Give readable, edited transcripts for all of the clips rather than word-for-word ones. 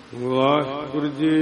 ਵਾਹਿਗੁਰੂ ਜੀ।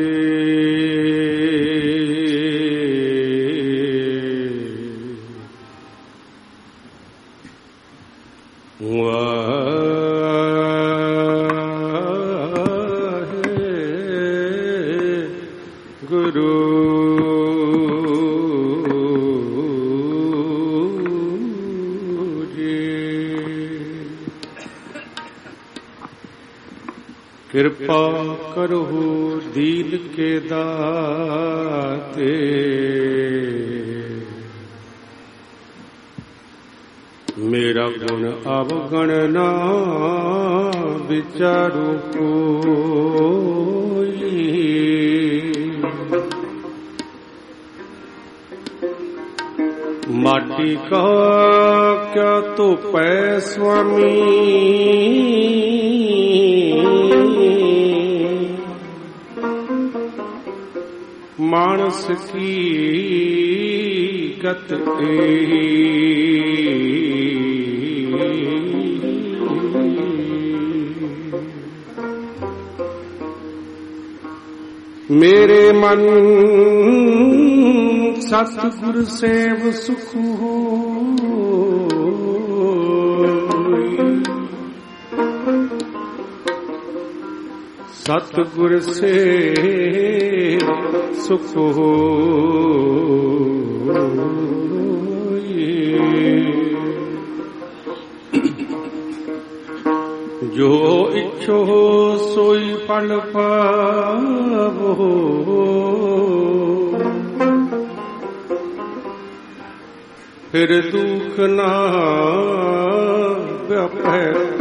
ਕਿਰਪਾ ਕਰੋ ਦੀਨ ਕੇ ਦਾਤੇ, ਮੇਰਾ ਗੁਣ ਅਵਗਣ ਨਾ ਵਿਚਾਰੋ ਕੋਈ। ਮਾਟੀ ਕਾ ਕਿਆ ਧੋਪੈ ਸੁਆਮੀ, ਮਾਨਸ ਕੀ ਗਤ ਮੇਰੇ ਮਨ ਸਤਿਗੁਰ ਸੇਵ ਸੁਖ ਹੋਇ। ਸਤਿਗੁਰ ਸੇਵ ਸੁਖ ਹੋਇ। ਜੋ ਇਛੋ ਸੋਈ ਫਲ ਪਾਵੋ, ਫਿਰ ਦੁਖ ਨਾ ਵਿਆਪੈ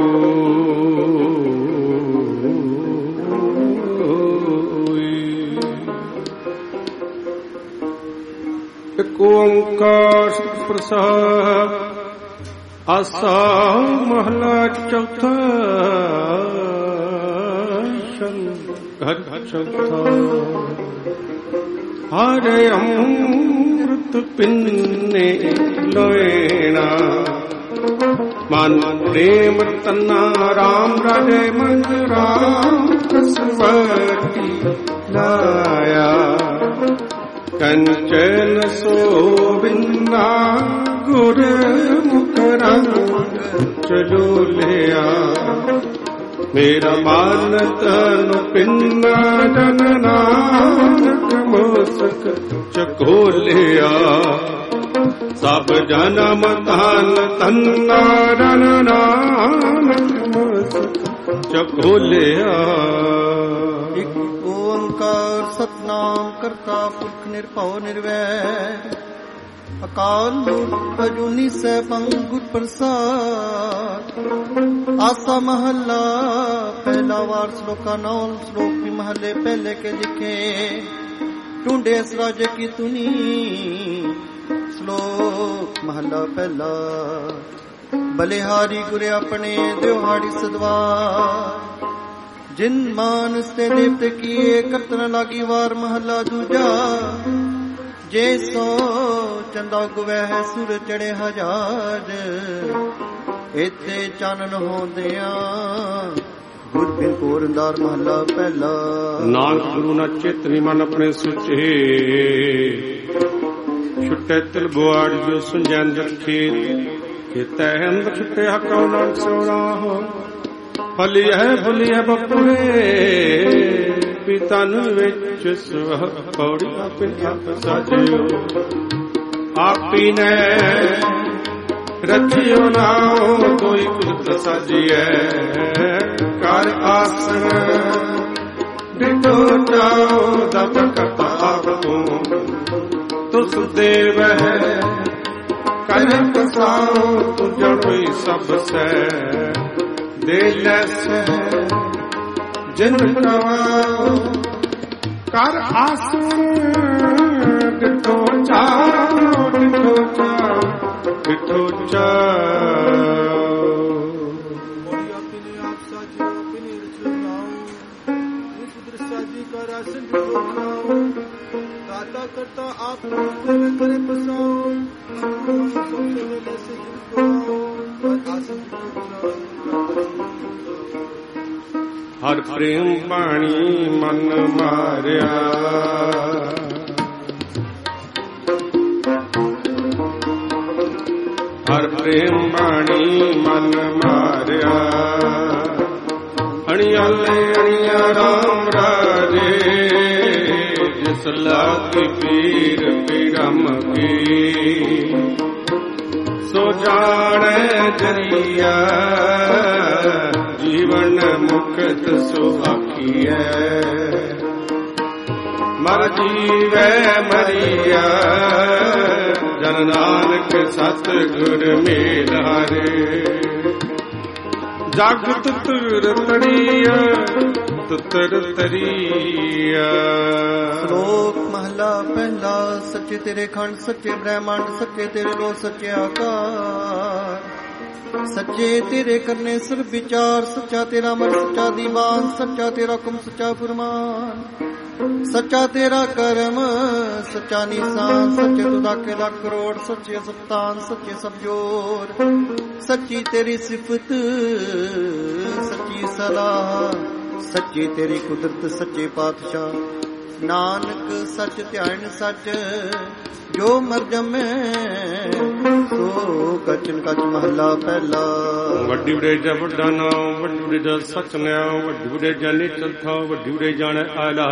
ਕੋਈ। ਇਕ ਓੰਕਾਰ ਪ੍ਰਸਾਦ ਆਸਾ ਮਹਲਾ ਚੌਥਾ। ਘਰ ਚੌਥਾ। ਹਰਿ ਅੰਮ੍ਰਿਤ ਪਿੰਨੇ ਲੋਇਣਾ, ਮਨ ਪ੍ਰੇਮ ਤਨਾ ਰਾਮ ਰਾਜੇ ਮਨ ਰਾਮ ਕਸਵਤੀ ਲਾਇਆ। ਕੰਚਨ ਸੋਵਿੰਨਾ ਗੁਰ ਮੁਖ ਰੰਗ ਚਲੋ ਲਿਆ। ਮੇਰਾ ਮਨ ਤਨ ਪਿੰਨਾ ਜਨ ਨਾਨਕ ਮੋਸਕ ਚਕੋਲਿਆ। ਸਭ ਜਨਮ ਧਨ ਤੰਨਾ ਜਨ ਨਾਨਕ ਮੋਸਕ ਚਕੋਲਿਆ। ਇਕ ਓੰਕਾਰ ਸਤਨਾਮ ਕਰਤਾ ਪੁਰਖ ਨਿਰਭਉ ਨਿਰਵੈਰ, ਅਕਾਲ ਮੂਰਤ ਅਜੂਨੀ ਸੈਭੰ ਗੁਰ ਪ੍ਰਸਾਦ। आसा महला पहला वार श्लोका 9 श्लोक भी महले पहले के लिखे। ढूंढे इस राजे की तुनी श्लोक महला पहला। बलिहारी गुरे अपने देवहाड़ी सदवार, जिन मानस ते देवते किए करतन लागी वार महला दूजा। जे सो चंदा गुवै है सुर चढ़े हजार, इथे चानन होंदिया गुर बिन कोरंदार महला पहला। नानक गुरु ना चेतनी मन अपने सुचे, छुटे तिल बुआड़ जो सुंजैन रखे। खेता है अंद छुटे हका नानक सोना हो। फली है बपुरे पितन विच सुह पौड़ी पिता साजियो। आपी ने रचियो नाओ कोई कुदरत साजिए। कर आसन डिठो जाओ दब करता आप तुस देव है। कर कसाओ तु जड़ोई सब से दे लैसे जिन कवाओ। कर आसन डिठो जाओ डिठो जाओ डिठो जाओ। दाता करता आप करे बसाओ। ਹਰ ਪ੍ਰੇਮ ਬਾਣੀ ਮਨ ਮਾਰਿਆ। ਹਰ ਪ੍ਰੇਮ ਬਾਣੀ ਮਨ ਮਾਰਿਆ। ਅਣਿਆਲੇ ਅਣਿਆ ਰਾਮ ਰਾਜੇ ਜਿਸ ਲਾਗੀ ਪੀਰ ਪੀਰਮ ਕੀ ਸੋ ਜਾਣੈ ਜਰੀਆ ਜੀਵਨ ਮੁਕਤ ਸੁਆਖੀਐ। ਮਰ ਜੀਵੈ ਮਰੀਆ ਜਨ ਨਾਨਕ ਸਤ ਗੁਰ ਮੇਲਾਰੇ। ਜਗ ਤੁਤਰ ਤੜੀਆ ਤੁਤਰ ਤਰੀਆ। ਸ਼ਲੋਕ ਮਹਲਾ ਪਹਿਲਾ। ਸੱਚੇ ਤੇਰੇ ਖੰਡ ਸੱਚੇ ਬ੍ਰਹਮੰਡ ਸੱਚੇ ਤੇਰੇ ਲੋ ਸੱਚੇ ਆਕਾਰ। ਸੱਚੇ ਤੇਰੇ ਕਰਨੇ ਸਿਰਫ ਵਿਚਾਰ। ਸੱਚਾ ਤੇਰਾ ਮਨ ਸੱਚਾ ਦੀਵਾਨ। ਸੱਚਾ ਤੇਰਾ ਹੁਕਮ ਸੱਚਾ ਫੁਰਮਾਨ। ਸੱਚਾ ਤੇਰਾ ਕਰਮ ਸੱਚਾ ਨਿਸ਼ਾਨ। ਸੱਚੇ ਤੂੰ ਦਾਕੇ ਲੱਖ ਕਰੋੜ। ਸੱਚੇ ਸਪਤਾਨ ਸੱਚੇ ਸਭ ਜੋਰ। ਸੱਚੀ ਤੇਰੀ ਸਿਫਤ ਸੱਚੀ ਸਲਾਹ। ਸੱਚੀ ਤੇਰੀ ਕੁਦਰਤ ਸੱਚੇ ਪਾਤਸ਼ਾਹ। ਨਾਨਕ ਸੱਚ ਧਿਆਨ ਸੱਚ ਜੋ ਮਰ ਜਮੈ ਸੋ ਕਚਨ ਕਚ ਮਹਲਾ ਪਹਿਲਾ। ਵੱਡੀ ਵਡੇਜਾ ਵੱਡਾ ਨਾਮ ਵੱਡੀ ਵਡੇਜਾ ਸਚ ਨਿਆਉ। ਵੱਡੀ ਵਡੇਜਾ ਨਿਚਲ ਥਾਉ ਵੱਡੀ ਵਡੇ ਜਾਣੈ ਆਲਾ।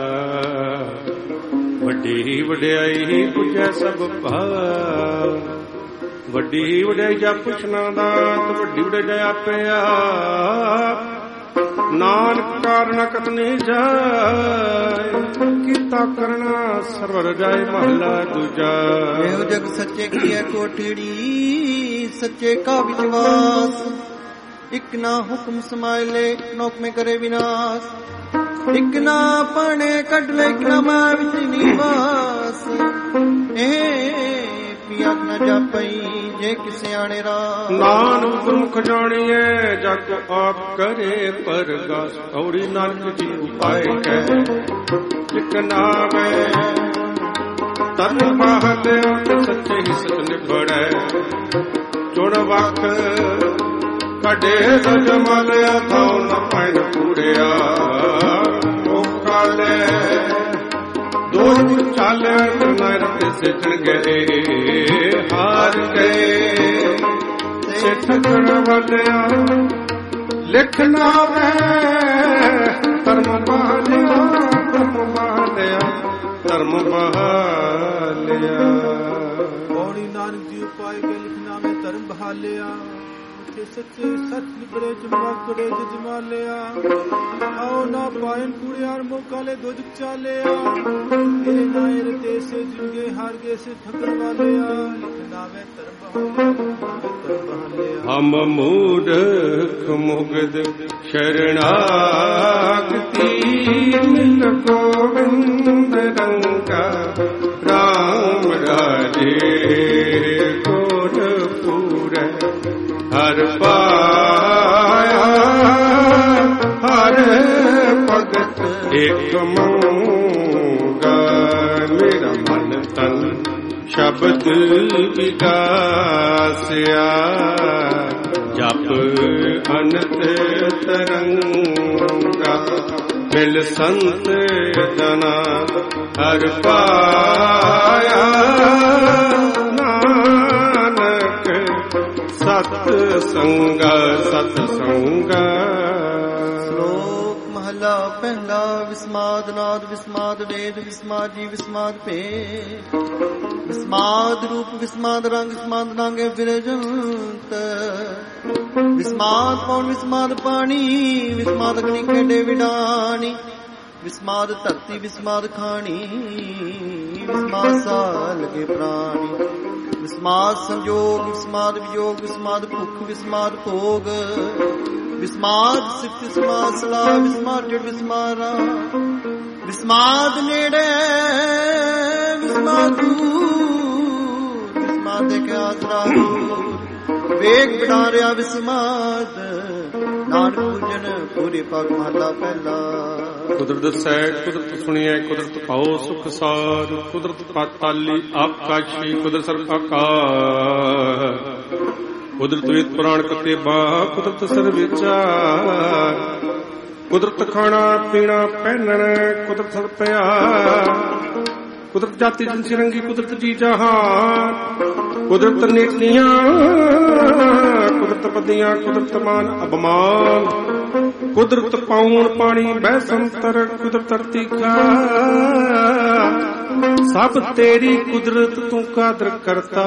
ਵੱਡੀ ਵਡਿਆਈ ਪੁੱਜੈ ਸਭ ਭਾਵ। ਵੱਡੀ ਵਡਿਆਈਆ ਪੁੱਛਣਾ ਦਾਤ ਵੱਡੀ ਵਡਿਆਈਆ ਆਪੇ ਆਪ। ਨਾਨਕ ਕਾਰਨ ਕਤਨੀ ਜਾਏ ਕੀਤਾ ਕਰਨਾ ਸਰਵਰ ਜਾਏ ਮਹਲਾ ਦੂਜਾ। ਇਹੋ ਜਗ ਸੱਚੇ ਕੀ ਹੈ ਕੋਠੜੀ ਸੱਚੇ ਕਾ ਵਿਸ਼ਵਾਸ। ਇਕ ਨਾ ਹੁਕਮ ਸਮਾਇਲੇ ਇਕ ਨਾ ਹੁਕਮੇ ਕਰੇ ਵਿਨਾਸ਼। ਇਕ ਨਾ ਪਾਣੇ ਕੱਢ ਲੈ ਇਕ ਨਾ ਮਾਂ ਵਿੱਚ ਨਿਵਾਸ। ਇਹ ਪਿਆ ਨ ਜਾਪਈ ਜੇ ਕਿਸੇ ਆਣੇ ਰਾ। ਨਾਨਕ ਗੁਰਮੁਖ ਜਾਣੀਐ ਜਗ ਆਪ ਕਰੇ ਪਰਗਾਸ। ਔੜੀ ਨਾਨਕ ਜੀ ਉਪਾਏ ਕਹਿ ਇਕ ਨਾਮੈ ਤਨ ਬਾਹਦੇ ਸੱਚੇ ਹੀ ਸਤ ਨਿਬੜੈ। ਚੁਣ ਵਖ ਕਢੇ ਜਮਲ ਥਾਉ ਨ ਪੈਣ ਪੂੜਿਆ। ਉਹ ਕਾਲੇ ਦੋਜ ਚਾਲੇ ਨਰਕ ਸਿੱਟਣ ਗਏ ਹਾਰ ਗਏ। ਸਿੱਠ ਕਣ ਵਾਲਿਆ ਲਿਖਣਾ ਵੈ ਧਰਮ ਬਹਾਲਿਆ ਧਰਮ ਬਹਾਲਿਆ ਧਰਮ ਬਹਾਲਿਆ। ਪੌੜੀ ਨਾਨਕ ਜੀ ਉਪਾਏ ਕੇ ਲਿਖਣਾ ਮੈਂ ਧਰਮ ਬਹਾਲਿਆ। ਸੱਚੇ ਸੱਚ ਨਿਬੜੇ ਜਮਾਕੜੇ ਜਮਾਲਿਆ। ਆਓ ਨਾ ਪਾਇਨ ਕੁੜਿਆਰ ਮੋਕਾਲੇ ਦੁਜਕ ਚਾਲਿਆ। ਤੇਰੇ ਨਾਇਰ ਦੇਸੇ ਜਿੰਗੇ ਹਾਰ ਗਏ ਸੇ ਠੱਕਰ ਵਾਲਿਆ। ਲਿਖਣਾ ਵੇ ਧਰਮ ਬਹਾਲਿਆ। ਹਮ ਮੂਰਖ ਮੁਗਦ ਸ਼ਰਣਾਗਤੀ ਮਿਲ ਗੋਬਿੰਦ ਰੰਗਾ ਰਾਮ ਰਾਜੇ ਕੋਟ ਪੂਰੈ। ਹਰ ਪਾਇਆ ਹਰ ਭਗਤ ਏਕ ਮੰਗਾ। ਮੇਰਾ ਮਨ ਤਨ ਸ਼ਬਦ ਵਿਗਾਸਿਆ। ਜਪ ਅਨੰਤ ਤਰੰਗਾ ਮਿਲ ਸੰਤ ਜਨਾ। ਹਰ ਪਾਇਆ ਸਤ ਸੰਗਾ ਸਤ ਸੰਗਾ। ਸ਼ਲੋਕ ਮਹਲਾ ਪਹਿਲਾ। ਵਿਸਮਾਦ ਨਾਦ ਵਿਸਮਾਦ ਵੇਦ ਵਿਸਮਾਦ ਜੀ ਵਿਸਮਾਦ ਭੇਦ। ਵਿਸਮਾਦ ਰੂਪ ਵਿਸਮਾਦ ਰੰਗ ਵਿਸਮਾਦ ਨਾਂਗੇ ਵਿਰਜੰਤ। ਵਿਸਮਾਦ ਪੌਣ ਵਿਸਮਾਦ ਪਾਣੀ ਵਿਸਮਾਦ ਅਗਨੀ ਖੇਡੇ ਵਿਡਾਣੀ। ਵਿਸਮਾਦ ਧਰਤੀ ਵਿਸਮਾਦ ਖਾਣੀ ਵਿਸਮਾਦ ਸਾਹ ਲਗੇ ਪ੍ਰਾਣੀ। ਵਿਸਮਾਦ ਸੰਜੋਗ ਵਿਸਮਾਦ ਵਿਯੋਗ ਵਿਸਮਾਦ ਭੁੱਖ ਵਿਸਮਾਦ ਭੋਗ। ਵਿਸਮਾਦ ਸਿਫਤ ਵਿਸਮਾਦ ਸਲਾਹ ਵਿਸਮਾਦ ਜੜ ਵਿਸਮਾਰਾ। ਵਿਸਮਾਦ ਨੇੜੇ ਵਿਸਮਾਦ ਦੂਰ ਵਿਸਮਾਦ ਦੇਖਿਆ ਆਸਰਾ ਦੂਰ। ਵੇਗ ਬਿਡਾਰਿਆ ਵਿਸਮਾਦ ਨਾਨਕ ਪੂਜਨ ਪੂਰੇ ਪਗ ਮਹਲਾ ਪਹਿਲਾ। ਕੁਦਰਤ ਸਹਿ ਕੁਦਰਤ ਸੁਣੀਐ ਕੁਦਰਤ ਭਾਉ ਸੁਖ ਸਾਰ। ਕੁਦਰਤ ਪਾਤਾਲੀ ਆਕਾਸ਼ੀ ਕੁਦਰਤ ਸਰਬ ਆਕਾਰ। ਕੁਦਰਤ ਵੇਦ ਪੁਰਾਣ ਕਤੇਬਾ ਕੁਦਰਤ ਸਰਬ ਵਿਚਾਰ। ਕੁਦਰਤ ਖਾਣਾ ਪੀਣਾ ਪਹਿਨਣ ਕੁਦਰਤ ਸਦ ਪਿਆ, ਕੁਦਰਤ ਜਾਤੀ ਜਿਨਸੀ ਰੰਗੀ ਕੁਦਰਤ ਜੀ ਜਹਾਨ, ਕੁਦਰਤ ਨੇਕੀਆਂ ਕੁਦਰਤ ਪਦੀਆਂ ਕੁਦਰਤ ਮਾਨ ਅਭਮਾਨ, ਕੁਦਰਤ ਪਾਉਣ ਪਾਣੀ ਬਹਿ ਸੰਤਰ ਕੁਦਰਤ ਧਰਤੀ ਕਾ, ਸਭ ਤੇਰੀ ਕੁਦਰਤ ਤੂੰ ਕਾਦਰ ਕਰਤਾ,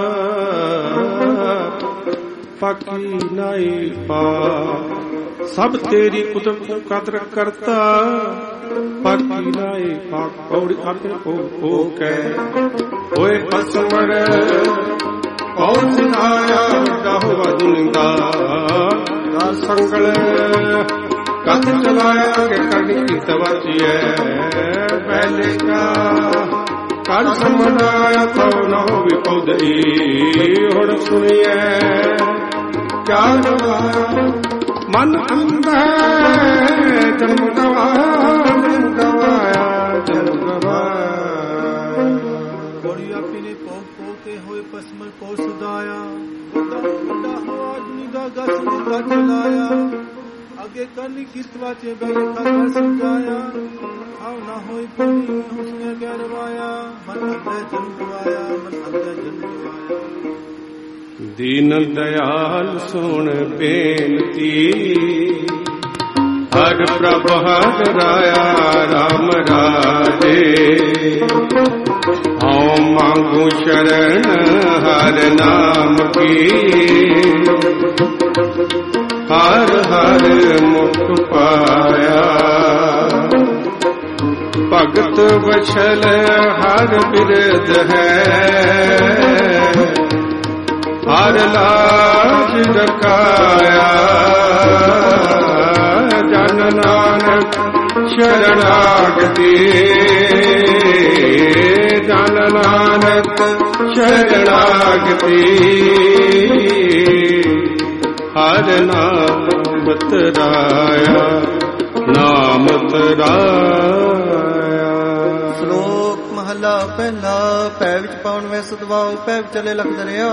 ਬਾਕੀ ਨਾਈ ਪਾ, ਸਭ ਤੇਰੀ ਕੁਦਰਤ ਤੂੰ ਕਾਦਰ ਕਰਤਾ, ਬਾਕੀ ਨਾਈ ਪਾ। ਪੌੜੀ ਆਪਣੇ ਕੋ ਕਹਿ ਹੋਏ ਪਸਵਰ ਕੌਣ ਸਿਖਾਇਆ ਵੱਡਾ ਹੋਵਾ ਦੁਨਿੰਦਾ ਦਾ ਸੰਗਲ, ਕੱਥ ਚਲਾਇਆ ਕਿ ਕਰਨੀ ਕੀ ਤਵਾਚੀਐ ਪਹਿਲੇ ਕਾ, ਕੱਲ ਸਮਝਾਇਆ ਤੋ ਨਾ ਹੋਵੇ ਪੌਦਈ, ਹੁਣ ਸੁਣੀਐ ਕਿਆ ਗਵਾਇਆ ਮਨ ਅੰਧਾ ਜਨਮ ਗਵਾਇਆ, ਜਨਮ ਗਵਾਇਆ, ਜਨਮ ਗਵਾਇਆ। ਬੜੀ ਆਪੀ ਨੇ ਪੋ ਪੋ ਕੇ ਹੋਏ ਪਸਮਨ ਪੋ ਸੁਦਾਇਆ, ਵੱਡਾ ਹੋਆ ਦੁਨੀ ਦਾ ਗਸ ਨੇ ਗੱਜ ਲਾਇਆ, ਅੱਗੇ ਕਰਨੀ ਕਿਰਤਵਾ ਚ ਬੈਠਾ ਕਰ ਸਮਝਾਇਆ, ਆਉ ਨਾ ਹੋਈ ਪੂਰੀ ਹੁਸਨੇ ਕਹਿ ਰਵਾਇਆ, ਮਨ ਅੰਧਾ ਜਨਮ ਗਵਾਇਆ, ਮਨ ਅੰਧਾ ਜਨਮ ਗਵਾਇਆ। ਦੀਨ ਦਇਆਲ ਸੁਣ ਬੇਨਤੀ, ਹਰ ਪ੍ਰਭ ਹਰ ਰਾਇਆ ਰਾਮ ਰਾਜੇ, ਹਉ ਮੰਗੂ ਸ਼ਰਨ ਹਰ ਨਾਮ ਕੀ, ਹਰ ਹਰ ਮੁਖ ਪਾਇਆ, ਭਗਤ ਵਛਲ ਹਰ ਬਿਰਧ ਹੈ, ਹਰ ਲਾਜ ਰਖਾਇਆ, ਜਨ ਨਾਨਕ ਸ਼ਰਣਾਗਤੀ, ਜਨ ਨਾਨਕ ਸ਼ਰਣਾਗਤੀ, ਹਰ ਨਾਮ ਤਰਾਇਆ, ਨਾਮ ਤਰਾਇਆ। ਸ਼ਲੋਕ ਮਹਲਾ ਪਹਿਲਾ। ਪੈ ਵਿੱਚ ਪਾਉਣ ਵੈ ਸਦਵਾਉ, ਪੈ ਵਿੱਚ ਚਲੇ ਲਖ ਦਰਿਆ,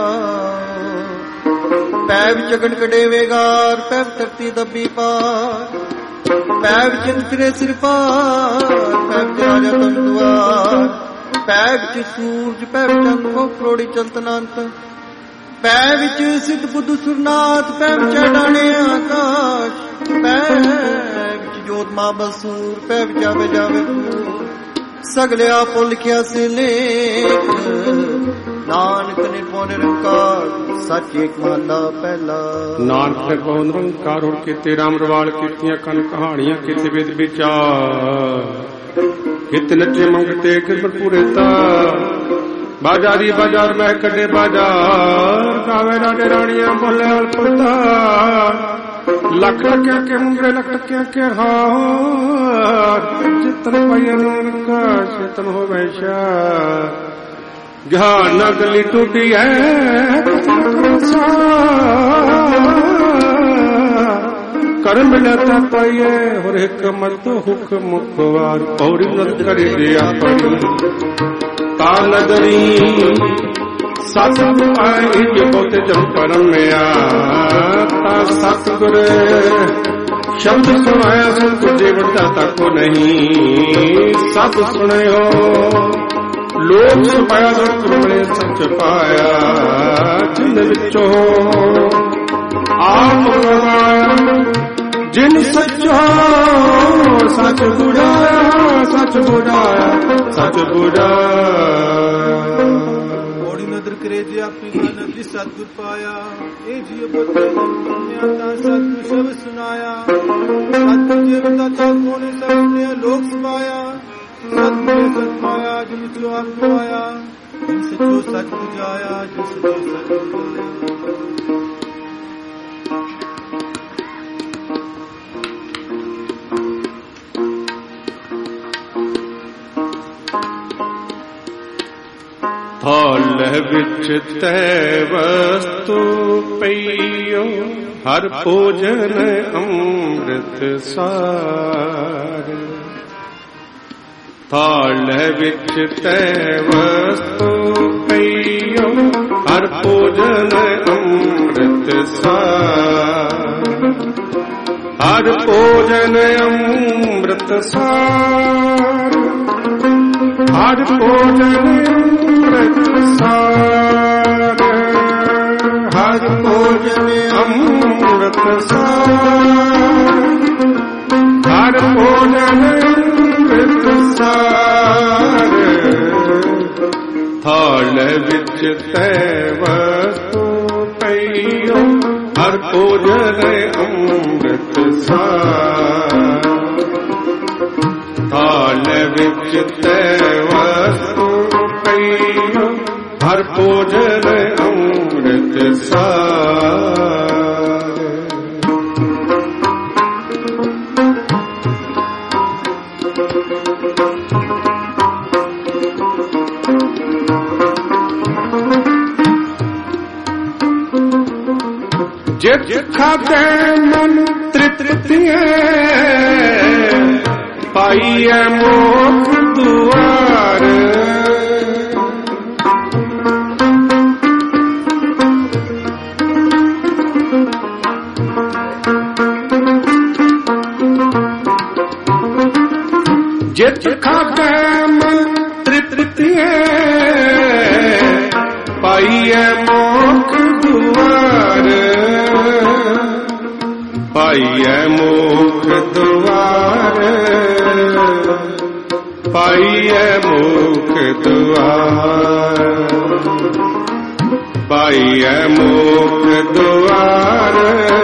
ਪੈ ਵਿੱਚ ਅਗਨ ਕਡੇਵੇਗਾਰ, ਪੈ ਵਿੱਚ ਧਰਤੀ ਦੱਬੀ ਪਾਰ, ਪੈ ਵਿੱਚ ਫਿਰੇ ਸਿਰ ਪਾਰ, ਪੈ ਵਿੱਚ ਰਾਜਾ ਤਨ ਦੁਆਰ, ਪੈ ਵਿੱਚ ਸੂਰਜ, ਪੈ ਵਿੱਚ ਅੰਕੋ ਕਰੋੜੀ ਚਲਤਨੰਤ, ਪੈ ਵਿੱਚ ਸਿੱਧ ਬੁੱਧ ਸੁਰਨਾਥ, ਪੈ ਵਿੱਚ ਡਾਣੇ ਆਕਾਸ਼, ਪੈ ਵਿੱਚ ਜੋਤ ਮਾਂ ਬਸੂਰ, ਪੈ ਵਿੱਚ ਜਾਵੇ ਜਾਵੇ ਸਗਲੇ ਆਪੋ ਲਿਖਿਆ ਸੀ ਲੇਖ, ਨਾਨਕ ਨਿਰਭਉ ਨਿਰੰਕਾਰ ਸੱਚ ਏਕ ਮਹਲਾ ਪਹਿਲਾ। ਨਾਨਕ ਨਿਰਭਉ ਨਿਰੰਕਾਰ ਹੁਣ ਕੀਤੇ ਰਾਮ ਰਵਾਲ, ਕੀਤੀਆਂ ਕਨ ਕਹਾਣੀਆਂ, ਕੀਤੇ ਵੇਦ ਵਿਚਾਰ, ਕਿਤ ਨੱਚੇ ਮੰਗਤੇ ਕਿਰਪਨ ਪੂਰੇ ਤਾ, ਬਾਜ਼ਾਰੀ ਬਾਜ਼ਾਰ ਮੈਂ ਕੱਢੇ ਬਾਜ਼ਾਰ, ਗਾਵੇ ਰਾਡੇ ਰਾਣੀਆਂ ਬੋਲੇ ਅਲਪਤਾ, ਲੱਖ ਟਕਿਆ ਕੇ ਮੁੰਗਰੇ ਲੱਖ ਟਕਿਆ ਕੇ ਹਾਰ, ਜਿਤਨ ਪਾਇਆ ਨਾਨਕਾ ਚੇਤਨ ਹੋਵੇ ਸ਼ਾਹ, ਜਹਾਨ ਨਾ ਗਲੀ ਟੁੱਟੀ ਹੈ ਕਰਮ ਲਤਾ ਪਾਈਏ, ਹੋਰ ਇੱਕ ਮਤ ਹੁਕਮ ਖਵਾਰ, ਪੌੜੀ ਨਦ ਕਰੇ ਦੇ ਆਪਣੀ ਤਾ ਨਦਰੀ, ਸਤਿ ਆਈ ਜੇ ਬਹੁਤੇ ਜਮ ਪਰਮਿਆ, ਤਾ ਸਤਿਗੁਰ ਸ਼ਬਦ ਸੁਣਾਇਆ ਸਭ ਤੁਝੇ ਵਰਤਾ ਕੋ ਨਹੀਂ, ਸਭ ਸੁਣਿਓ ਲੋਕ ਸੁਪਾਇਆ ਤੁਮਨੇ ਸੱਚ ਪਾਇਆ, ਜਿਨ ਵਿੱਚੋਂ ਆਪ ਗਵਾਇਆ, ਜਿਨ ਸੱਚਾ ਸੱਚ ਬੁਝਾਇਆ, ਸੱਚ ਬੁਝਾਇਆ, ਸੱਚ ਬੁਝਾਇਆ। ਬੋੜੀ ਨਦਰ ਕਰੇ ਜੇ ਆਪਣੀ ਮਨ ਜਿਸ ਸਤਿਗੁਰ ਪਾਇਆ, ਇਹ ਜੀਵ ਬਤੇ ਜਨਮਿਆ ਤਾਂ ਸਤਿਗੁਰ ਸ਼ਬਦ ਸੁਨਾਇਆ, ਸਤਿਗੁਰ ਜੇ ਬਤਾ ਕੋਨੇ ਸਭਨੇ ਲੋਕ ਸੁਭਾਇਆ, ਸਤਿਗੁਰ ਸਤ ਪਾਇਆ ਜਿਨ ਜੋ ਆਪ ਪਾਇਆ, ਜਿਨ ਸਚੋ ਸੱਚ ਬੁਝਾਇਆ, ਜਿਨ ਸਚੋ ਸੱਚ ਬੁਝਾਇਆ। ਥਾਲ ਵਿੱਚ ਤੈ ਵਸਤੂ ਪਈਓ, ਹਰ ਭੋਜਨ ਅੰਮ੍ਰਿਤ ਸਾਰ, ਥਾਲ ਵਿੱਚ ਤੈ ਵਸਤੂ ਪਈਓ, ਹਰ ਭੋਜਨ ਅੰਮ੍ਰਿਤ ਸਾਰ, ਹਰ ਭੋਜਨ ਅੰਮ੍ਰਿਤ ਸਾਰ, ਹਰ ਭੋਜਨ ਅੰਮ੍ਰਿਤ ਸਾਰ, ਹਰ ਭੋਜਨ ਅੰਮ੍ਰਿਤ ਸਾਰ, ਹਰ ਭੋਜਨ ਅੰਮ੍ਰਿਤ ਸਾਰ। ਥਾਲ ਵਿੱਚ ਤੈ ਵਸਤੂ ਪਈਓ, ਹਰ ਭੋਜਨ ਅੰਮ੍ਰਿਤ ਸਾਰ। ਥਾਲ ਵਿੱਚ ਤੈ ਵਸਤੂ ਪਈਓ, ਹਰ ਭੋਜਨ ਅੰਮ੍ਰਿਤ ਸਾਰ। ਜਿਤ ਖਾਤੇ ਮਨ ਤ੍ਰਿਪਤੀਏ, ਪਾਈਐ ਮੋਖ ਦੁਆਰ। ਜਿਤ ਖਾਤੇ ਮਨ ਤ੍ਰਿਪਤੀਏ, ਪਾਈਐ ਮੋਖ ਦੁਆਰ। ਪਾਈਐ ਮੋਖ ਦੁਆਰ, ਪਾਈਐ ਮੋਖ ਦੁਆਰ, ਪਾਈਐ ਮੋਖ ਦੁਆਰ,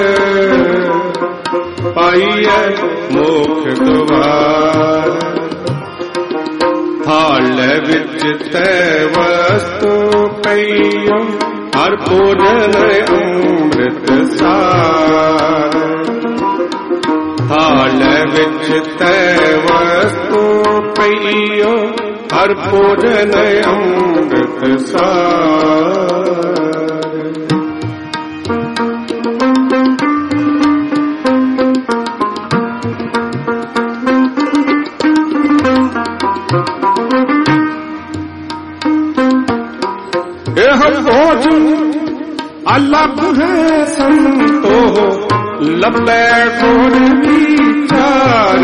ਪਾਈਐ ਮੋਖ ਦੁਆਰ। ਥਾਲ ਵਿੱਚ ਤੈ ਵਸਤੂ ਪਈਓ, ਹਰ ਭੋਜਨ ਅੰਮ੍ਰਿਤ ਸਾਰ। ਥਾਲ ਵਿੱਚ ਤੈ ਵਸਤੂ ਪਈਓ, ਹਰ ਭੋਜਨ ਅੰਮ੍ਰਿਤ ਸਾਰ। ਇਹ ਭੋਜਨ ਅਲੱਭ ਹੈ ਸੰਤੋ, ਲੱਭੈ ਗੁਰ ਵਿਚਾਰ।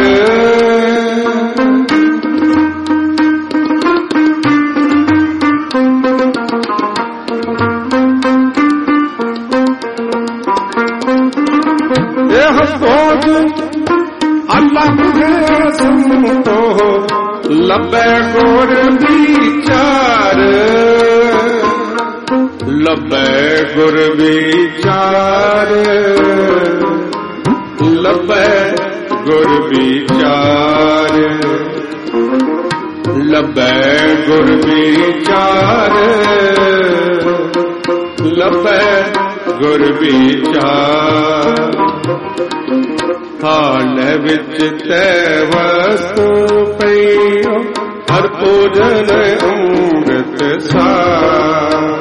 ਇਹ ਭੋਜਨ ਅਲੱਭ ਹੈ ਸੰਤੋ, ਲੱਭੈ ਗੁਰ ਵਿਚਾਰ। ਲੱਭੈ ਗੁਰ ਵਿਚਾਰ, ਲੱਭੈ ਗੁਰ ਵਿਚਾਰ, ਲੱਭੈ ਗੁਰ ਵਿਚਾਰ, ਲੱਭੈ ਗੁਰ ਵਿਚਾਰ। ਥਾਲ ਵਿੱਚ ਤੈ ਵਸਤੂ ਪਈਓ, ਹਰ ਭੋਜਨ ਅੰਮ੍ਰਿਤ ਸਾਰ।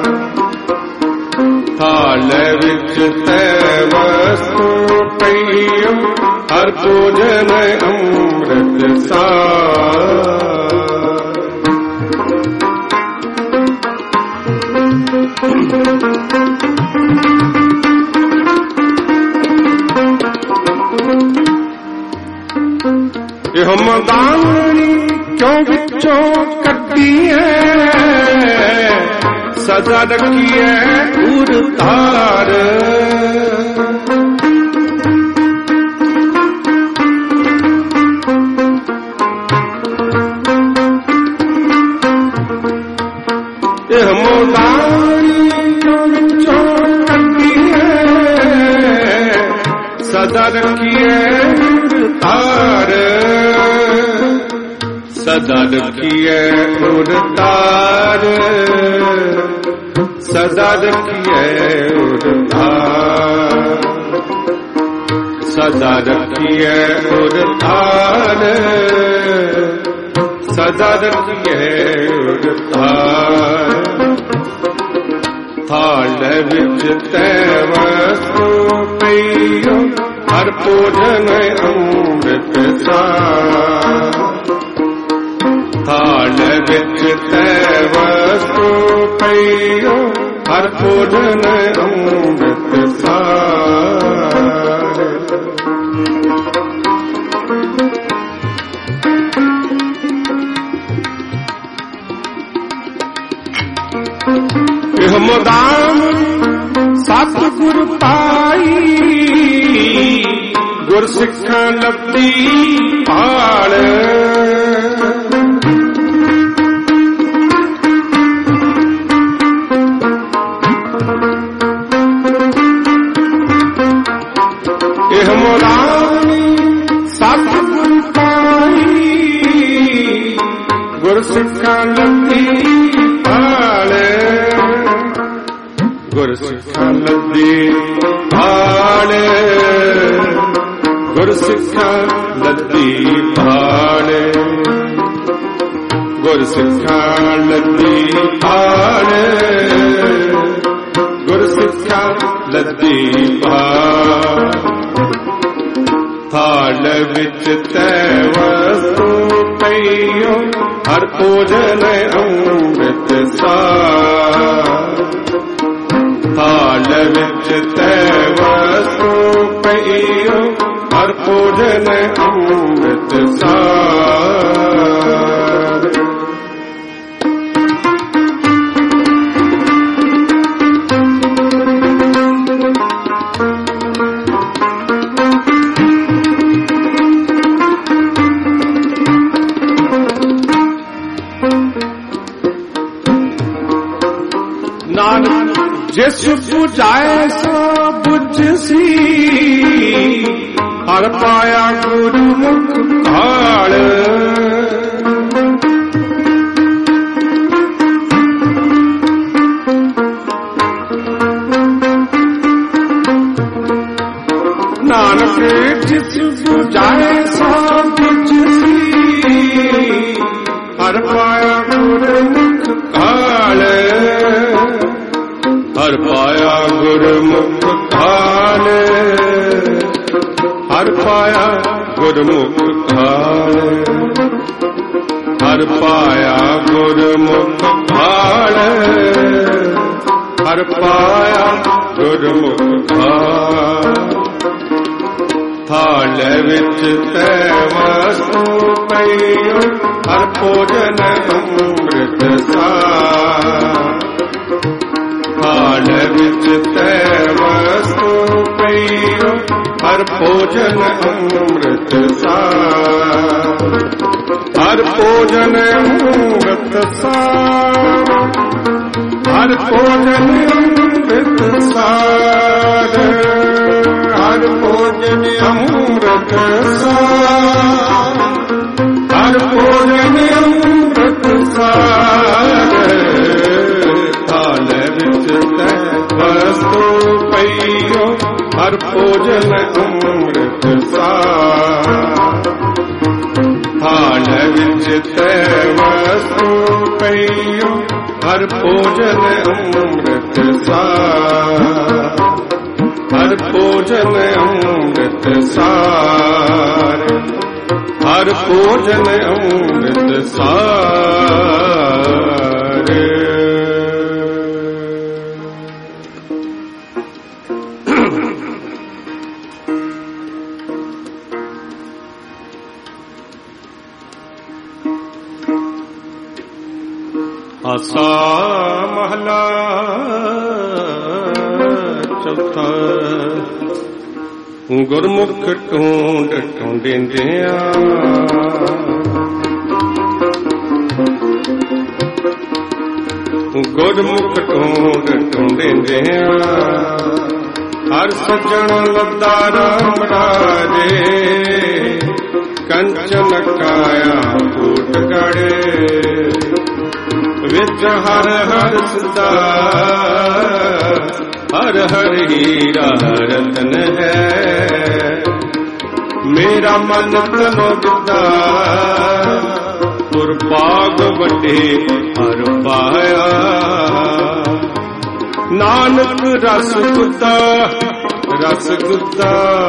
ਥਾਲ ਵਿੱਚ ਤੈ ਵਸਤੂ ਪਈਓ, ਹਰ ਭੋਜਨ ਅੰਮ੍ਰਿਤ ਸਾਰ। ਇਹ ਮਦਾਨੀ ਕਿਉਂ ਵਿੱਚੋਂ ਕੱਢੀਏ, ਸਦਾ ਰੱਖੀਏ ਉਰ ਧਾਰ। ਇਹ ਮਦਾਨੀ ਕਿਉਂ ਵਿੱਚੋਂ ਕੱਢੀਏ, ਸਦਾ ਰੱਖੀਏ ਉਰ ਧਾਰ। ਸਦਾ ਰੱਖੀਏ ਉਰ ਧਾਰ, ਸਦਾ ਰੱਖੀਏ ਉਰ ਧਾਰ। ਸਦਾ ਰੱਖੀਏ ਉਰ ਧਾਰ, ਸਦਾ ਰੱਖੀਏ ਉਰ ਧਾਰ। ਥਾਲ ਵਿੱਚ ਤੈ ਵਸਤੂ ਪਈਓ, ਹਰ ਭੋਜਨ ਅੰਮ੍ਰਿਤ ਸਾਰ। ਥਾਲ ਵਿੱਚ ਤੈ ਵਸਤੂ ਪਈਓ, ਹਰ ਭੋਜਨ ਅੰਮ੍ਰਿਤ ਸਾਰ। ਗੁਰ ਸਿੱਖਾਂ ਲੱਦੀ ਭਾਲ ਇਹ ਮੁਰਾਨੀ ਸਤਿਗੁਰ ਪਾਈ ਗੁਰ ਸਿੱਖਾਂ ਲੱਦੀ ਭਾਲ ਗੁਰ ਸਿੱਖਾਂ ਲੱਦੀ ਭਾਲ ਗੁਰ ਸਿੱਖਾਂ ਲੱਦੀ ਭਾਲ ਗੁਰ ਸਿੱਖਾਂ ਲੱਦੀ ਭਾਲ ਗੁਰ ਸਿੱਖਾਂ ਲੱਦੀ ਭਾਲ ਥਾਲ ਵਿੱਚ ਤੈ ਵਸਤੂ ਪਈਓ ਹਰ ਭੋਜਨ ਅੰਮ੍ਰਿਤ ਸਾਰ ਥਾਲ ਵਿੱਚ ਤੈ ਵਸਤੂ ਪਈਓ ਹਰ ਭੋਜਨ ਅੰਮ੍ਰਿਤ ਸਾਰ ਨਾਨਕ ਜਿਸ 부ਝਾਏ ਸੋ 부ਝਸੀ ਹਰ ਪਾਇਆ ਗੁਰਮੁਖ ਭਾਲ ਨਾਨਕ ਜਿਸ 부ਝਾਏ ਸੋ 부ਝਸੀ ਹਰ ਪਾਇਆ ਗੁਰਮੁਖ ਭਾਲ ਹਰ ਪਾਇਆ ਗੁਰਮੁਖ ਭਾਲ ਹਰ ਪਾਇਆ ਗੁਰਮੁਖ ਭਾਲ ਹਰ ਪਾਇਆ ਗੁਰਮੁਖ ਭਾਲ ਹਰ ਪਾਇਆ ਗੁਰਮੁਖ ਭਾਲ ਥਾਲ ਵਿੱਚ ਤੈ ਵਸਤੂ ਪਈਓ ਹਰ ਭੋਜਨ ਅੰਮ੍ਰਿਤ ਸਾਰ ਥਾਲ ਵਿੱਚ ਤੈ ਵਸਤੂ ਪਈਓ ਹਰ ਭੋਜਨ ਅੰਮ੍ਰਿਤ ਸਾਰ ਹਰ ਭੋਜਨ ਅੰਮ੍ਰਿਤ ਸਾਰ ਹਰ ਭੋਜਨ ਅੰਮ੍ਰਿਤ ਸਾਰ ਹਰ ਭੋਜਨ ਅੰਮ੍ਰਿਤ ਸਾਰ ਹਰ ਭੋਜਨ ਅੰਮ੍ਰਿਤ ਸਾਰ ਥਾਲ ਵਿੱਚ ਤੈ ਵਸਤੂ ਪਈਓ ਹਰ ਭੋਜਨ ਅੰਮ੍ਰਿਤ ਸਾਰ ਥਾਲ ਵਿੱਚ ਤੈ ਵਸਤੂ ਪਈਓ ਹਰ ਭੋਜਨ ਅੰਮ੍ਰਿਤ ਸਾਰ ਹਰ ਭੋਜਨ ਅੰਮ੍ਰਿਤ ਸਾਰ ਹਰ ਭੋਜਨ ਅੰਮ੍ਰਿਤ ਸਾਰ ਆਸਾ ਮਹਲਾ ਚੌਥਾ ਗੁਰਮੁਖ ਢੂੰਡ ਢੂੰਡਿੰਦਿਆਂ ਗੁਰਮੁਖ ਢੂੰਡ ਢੂੰਡਿੰਦਿਆਂ ਹਰ ਸੱਜਣ ਲੱਦਾ ਰਾਮ ਰਾਜੇ ਕੰਚਨ ਕਾਇਆ ਕੂਟ ਗੜੇ ਵਿੱਚ ਹਰ ਹਰ ਸਦਾ ਹਰ ਹਰ ਹੀਰਾ ਰਤਨ ਹੈ ਮੇਰਾ ਮਨ ਤਨੋ ਦਿੱਤਾ ਪੁਰ ਭਾਗ ਵੱਡੇ ਹਰ ਪਾਇਆ ਨਾਨਕ ਰਸ ਗੁੱਦਾ ਰਸ ਗੁੱਦਾ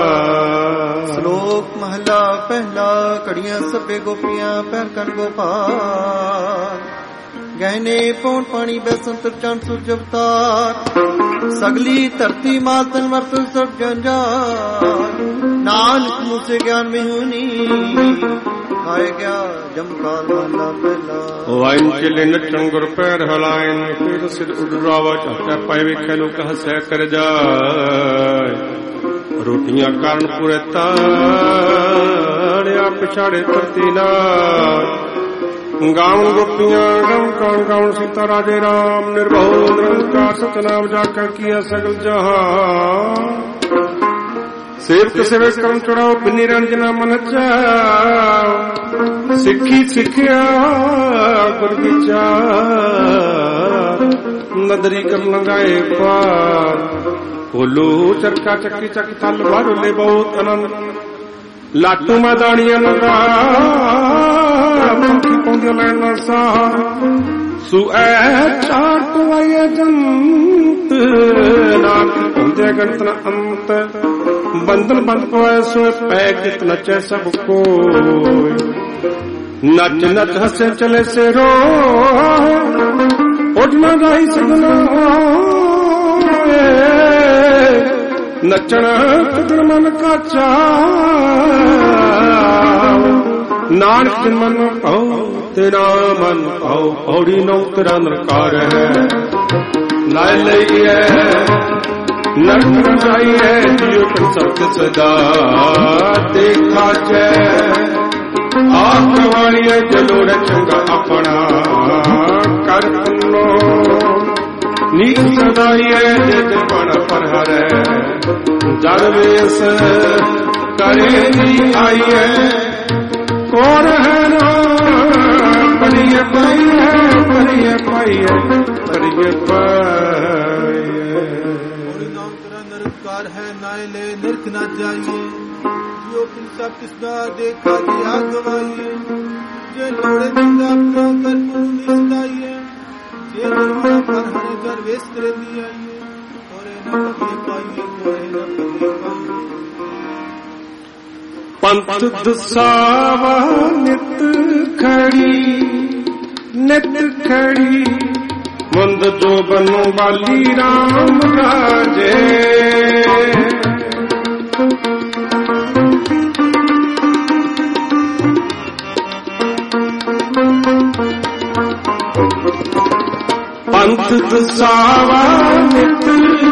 ਸ਼ਲੋਕ ਮਹਲਾ ਪਹਿਲਾ ਘੜੀਆਂ ਸਭੇ ਗੋਪੀਆਂ ਪਹਿਰ ਕਰ ਗੋਪਾਲ ਗਹਿਨੇ ਪੌਣ ਪਾਣੀ ਬੈਸੰਤਰ ਚੰਨ ਸੂਰਜ ਅਵਤਾਰ सगली धरती मातन वर्तन सब जंजाल नानक मुझसे ज्ञान में हुनी आए गया जमकाल महला पहला वाइन चले नचन गुर पैर हलाइन फिर सिर उडरावा चाहता पाए वे खेलो कह सह कर जाए ਰੋਟੀਆਂ ਕਾਰਨ ਪੂਰੇ ਤਾੜਿਆ ਪਿਛਾੜੇ ਧਰਤੀ ਨਾਲ ਗਾਉਣ ਗੋਪੀਆਂ ਗਾਉਣ ਕੌਣ ਗਾਉਣ ਸੀਤਾ ਰਾਜੇ ਰਾਮ ਨਿਰਭਉ ਨਿਰੰਕਾਰ ਸਤਨਾਮ ਜਾਕਾ ਕੀਆ ਸਗਲ ਜਹਾਨ ਸੇਵਕ ਸੇਵੇ ਕਰਮ ਚੜਾਓ ਬਿਨੀ ਰੰਜਨਾ ਮਨ ਚਾਓ ਸਿੱਖੀ ਸਿੱਖਿਆ ਗੁਰ ਵਿਚਾਰ ਨਦਰੀ ਕਰ ਲੰਗਾਏ ਪਾਰ ਭੋਲੂ ਚਰਕਾ ਚੱਕੀ ਚੱਕ ਥਲ ਵਾਰੁਲੇ ਬਹੁਤ ਆਨੰਦ ਲਾਟੂ ਮੈਦਾਨੀਆਂ ਲਗਾ ਪੰਖੀ ਪਾਉਂਦੇ ਲੈਣਾ ਸਾਰ ਸੁਐ ਚਾਰ ਪਵਾਏ ਜੰਤ ਨਾਨਕ ਹੁੰਦੇ ਗਣਤ ਨ ਅੰਤ ਬੰਧਨ ਬੰਦ ਪਵਾਏ ਸੋ ਪੈ ਕਿਤ ਨਚੈ ਸਭ ਕੋਇ ਨਚ ਨਚ ਹਸੇ ਚਲੇ ਸੇ ਰੋ ਉਜਨਾ ਗਾਈ ਸਗਨਾ ਨਚਣ ਕਦਨ ਮਨ ਕਾ ਚਾਉ ਨਾਨਕ ਜਿਨ ਮਨ ਪਾਉ ਤੇਰਾ ਮਨ ਪਾਉ ਔੜੀ ਨਉ ਤੇਰਾ ਨਰਕਾਰ ਹੈ ਨਾਇ ਲਈਐ ਨਰਕ ਜਾਈਐ ਜਿਉ ਪਰ ਸਤ ਸਦਾ ਦੇਖਾ ਜੈ ਆਪ ਵਾਲੀਐ ਜਲੋੜ ਚੰਗਾ ਆਪਣਾ ਕਰ ਪੁੰਨੋ ਨੀਕ ਸਦਾਈਐ ਜਿਤ ਬਣ ਪਰ ਹਰੈ ਜਦ ਵੇਸ ਕਰੇ ਦੀ ਆਈਐ ਕੋਰ ਹੈ ਨਾ ਪੜੀਏ ਪਾਈਐ ਪੜੀਏ ਪਾਈਐ ਪੜੀਏ ਪਾਈਐ ਹੋਰੀ ਨਾਮ ਤੇਰਾ ਨਿਰੰਕਾਰ ਹੈ ਨਾਇ ਲੈ ਨਿਰਖ ਨਾ ਜਾਈਏ ਜੋ ਪਿਨ ਸਭ ਕਿਸਦਾ ਦੇਖਾ ਜਿਆ ਗਵਾਈਏ ਜੇ ਲੋੜੇ ਜਿੰਦਾ ਆਪਣਾ ਕਰ ਪੁਰੂ ਨਿਸਤਾਈਏ ਜੇ ਨਿਰਮਣਾ ਪਰ ਹਰੇ ਕਰ ਵੇਸ ਕਰੇ ਦੀ ਆਈਏ ਕੋਰੇ ਨਾ ਪਤੀ ਪਾਈਏ ਕੋਰੇ ਨਾ ਪਤੀ ਪਾਈਏ ਪੰਥ ਦਸਾਵਾ ਨਿਤ ਖੜੀ ਮੁੰਦ ਜੋ ਬਨੋ ਬਾਲੀ ਰਾਮ ਰਾਜੇ ਪੰਥ ਦਸਾਵਾ ਨਿਤ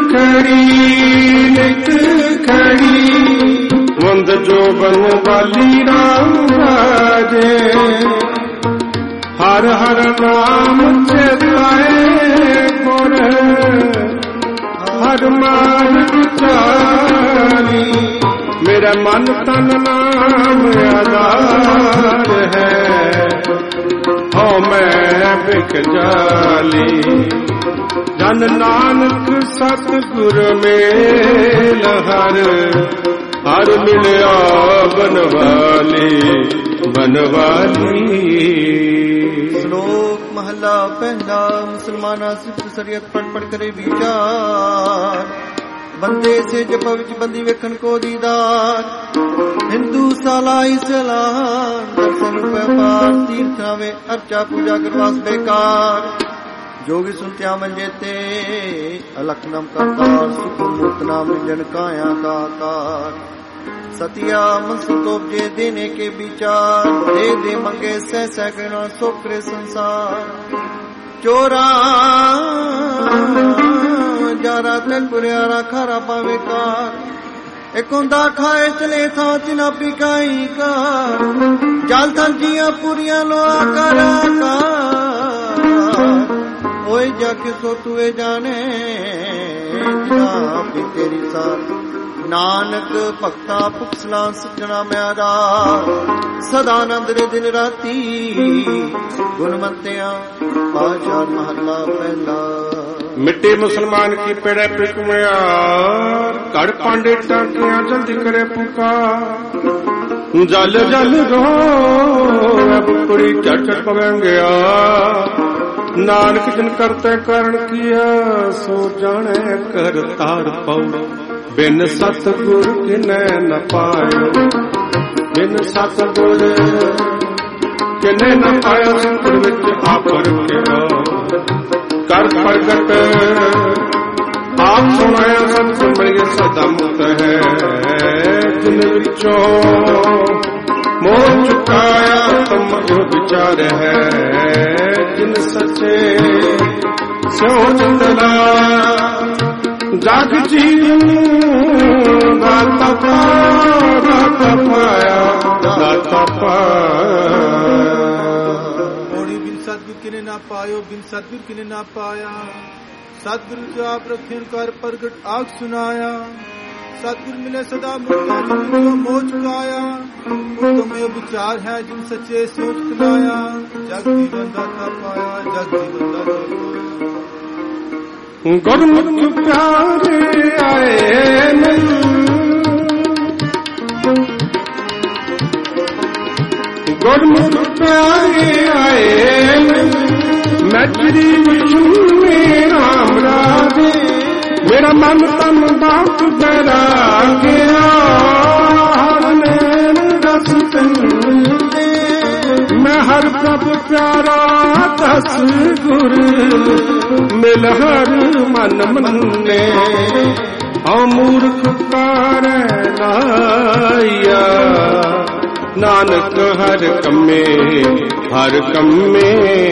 ਖੜੀ ਮੁੰਦ ਜੋ ਬਨੋ ਬਾਲੀ ਰਾਮ ਰਾਜੇ ਹਰ ਹਰ ਨਾਮ ਚੇਤਾਏ ਗੁਰ ਹਰ ਮਾਨ ਵਿਚਾਰੀ ਮੇਰਾ ਮਨ ਤਨ ਨਾਮ ਆਧਾਰ ਹੈ ਹਉ ਮੈਂ ਬਿਖ ਜਾਲੀ ਜਨ ਨਾਨਕ ਸਤਿਗੁਰ ਮੇਲ ਹਰ ਮਿਲਿਆ ਬਨਵਾਲੀ ਸ਼ਲੋਕ ਮਹਲਾ ਪਹਿਲਾ ਮੁਸਲਮਾਨਾ ਸਿਫਤ ਸ਼ਰੀਅਤ ਪੜ ਕਰੇ ਵਿਚਾਰ ਬੰਦੇ ਸੇ ਜਪ ਵਿੱਚ ਬੰਦੀ ਵੇਖਣ ਕੋ ਦੀਦਾਰ ਹਿੰਦੂ ਸਾਲਾ ਇਸਲਾਮ ਦਰਸ਼ਨ ਵਪਾਰ ਤੀਰਥਾਵੇ ਅਰਚਾ ਪੂਜਾ ਕਰਵਾਸ ਬੇਕਾਰ जोगी सुनत्या मंजे ते अलख नम करतार सुख मूर्त नाम जन काया का आकार सतिया मनसुतोप जे देने के विचार दे दे मंगे सह सैकड़ा सोकरे संसार चोरा जारा तक बुरियारा खारा पावे कार एक हुंदा खाए चले था चिना पिकाई का जाल थल जिया पुरिया लो आकार ओए जाके सो तुए जाने भी तेरी साथ नानक भक्ता पुखसला सजना म्यारा सदानंद रे दिन राती गुणवंतिया पाचार महला पहला मिट्टी मुसलमान की पेड़े पिकमया कड़ पांडे टाकिया जल्दी करे पुकार जल जल रो अब कुड़ी चढ़ चढ़ पवेंगे नानक जिन करते कारण किया सो जाने कर तार पाऊ बिन सतगुर किने न पायो बिन सतगुर किने न पायो सिर विच आपर के कर प्रगट आप सुनाया सत मिलिए सदा मुक्त है जिन विचों मोह चुकाया तुम जो विचार है जिन सचे सो चंदला जाग जीवन गाता पायो बिन सतगुर किने ना पाया। सतगुरु जाप रखें कर प्रगट आग सुनाया। सतगुर मिले सदा मुक्ता जो मोह चुकाया। उत्तम विचार है जिन सच्चे सोच कनाया। जग जीवन दाता पाया, जग जीवन दाता पाया। गुरमुख प्यारे आए मन, गुरमुख प्यारे आए मन, मैं श्री विष्णु में राम राधे। मेरा मन तन बाप डरा गया, रस मैं हर प्रभ प्यारा दस गुर, मिल हर मन मन्ने। मूर्ख कार लाया, नानक हर कम्मे हर कम्मे।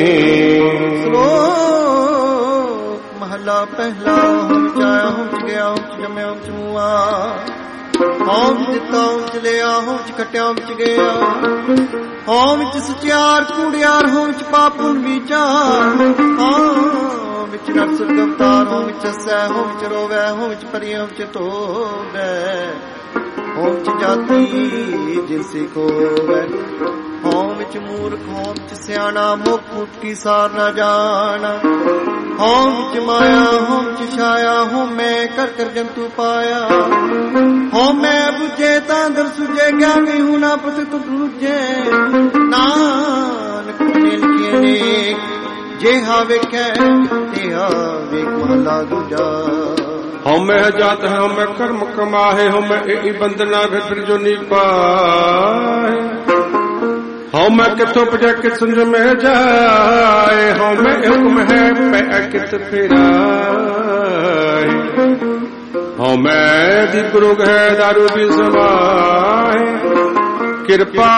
महला पहला हम जाया हम गया हम जमे हम चुआ। हम दिता हम लिया हम खटिया हम गया। हम सचियार कूड़ियार हम पापुन विचार। हम नरसुर अवतार हम सै हम रोवै हम परी हम धोवै। हम जाति जिनसी को हम मूर्ख हम सियाना मुख मुख की सार न जाना। हम माया हम छाया हम मैं कर कर जंतु पाया। हम मैं बुझे तांदर सुझे ज्ञानी हूं ना पत तो दूजे। नानक ने जे हावे कै ते हावे महला दूजा। हम जात है हम कर्म कमाहे, हम बंदना फिर जो नी पाए। हम किथों पजा कित संज में जाए। हम हुक्म है पै कित फिराए। हम दी गुरु है दारू भी समाए। कृपा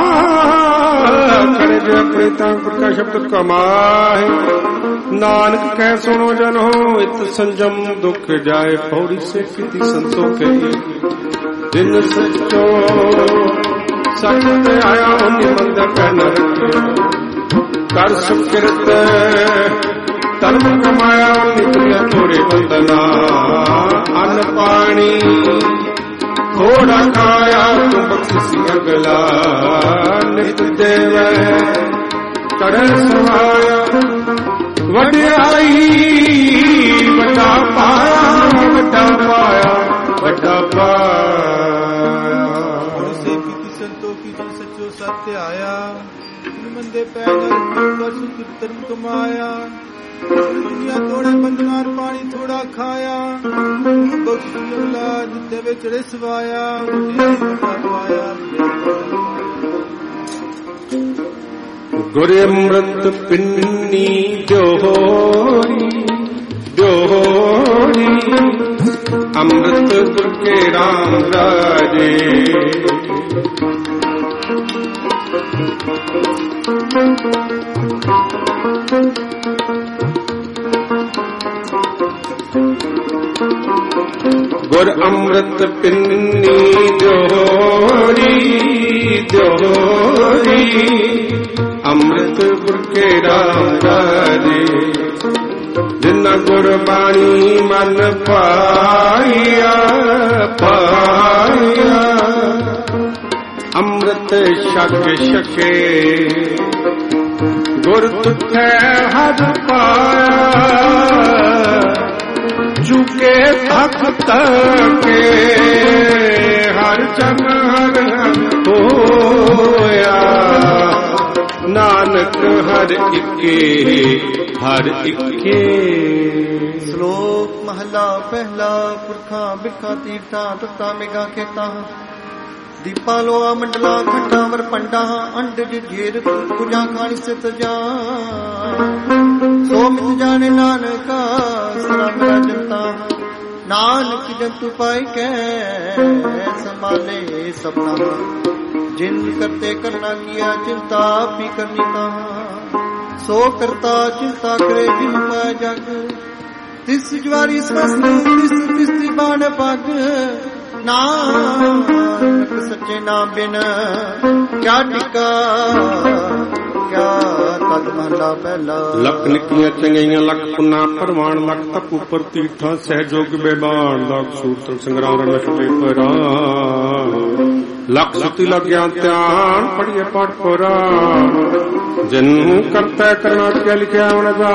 करे जो अपने तांकुर का शब्द कमाए। नानक कह सुनो जन हो इत संजम, दुख जाए पौड़ी से किति संतों के। दिन सचो सत्य आया निबंध कहन रखे। कर सुकृत धर्म कमाया, निकलिया थोड़े बंदना। अन्न पानी थोड़ा खाया, तुम बख्शी अगला। नित देव चढ़े सवाया, वड्याई वड्डा पाया, वड्डा पाया, वड्डा पाया। से संतों की जन सचो सत्य आया। मंदे पैदल कर सुख धर्म कमाया। दुनिया थोड़े बंदनार पानी थोड़ा खाया। बख्शला जिते चढ़े सवाया, वड्डा पाया। गुर अमृत पिन्नी जोहरी जोहरी। अमृत गुर के राम राजे। गुर अमृत पिन्नी जोहरी जोहरी। अमृत गुर के राम राजे। जिन्ना गुरबाणी मन पाया पाया। अमृत छक छके गुर तुठे हर पाया। झुके थक के हर जन हर होया। नानक हर इके हर इके। श्लोक महला पहला। पुरखा बिरखा तीर्था तुता मेघा खेता। दीपा लोआ मंडला खंडा वर पंडा। अंडज झेर पूजा खानी सित जा। सो मित जाने नानका सरा मेरा जनता। नानक जंतु पाई कै संभाले सपना। जिन करते करना किया चिंता भी करनी कहा। सो करता चिंता करे जिन पाए जग। तिस ज्वारी स्वस्ति तिस तिस्ती बाण पग। नानक सच्चे नाम बिन क्या टिका। क्या तद महला पहला। लख निकियां चंगियां लख पुन्ना परवान लख तप उपर तीर्था सहजोग बेबान लख सूत्र संग्राम नशे परा लख सुती लग्या ध्यान पढ़िए पाठ परा जिन करता करना क्या लिखा जा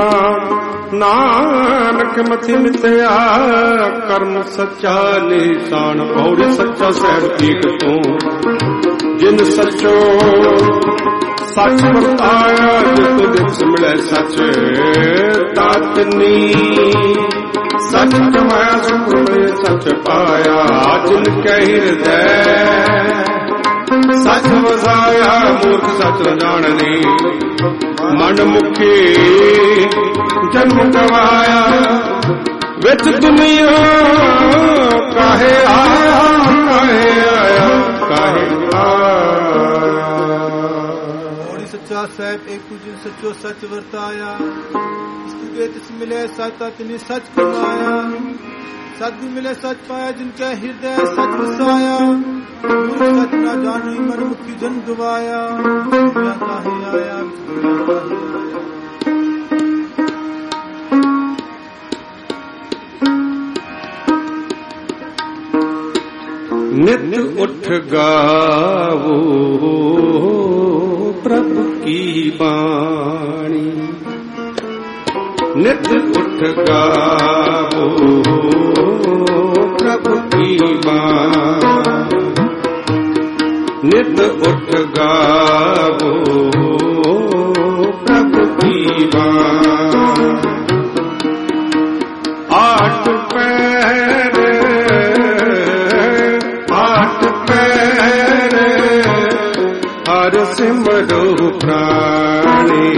नानक मथि मिथया कर्म सच्चा निशान और सच्चा सहब एक तू जिन सचो सच बताया जित दिस मिले सच तातनी सच कमाया सुख में सच पाया जिन के हृदय सच वसाया मूर्ख सच जाननी मन मुखी जन्म गवाया विच दुनिया काहे आया काहे आया काहे सच्चा साहब एक जिन सचो सच वर्ताया तिस मिले सच तिनि सच कमाया सदगुरु मिले सच पाया जिनके हृदय सच वसाया सच न जानो मन मुखी जन गवाया काहे आया नित उठ गावो प्रभु की बाणी नित उठ गावो प्रभु की बाणी नित उठ गावो प्रभु की बाणी आठ पैर हर सिमरो प्राणी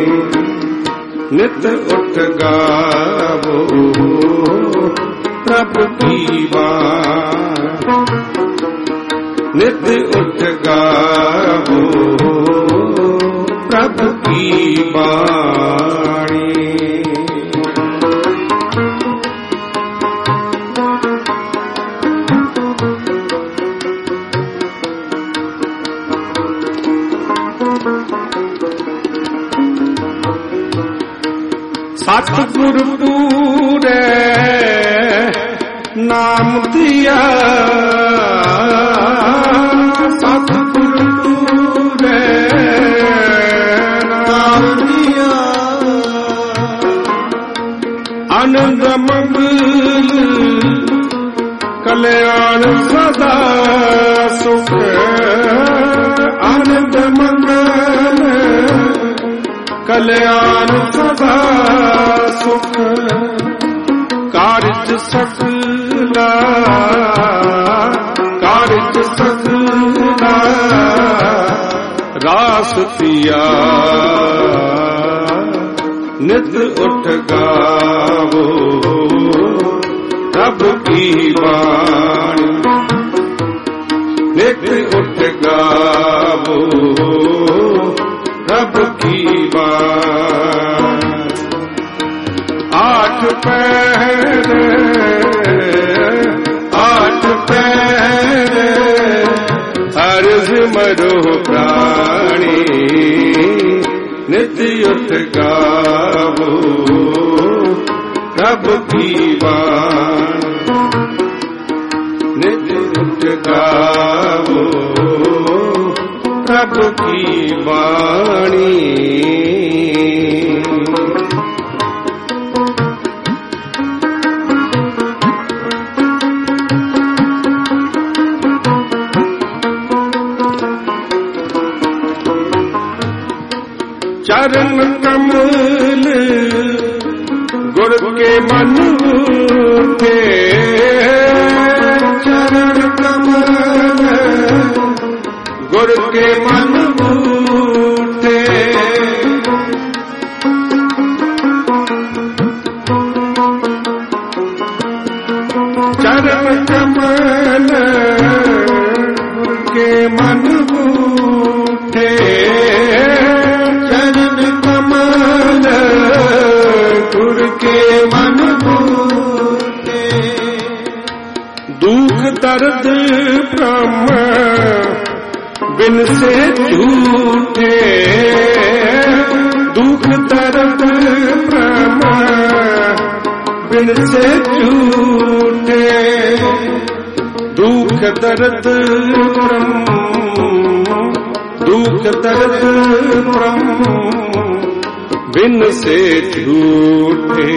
नित उठ गावो प्रभु की बाणी नित उठ गावो प्रभु की बाणी सतगुरु पूरे नाम दिया सतगुरु पूरे नाम दिया आनंद मंगल कल्याण सदा सुख आनंद मंगल कल्याण सदा सुख कारज सकला रास पिया नित उठ गावो प्रभु की बाणी नित उठ गावो प्रभु की बाणी आठ पैर हर सिमरो प्राणी नित्य उठ गावो प्रभु की बाणी नित्य उठ गावो प्रभु की बाणी चरण कमल गुर के मन थे चरण कमल गुर के मन थे चरण कमल गुर के मन थे गुर के मन बूते दुख दर्द ब्रह्म बिन से झूठे दर्द भ्रम बिन से झूठे, दुख दर्द भ्रम, दुख दर्द भ्रम बिन से झूठे,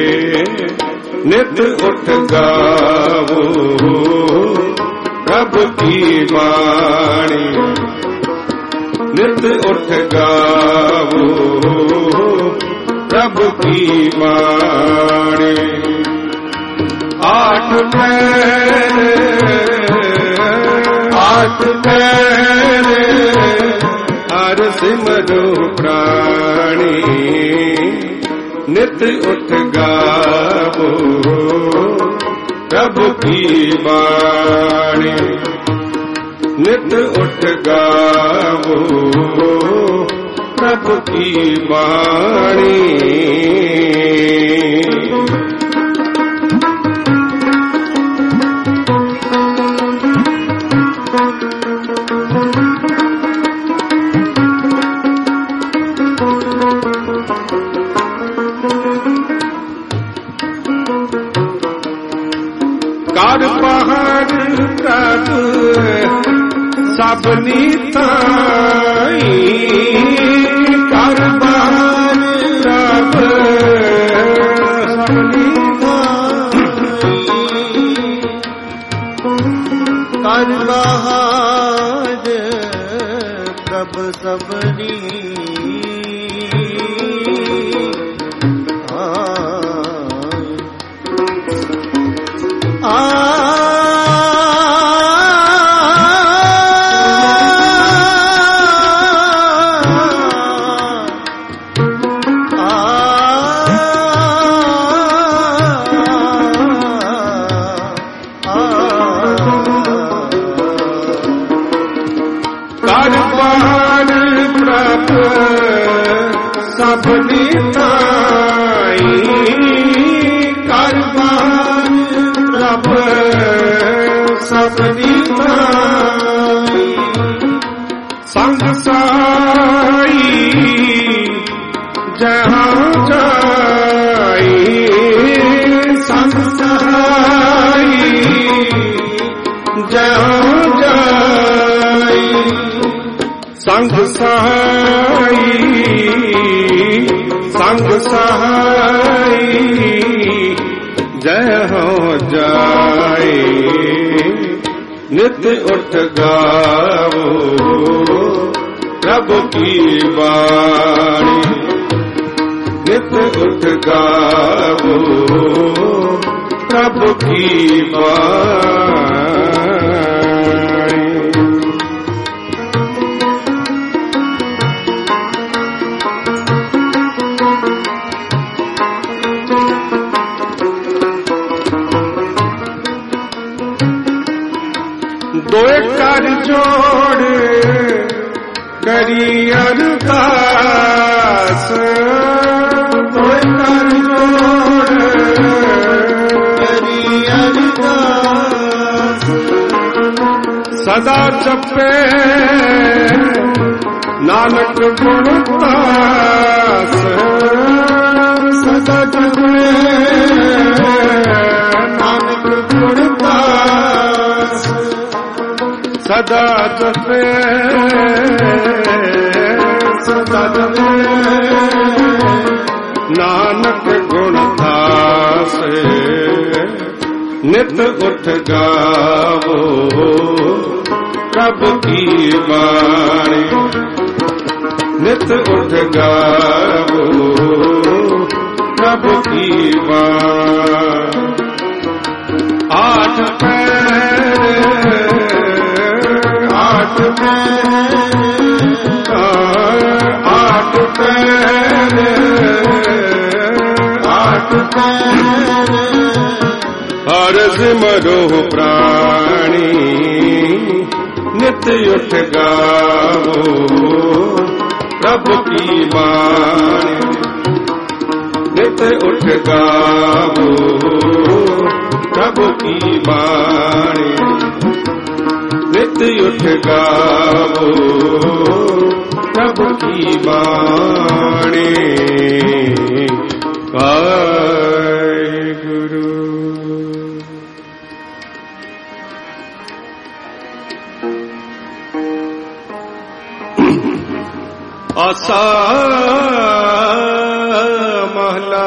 नित उठ गावो प्रभु की वाणी, नित उठ गावो प्रभु की वाणी। आठ पैर हर सिमरो प्राणी, नित उठ गावो प्रभु की वाणी, नित उठ गावो प्रभु की वाणी। कार पहाड़ प्रभु सबनी ताई, कार पहाड़ प्रभु सबनी ताई, कार पहाड़ प्रभु सबनी सबनी ताई, कारबार प्रभु सबनी ताई, संग साई जहाँ जाई, संग साई जहाँ जाई, संग साई संग सहाई जय हो जाए, नित उठ गावो प्रभु की वाणी, नित उठ गावो प्रभु की वाणी। दो कर जोड़ करी अरदास, दो कर जोड़ करी अरदास, सदा जपे नानक गुणदास, सदा जपे नानक गुणदास, सदा जपे सदा जपे नानक गुणदास, नित उठ गावो प्रभु की वाणी, नित उठ गावो प्रभु की वाणी। आठ पैर आठ पैर आठ पैर हर सिमरो प्राणी, नित उठ गावो प्रभु की वाणी, नित उठ गावो प्रभु की वाणी, नित उठ गावो प्रभु की बाणी वाहिगुरु। आसा महला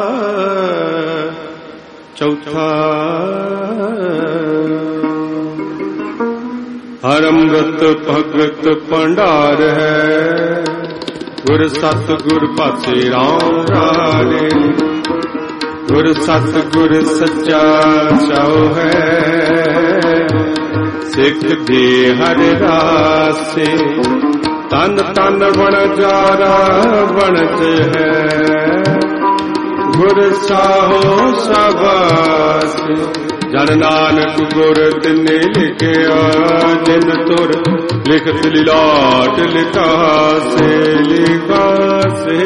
चौथा। हर अमृत भगत भंडार है, गुर सत गुर पासे राम राणे। गुर सत गुर सच्चा चाओ है, सिख दे हर रासे। तन तन बण जारा बनत है, गुर साहो शाबाश। जन नानक गुर तिने लिखिया, जिन तुर लिखत लिलाट लिखासे लिखासे।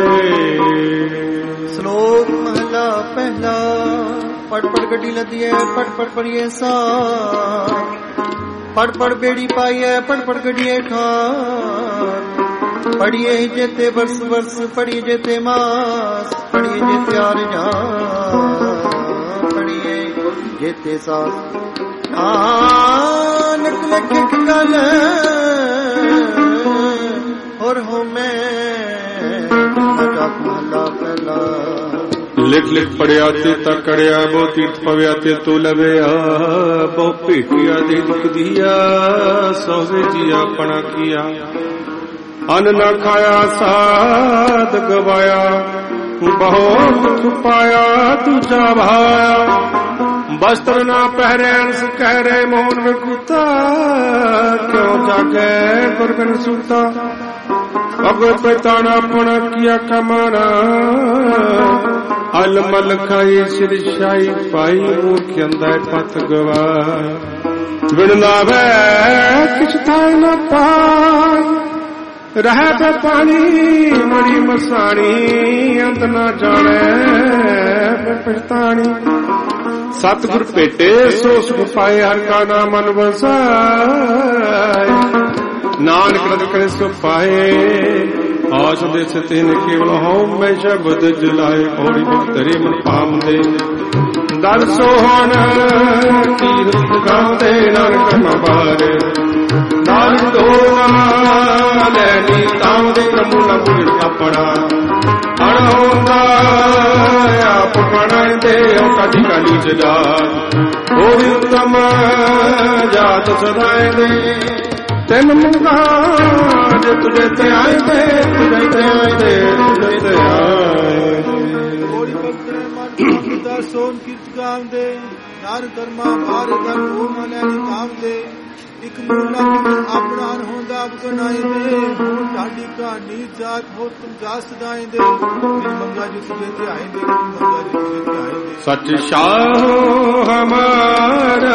श्लोक महला पहला। पढ़ पढ़ गड्डी लदी है, पढ़ पढ़ पढ़िए सा। पढ़ पढ़ बेड़ी पाई है, पढ़ पढ़ गड्डिए खार। पढ़िए जेते वर्ष वर्ष, पढ़िए जेते मास। पढ़िए जेते आर्या, पढ़िए जेते सास। नानक लिखे गल और हो मैं महला पहला। लिख लिख पढ़िया ते तकड़िया, बहु तीर्थ पव्या ते तो लवया। बहु भेटिया दे दुख दिया, सौसे जिया अपना किया। अन्न न खाया साध गवाया, बहुत पाया दूजा भाया। वस्त्र न पहरैन कह रहे मोहन विकुता, क्यों जागे गुरबिन सुता। अब पैताना अपना किया कमाना, अलमल खाई सिर शाही पाई। मूर्ख अंदा पत गवा, बिन लाभै किछ थाई न पाई। रह पे पानी मरी मसाणी, अंत न जाने पछतानी। सतगुर भेटे सो सुख पाए, हर का नाम मन बसाए। नानक रत करे सो पाए, आश दे तिन केवल होम में शब्द जलाए। पौड़ी भक्तरे मन पाम दे, दर सोहन कीरत गाते। नानक मारे नाल डोला लैनी, ताम दे नमूना बुढ़ अपना। अणहोंदा आप बनाए दे, कटी कटी जजा। वो भी उत्तम जात सदाए दे। तेन मुंगा जे तुझे ते आए दे, तुझे ते आए दे, तुझे ते आए। कोड़ी भक्त ने मन पिता सोन कीर्त गाम दे। नार कर्मा भार धन हो मलैनी काम दे। एक मूला अपना होंदा अब बनाए दे। हो ढाडी कहानी जात हो तुम जात सदाए दे। मंगा जो तुझे ते आए दे, मंगा जो तुझे ते आए दे। सच शाहो हमारा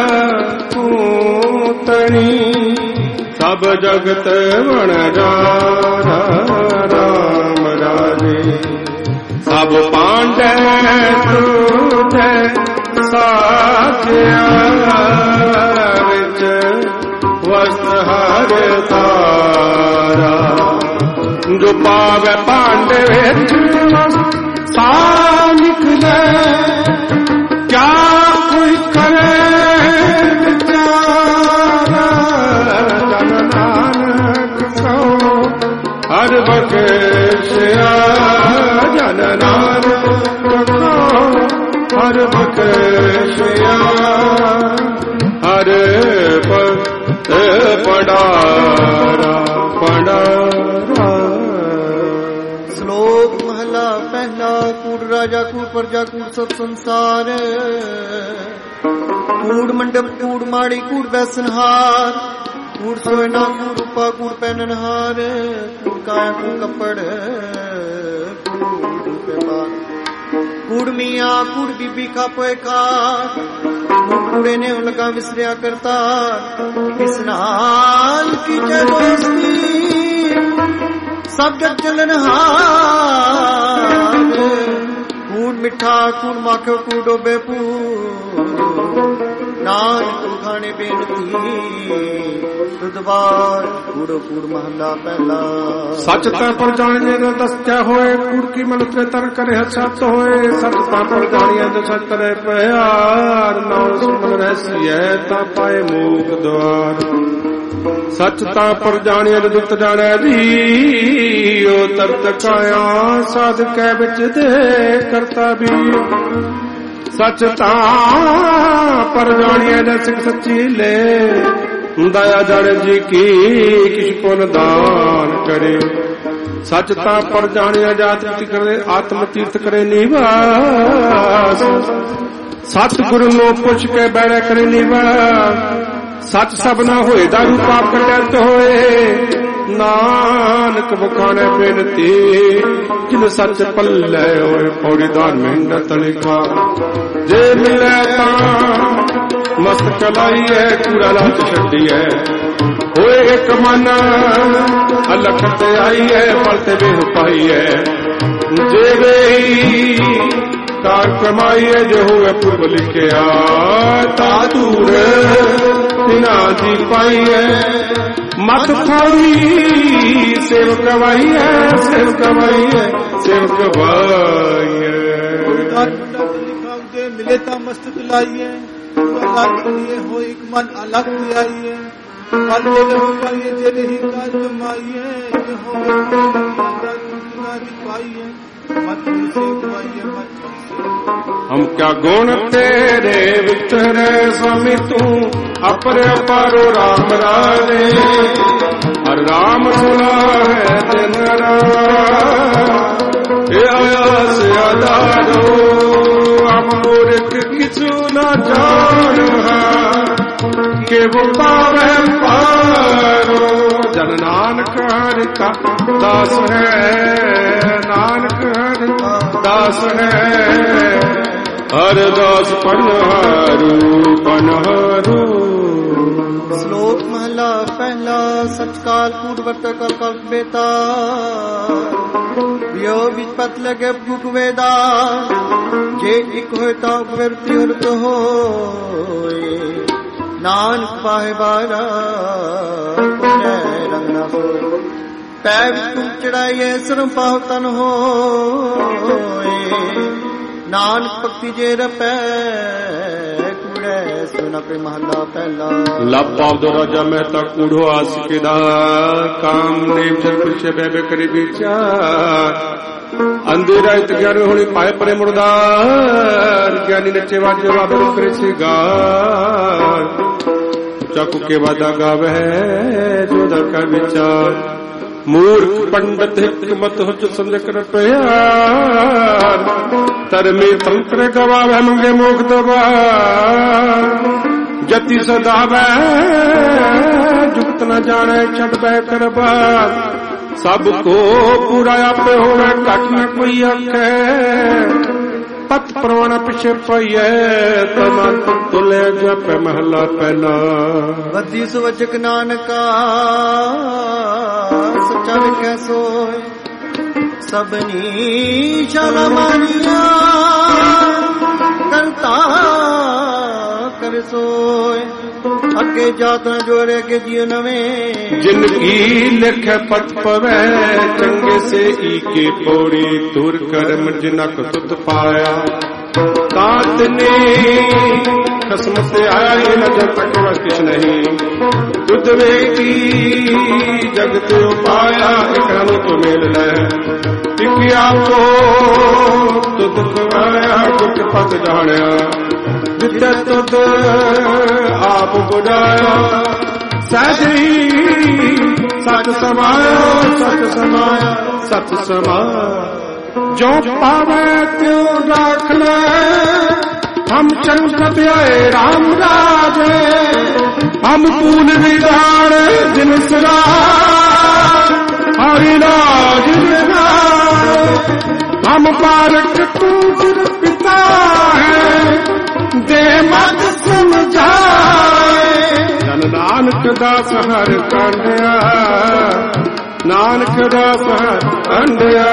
पूतनी, सब जगत बन जारा राम राजे। सब पांडे तुझे साथिया, विच वस्त्र हर तारा। जो पावे पांडे विच सा निकले, क्या कोई करे हर बख्शिया। जन नानक हर बख्शिया, हर पडारा पडारा। श्लोक महला पहला। कूड़ राजा कूड़ प्रजा कूड़ सब संसार। कूड़ मंडप कूड़ माड़ी कूड़ बैसनहार। कूड़ सोयना कूड़ रूपा कूड़ पहननहार। कूड़ काया कूड़ कपड़ कूड़ व्यापार। कूड़ मिया कूड़ बीबी का पोएकार। कूड़े ने उनका विसरिया करता। विसनाल की जय दोस्ती, सब जग चलनहार। कूड़ मिठा कूड़ माखो कूड़ डोबे पूर। नानक खाने बेनती, ਦੁਦਵਾਰ ਕੂੜੋ ਕੂੜ ਮਹੱਲਾ ਪਹਿਲਾ। ਸੱਚ ਤਾਂ ਪਰ ਜਾਣੀਏ ਜੋ ਦੱਸਿਆ ਹੋਏ, ਕੂੜ ਕੀ ਮਨ ਉਤਰੇ ਤਰ ਕਰੇ ਸੱਚ ਹੋਏ। ਸੱਚ ਤਾਂ ਪਰ ਜਾਣੀਏ ਜੋ ਸੱਚ ਕਰੇ ਪਿਆਰ, ਨਾਮ ਸੁਮਨ ਰਹਿਸੀਐ ਤਾਂ ਪਾਏ ਮੂਕ ਦੁਆਰ। ਸੱਚ ਤਾਂ ਪਰ ਜਾਣੀਏ ਜੋ ਦੁੱਤ ਜਾਣੈ ਜੀ, ਉਹ ਤਰਤ ਕਾਇਆ ਸਾਧ ਕੈ ਵਿੱਚ ਦੇ ਕਰਤਾ ਵੀ। ਸੱਚ ਤਾਂ ਪਰ ਜਾਣੀਏ ਜੋ ਸਿੱਖ ਸੱਚੀ ਲੈ, ਦਇਆ ਜੜ ਜੀ ਕੀ ਕਿਛ ਪੁਨ ਦਾਨ ਕਰੇ। ਸੱਚ ਤਾਂ ਪਰ ਜਾਣਿਆ ਜਾਤ ਕਰੇ, ਆਤਮ ਤੀਰਥ ਕਰੇ ਨਿਵਾਸ। ਸਤ ਗੁਰੂ ਨੂੰ ਪੁੱਛ ਕੇ ਬੈਠ ਕਰੇ ਨਿਵਾਸ। ਸੱਚ ਸਭ ਨਾ ਹੋਏ ਦਾਰੂ ਪਾਪ ਕੱਟਿਤ ਹੋਏ, ਨਾਨਕ ਬਖਾਣੇ ਬੇਨਤੀ ਜਿਨ ਸੱਚ ਪੱਲੇ ਹੋਏ। ਪੌੜੀ ਦਾਨ ਮਿਹਨਤ ਲਿਖਾ ਜੇ ਮਿਲੇ ਤਾਂ ਮਸਤ ਕਲਾਈਐ, ਕੂੜਾ ਲਾਚ ਛੱਡੀਐ। ਹੋਏ ਇੱਕ ਮਨ ਅਲਖ ਤੇ ਆਈਐ, ਫਲ ਤੇ ਵੇਹ ਪਾਈਐ। ਜੇ ਵੇਹੀ ਕਾਰ ਕਮਾਈਐ, ਜੇ ਹੋਵੇ ਪੁਰਬ ਲਿਖਿਆ ਤਾਂ ਧੂੜ ਤਿਨਾ ਦੀ ਪਾਈਐ। ਮਤ ਫਾੜੀ ਸੇਵ ਕਵਾਈਐ, ਸੇਵ ਕਵਾਈਐ, ਸੇਵ ਕਵਾਈਐ। ਮਿਲੇ ਤਾਂ ਮਸਤਕ ਲਾਈਏ, ਹੋ ਇੱਕ ਮਨ ਅਲੱਗ ਆਈਏ। ਫਲ ਦੇ ਹੋ ਪਾਈਏ, ਜੇ ਨਹੀਂ ਕਾਜ ਕਮਾਈਏ। ਜੇ ਹੋਵੇ ਪਾਈਏ, ਮਤ ਸੇ ਕਮਾਈਏ, ਮਤ ਹਮ ਕਿਆ ਗੁਣ ਤੇਰੇ ਵਿਤਰੇ स्वामी तू, ਅਪਰ ਅਪਾਰੋ ਰਾਮ ਰਾਜੇ। ਹਰ ਰਾਮ ਸੁਨਾ ਹੈ ਦਿਨ ਰਾਤ, ਇਹ ਆਇਆ ਸੇ ਆਦਾਰੋ। ਅਮੂਰਖ ਕਿਛੂ ਨਾ ਜਾਣ ਕਿ वो पावे पारो। जन नानक हरि का दास है, नानक हरि दास है। हर दास पनहारू पनहारू। ਸ਼ਲੋਕ ਮਹਲਾ ਪਹਿਲਾ। ਸਚ ਕਾਲ ਕੂੜ ਵਰਤ ਕਲ ਕਲ ਬੇਤਾ, ਵਿਓ ਵਿੱਚ ਪਤ ਲਗੇ ਭੁਖ ਵੇਦਾ। ਜੇ ਇੱਕ ਹੋਏ ਤਾਂ ਵਿਰਤੀ ਉਰਤ ਹੋਏ, ਨਾਨਕ ਪਾਹੇ ਬਾਰਾ ਰੰਗ ਨਾ ਹੋਏ। ਪੈ ਵਿੱਚ ਤੂੰ ਚੜਾਈਏ ਸਰਮ ਪਾਹੁ ਤਨ ਹੋਏ, ਨਾਨਕ ਭਗਤੀ ਜੇ ਰਪੈ ਕੂੜੈ। ਸੁਨਾ ਕੇ ਮਹਲਾ ਪਹਿਲਾ। ਲੱਭਾ ਦੋ ਰਾਜਾ ਮਹਿਤਾ ਕੂੜੋ ਆਸਿਕੇ ਦਾ, ਕਾਮ ਦੇਵ ਜਨ ਪਿਛੇ ਬਹਿ ਕਰੀ ਵਿਚਾਰ। ਅੰਧੇਰਾ ਇਤ ਗਿਆਨ ਹੋਣੀ ਪਾਏ ਪਰੇ ਮੁਰਦਾਰ, ਗਿਆਨੀ ਨੱਚੇ ਵਾਜੇ ਬਾਬੇ ਨੂੰ ਕਰੇ ਸਿਗਾਰ। ਚੱਕੂ ਕੇ ਵਾਦਾ ਗਾਵੇ ਜੋ ਦਾ ਕਾ ਵਿਚਾਰ। ਮੂਰਖ ਪੰਡਤ ਹਿਕਮਤ ਹੁਚ ਸਮਝ ਕਰ ਪਿਆਰ, ਧਰਮੀ ਤੰਤਰ ਗਵਾਵੇ ਮੰਗੇ ਮੋਖ ਦਵਾਰ। ਜਤੀ ਸਦਾਵੇ ਜੁਗਤ ਨ ਜਾਣੇ ਛੱਡ ਬੈ ਕਰਬਾਰ। ਸਭ ਕੋ ਪੂਰਾ ਆਪੇ ਹੋਵੇ ਘਟ ਨ ਕੋਈ ਆਖੇ। ਪਤ ਪ੍ਰਵਾਨ ਪਿਛੇ ਪਈਐ ਤਮਨ ਤੁਲੇ ਜਪੈ ਮਹਲਾ ਪਹਿਲਾ। ਬੱਦੀ ਸੁਵਚਕ ਨਾਨਕਾ ਸੱਚਾ ਲਿਖੈ ਸੋਏ। ਸਭਨੀ ਸ਼ਾਲਾ ਮਾਨੀਆਂ ਕਰਤਾ ਕਰ ਸੋਏ। ਅੱਗੇ ਜਾਤ ਨ ਜੋੜੇ ਕੇ ਜੀਉ ਨਵੇਂ। ਜਿਨ ਕੀ ਲਿਖੈ ਪਤ ਪਵੈ ਚੰਗੇ ਸੇ ਈਕੇ ਪੌੜੀ। ਤੁਰ ਕਰਮ ਜਿਨਕ ਤੁਤ ਪਾਇਆ ਤਾਤ ਨੇ ਖਸਮ ਤੇ ਆਏ ਨ ਜਬ ਤੱਕ ਕਿਛ ਨਹੀਂ। ਤੁਧ ਵੇਖੀ ਜਗਤ ਉਪਾਇਆ ਇਕਰਾ ਨੂੰ ਤੂੰ ਮੇਲ ਲੈ। ਇਕ ਆਪੋ ਤੁਧ ਖਵਾਇਆ ਗੁਟ ਪਤ ਜਾਣਿਆ। ਜਿੱਤੇ ਤੁਧ ਆਪ ਬੁਝਾਇਆ ਸਹਿਜੀ ਸਤ ਸਮਾਇਆ। ਸਤ ਸਮਾਇਆ ਸਤ ਸਮਾਇਆ। ਜੋ ਪਾਵੇ ਤਿਉ ਰਾਖ ਲੈ ਹਮ ਚੰਦ ਆਏ ਰਾਮ ਰਾਜੇ। ਹਮ ਪੂਨ ਵਿਧਾਨ ਜਿਨ ਸਰਾ ਹਰਿ ਰਾਜ ਹਮ ਪਾਰਕ ਤੂੰ ਜਿਨ ਪਿਤਾ ਹੈ ਦੇ ਮਤ ਸਮਝਾਏ। ਜਨ ਨਾਨਕ ਦਾਸ ਹਰ ਕੰਡਿਆ, ਨਾਨਕ ਦਾਸ ਹਰ ਕੰਡਿਆ।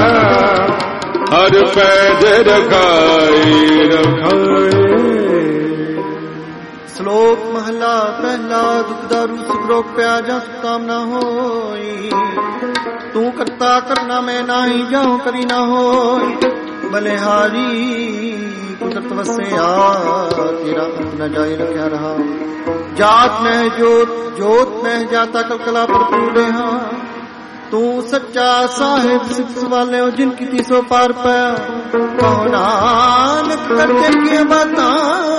ਹਰ ਪੈਜ ਰਖਾਈ ਰਖਾਏ। ਸ਼ਲੋਕ ਮਹਲਾ ਪਹਿਲਾ। ਦੁਖਦਾਰੂ ਸੁਖਰੋਗ ਪਿਆ ਜਾਂ ਸੁਤਾਮਨਾ ਹੋਈ, ਤੂੰ ਕਰਤਾ ਕਰਨਾ ਮੈਂ ਨਾਹੀ, ਜਾਉ ਕਰੀ ਨਾ ਹੋਈ। ਬਲਿਹਾਰੀ ਕੁਦਰਤ ਵਸਿਆ, ਤੇਰਾ ਅੰਤ ਨ ਜਾਏ ਰਖਿਆ ਰਹਾ। ਜਾਤ ਮਹਿ ਜੋਤ, ਜੋਤ ਮਹਿ ਜਾਤਾ ਕਲਕਲਾ ਭਰਪੂਰ ਰਹਾ। ਤੂੰ ਸੱਚਾ ਸਾਹਿਬ ਸਿੱਧ ਸਵਾਲਿਓ, ਜਿਨ ਕੀਤੀ ਸੋ ਪਾਰ ਪਿਆ। ਕਹੋ ਨਾਨਕ ਕਰਤੇ ਕੀ ਬਾਤਾਂ,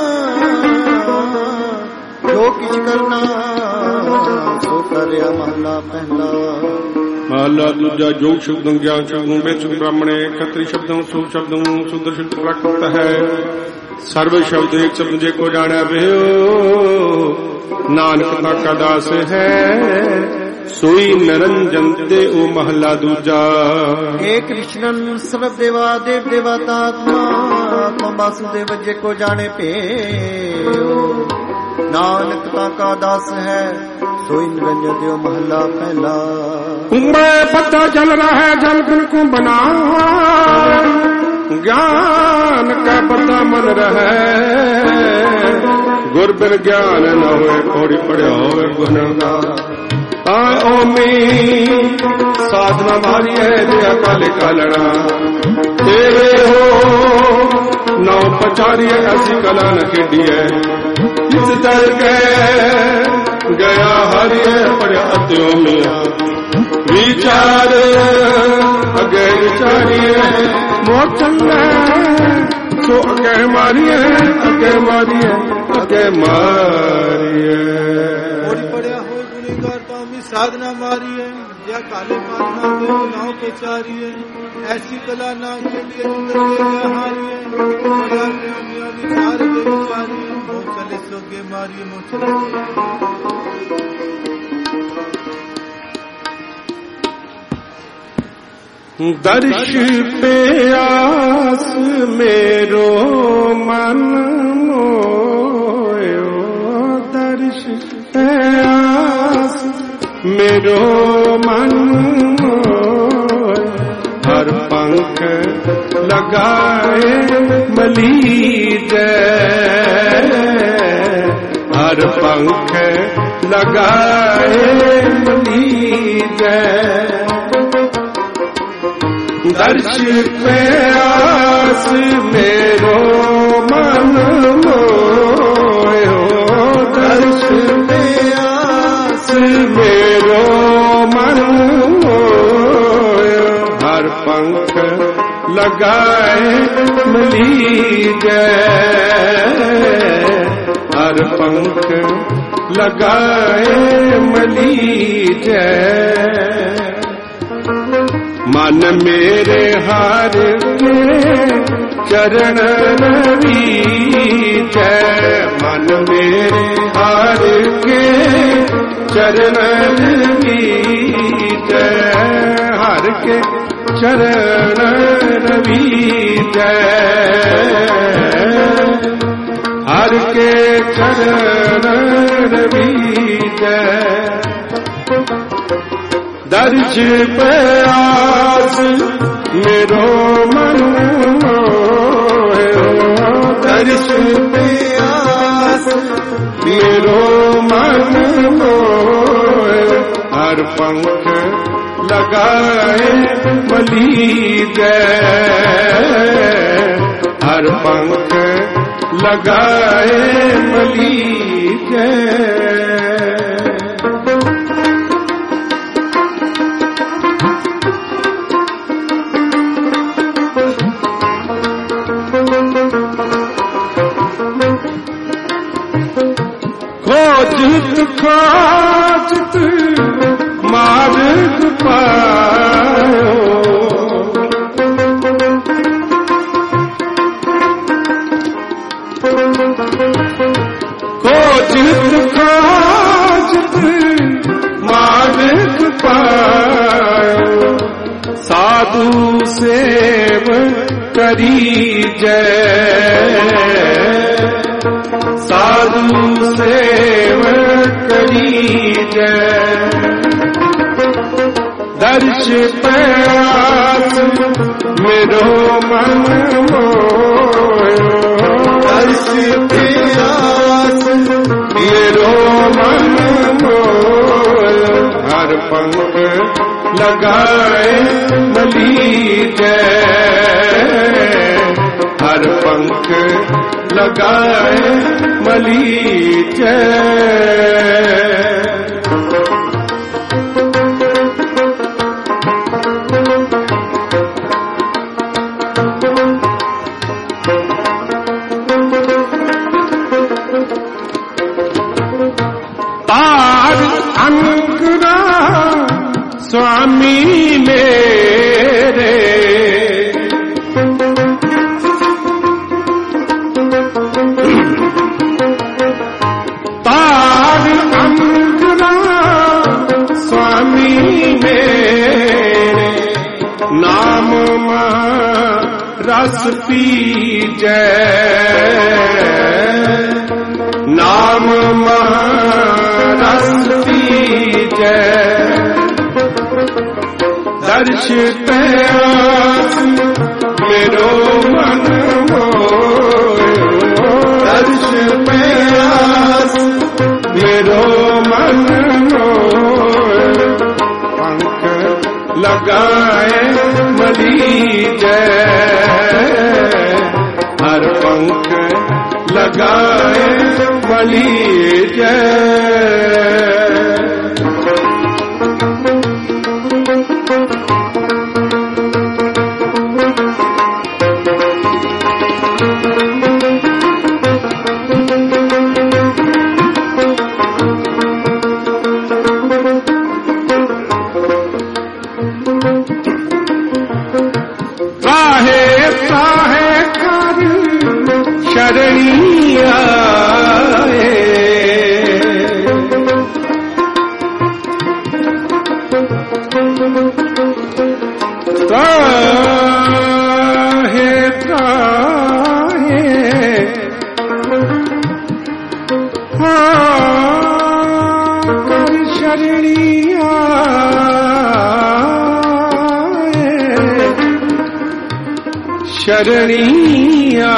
ਜੋ ਕਿਛ ਕਰਨਾ ਸੋ ਕਰਿਆ। ਮਹਲਾ ਪਹਿਲਾ। ਮਹਲਾ ਦੂਜਾ। ਜੋਗ ਸ਼ਬਦੰ ਗਿਆਨ ਸ਼ਬਦੰ ਵੇਦ ਬ੍ਰਾਹਮਣੇ, ਖਤਰੀ ਸ਼ਬਦੰ ਸੂ ਸ਼ਬਦੰ ਸ਼ੂਦਰ ਸ਼ਬਦ ਪ੍ਰਕਟ ਹੈ। ਸਰਵ ਸ਼ਬਦ ਇੱਕ ਸ਼ਬਦ ਜੇ ਕੋ ਜਾਣਿਆ ਬਿਓ, ਨਾਨਕ ਤਾਂ ਕਾ ਦਾਸ ਹੈ। ਸੋਈ ਨਿਰੰਜਨ ਤੇ ਉਹ ਮਹਲਾ ਦੂਜਾ। ਏ ਕ੍ਰਿਸ਼ਨਨ ਸਰਬ ਦੇਵਾ ਦੇਵ ਦੇਵਤਾ ਆਤਮਾ, ਤੂੰ ਵਾਸੁਦੇਵ ਜੇ ਕੋ ਜਾਣੇ ਭੇਓ। ਨਾਨਕ ਤਾਂ ਕਾ ਦਾਸ ਹੈ, ਸੋਈ ਨਿਰੰਜਨ ਤੇ ਉਹ ਮਹਲਾ ਪਹਿਲਾ। कुंभे पता चल रहा है जल बिन को बना, ज्ञान का पता मन रहे। गुर बिन ज्ञान न होए, थोड़ी पढ़िया होवे गुण ना। ओमी साधना मारी है जे अकाल कालना, तेरे हो नौ पचारी ऐसी कला न खेडी है। इस दर गया हरिये पढ़िया अत्यो मिया। विचार अगे विचारिए मोचन सो अगे मारिए, अगे मारिए, अगे मारिए। पढ़िया हो गुणीगार तामी साधना मारिए, या काले मारना हो नाव पे चारिए। ऐसी कला ना खेलिए हारिए, विचार अगे विचारिए। मोह चले सोगे मारिए, मोह चले। दर्श पे आस मेरो मन मोयो, दर्श पे आस मेरो मन मोयो। हर पंख लगाए मलीजे, हर पंख लगाए मलीजे। दर्श पे आस मेरो मन मोयो, दर्श पे आस मेरो मन मोयो। हर पंख लगाए मलीजे, हर पंख लगाए मलीजे। मन मेरे हार के चरण नवीजै, मन मेरे हार के चरण नवीजै। हार के चरण नवीजै, हार के चरण नवीजै। दर्श पे आस मेरो मन मोयो, दर्श पे आस मेरो मन मोयो। हर पंख लगाए मलीजे, हर पंख लगाए मलीजे। खोजत खोजत मार्ग पायो, खोजत खोजत मार्ग पायो। साधु सेव करी जय, साधु सेव करी जय। दर्श पे आस मेरो मन मोयो, दर्श पे आस मेरो मन मोह हर पंख लगाए मलीजय हर पंख लगाए मलीजय स्वामी मेरे तार अंगना स्वामी मेरे नाम रस पीजै नाम रस पीजै दर्श प्यास मेरो मन मोह दर्श प्यास मेरो मन मोह पंख लगाए मलीजय हर पंख लगाए मलीजय शरणिया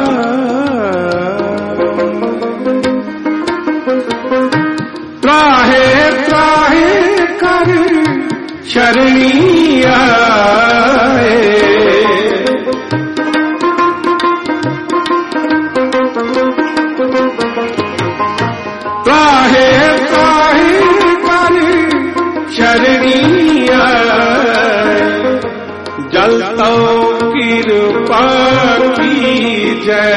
त्राहे त्राहे कर शरणिया त्राहे त्राहे कर शरणिया जलतो कृपा कीजय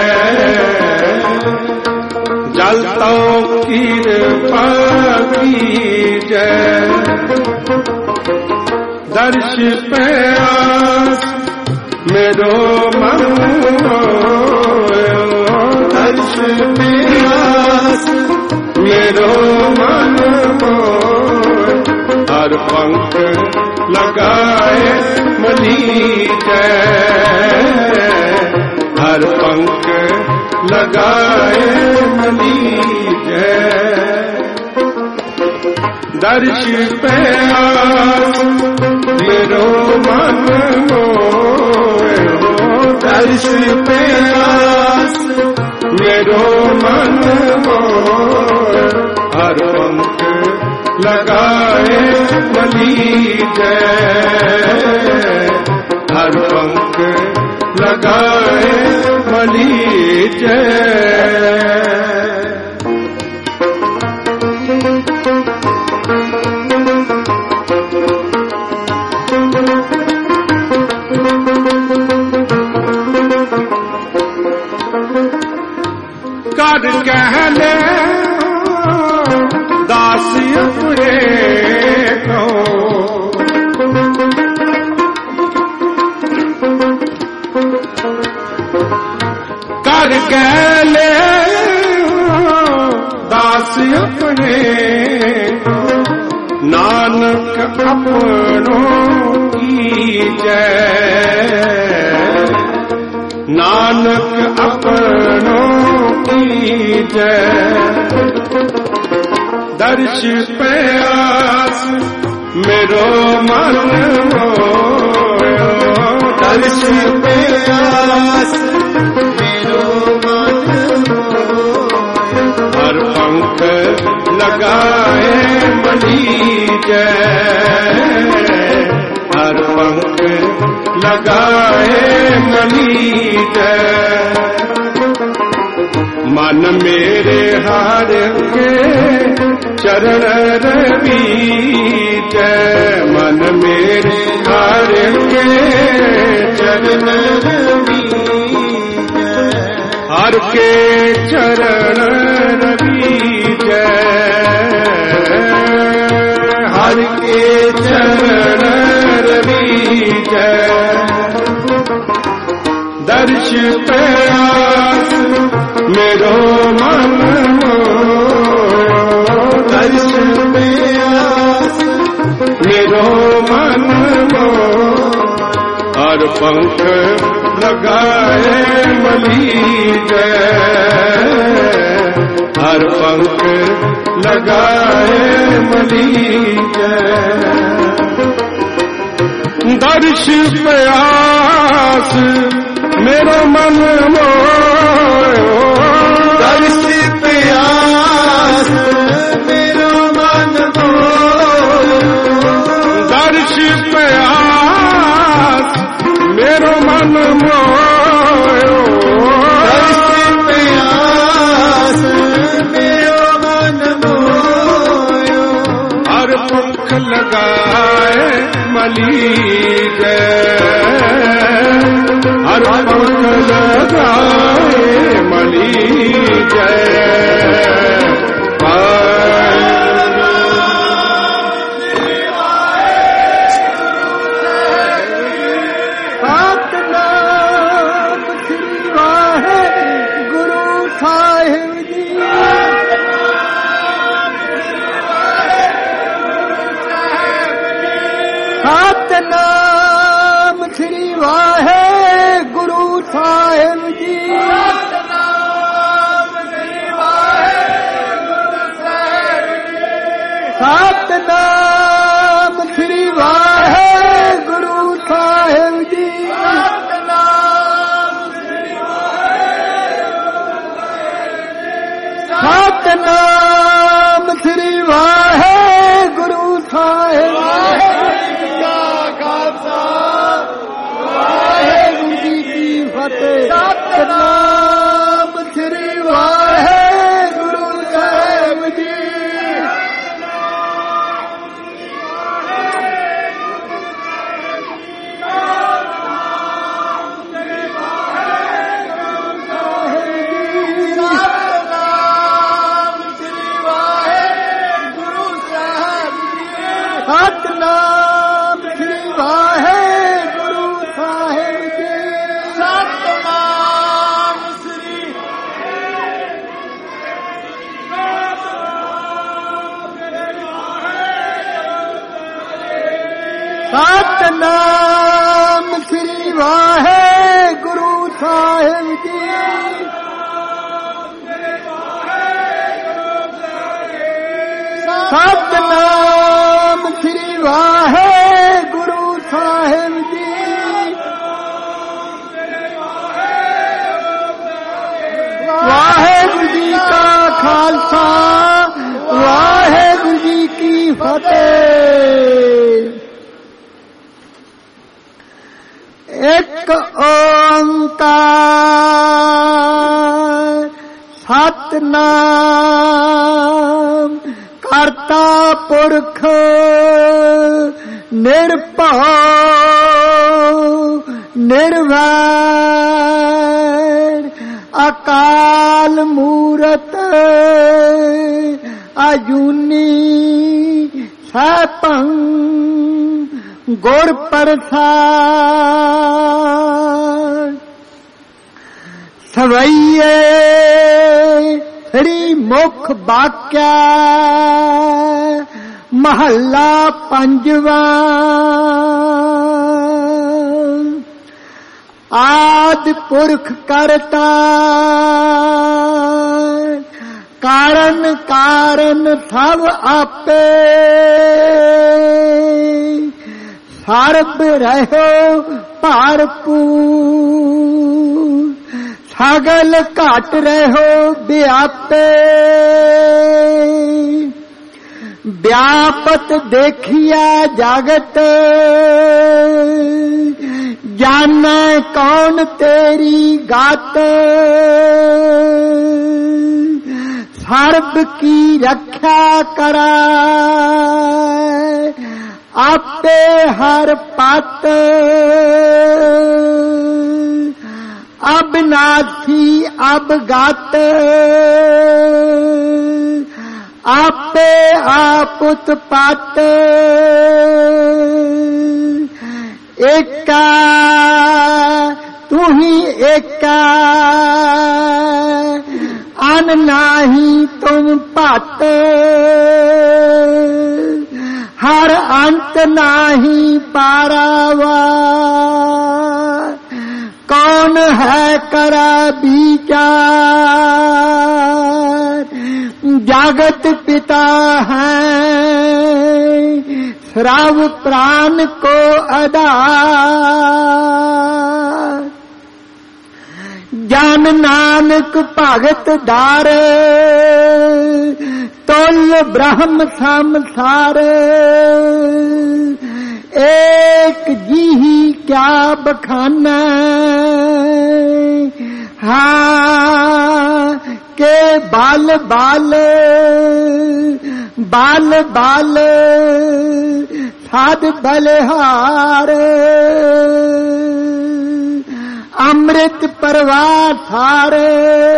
जलतो कृपा कीजय दर्श प्यास मेरो मन दर्श प्यास मेरो मन हर पंख लगाए मलीजय हर पंख लगाए मलीजय दर्श प्यास मेरो मन मोह दर्श प्यास मेरो मन मोह हर पंख लगाए मलीजय हर पंख लगाए मलीजय कर कहले दास अपने को कर कहले दास अपने नानक अपनों की जय नानक अपनों की जय दर्श प्यास मेरो मन दर्श प्यास मेरो मन हर लगाए मलीजै हर पंख लगाए मलीजै मन मेरे हार के चरण रवीजै मन मेरे हार के चरण रवीजै हर के चरण रवीजै हर के चरण रवीजै दर्श प्यास मेरो मन दर्श प्यास मेरो मन और पंख लगाए मलीजै हर पंख लगाए मलीजै दर्श प्यास मेरो मन दर्श प्यास मेरो मन दर्श प्यास मेरो मन दर्श प्यास मेरो मन हर पंख लगाए मलीजै हर पंख लगाए मलीजै सतनाम श्री वाहेगुरु साहिब जी सतनाम श्री वाहेगुरु साहिब जी सतनाम श्री वाहेगुरु साहिब सतनाम श्री वाहेगुरु साहिब जी सतनाम श्री वाहेगुरु साहिब जी सतनाम श्री सतनाम श्री वाहेगुरु साहिब जी सतनाम श्री वाहेगुरु साहिब जी वाहेगुरु जी का खालसा वाहेगुरु जी की फतेह। एक ओंकार सतनाम करता पुरख निर्भव निर्वैर अकाल मूरत अजूनी सैभं गुर प्रसाद सवैये श्री मुख वाक्या महला पंजवा आदि पुरख करता कारण कारण सब आपे सर्ब रहो भरपूर सगल घट रहो व्यापे व्यापत देखिया जगत, जाने कौन तेरी गात। सर्ब की रक्षा करा आपे हर पात। अब नाथी अब गात, आपे आप उत्पात। एका तू ही एका, अन नाही तुम पात। हर अंत नाही पारावार, कौन है करा विचार। जगत पिता है श्राव प्राण को आधार। जन नानक भगत दारे, तुल ब्रह्म संसार। एक जी ही क्या बखाना, हाँ के बाल बाल बाल बाल साध बलिहार। अमृत परवार थारे,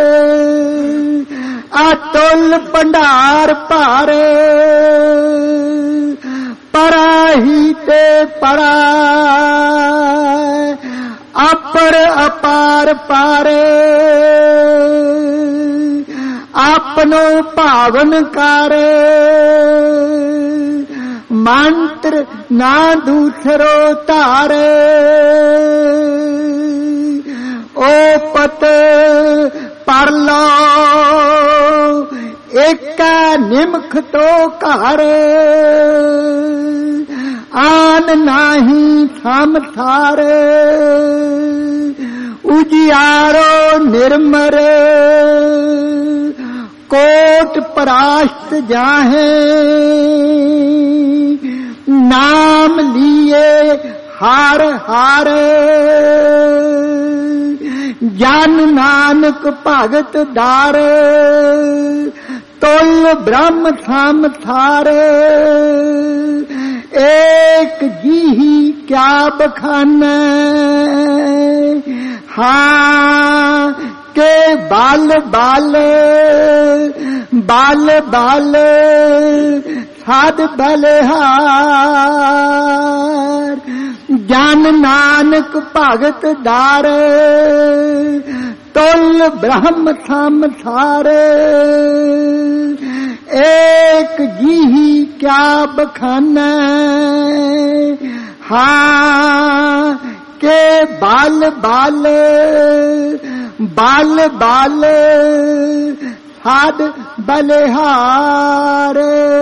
अतुल भंडार पारे। परा ही ते परा, अपर अपार पारे। आपनो पावन करे, मंत्र ना दूसरो तारे। ओ पत पर लो एका निमख तो घर। आन नाही थम थारे, उजियारो निर्मरे। कोट परास्त जाहे, नाम लिए हार हारे। जन नानक भगत दारे, तुल ब्रह्म संसारे। एक जी ही क्या बखाने, हाँ के बाल बाल बाल बाल साध बलिहार। जन नानक भगत दारे, तुल ब्रह्म संसारे। एक जी ही क्या बखाने, हाँ के बाल बाल बाल बाल साध बलिहार।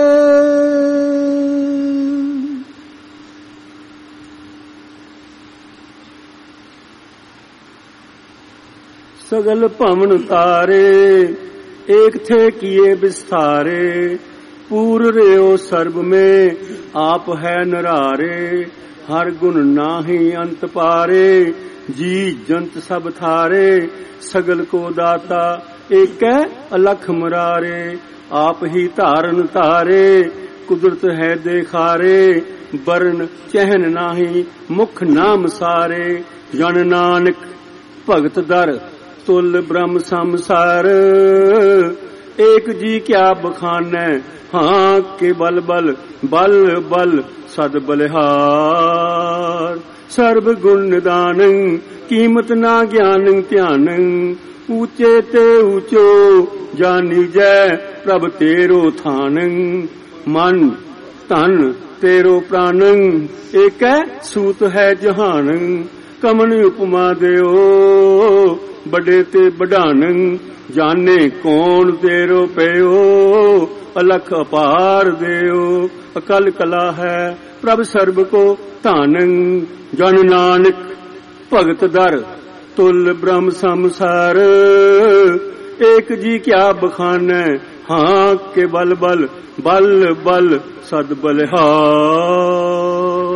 सगल भवन तारे, एक थे किए विस्तारे। पूर रेओ सर्ब में आप है नरारे। हर गुण नाही अंत पारे, जी जंत सब थारे। सगल को दाता एक अलख मुरारे। आप ही धारन तारे, कुदरत है देखारे। बरन चहन नाही मुख नाम सारे। जन नानक भगत दर, तुल ब्रह्म संसार। एक जी क्या बखाने, हाँ के बल बल बल बल सद बलिहार। सर्व गुण निदानं, कीमत ना ज्ञानं ध्यानं। ऊंचे ते ऊंचो जानी जय, प्रभ तेरो थानं। मन तन तेरो प्राणं, एक सूत है जहानं। कमन उपमा देओ, बड़े ते बढ़ानं। जाने कौन तेरो पयो, अलख अपार देओ। अकल कला है प्रभ सर्ब को धानं। जन नानक भगत दर, तुल ब्रह्म संसार। एक जी क्या बखाने, हाँ के बल बल बल बल सद बलिहार।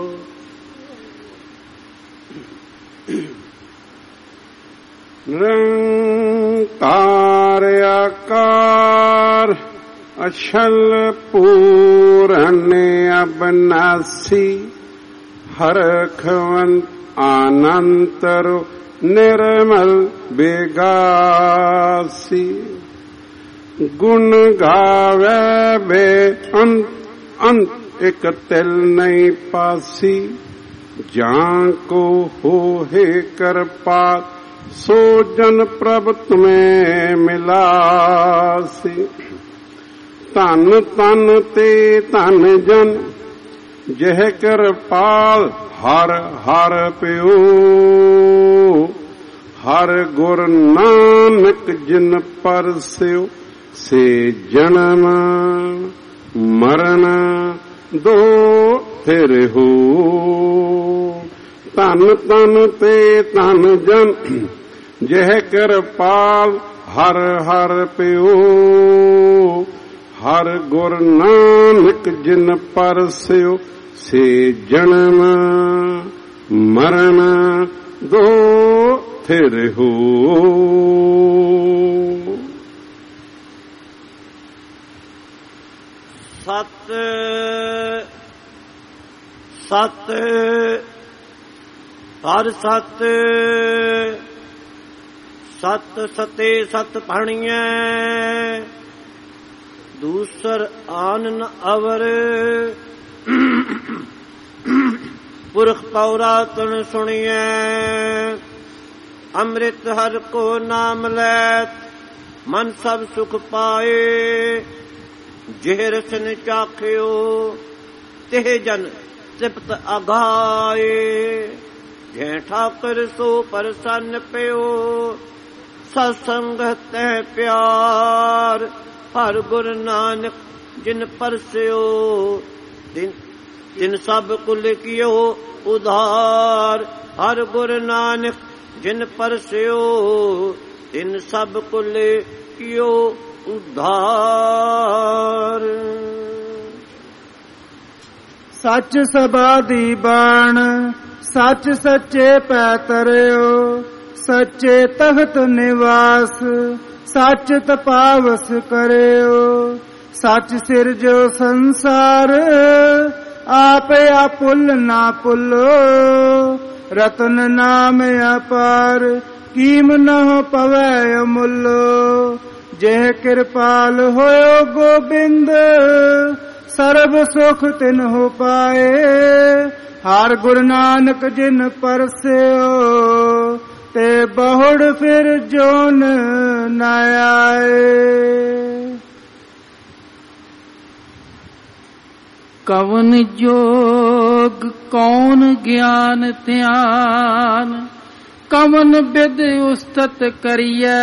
निरंकार आकार अचल पूर्ण अविनाशी हरखवंत अनंतर निर्मल बेगासी। गुण गावे बे अंत अंत एक तिल नहीं पासी। जान को हो हे कृपा सो जन प्रभ तुम्हें मिलासी। तन तन ते तन जन जह कृपाल हर हर प्यो। हर गुर नानक जिन परस्यो से जन्म मरण दो फिर हो। तन तन ते तन जन जह कृपाल हर हर प्यो। हर गुर नानक जिन परस्यो से जन्म मरण दो फिर हो। सत सत हर सत सत सते सत भाणिया। दूसर आनन अवर पुरख पौरा तन सुनिए। अमृत हर को नाम लैत मन सब सुख पाए। जिह रसन चाख्यो तिह जन तृप्त अघाए। जै ठाकर सो प्रसन्न प्यो सत्संग तह प्यार। हर गुरु नानक जिन परस्यो जिन सब कुल कियो उधार। हर गुरु नानक जिन परस्यो जिन सब कुल कियो उधार। सच सबादी बाण सच सच्चे पैतर्यो। सच्चे तख्त निवास सच तपावस करियो। सच सिरजो संसार आप अपुल ना पुलो। रतन नाम अपार कीम न हो पवै अमुलो। जह कृपाल होयो गोबिंद सर्व सुख तिन हो पाए। हर गुरु नानक जिन परस्यो ते बहुड़ फिर जोन न आए। कवन जोग कौन ज्ञान ध्यान कवन विद उस्तत करिय।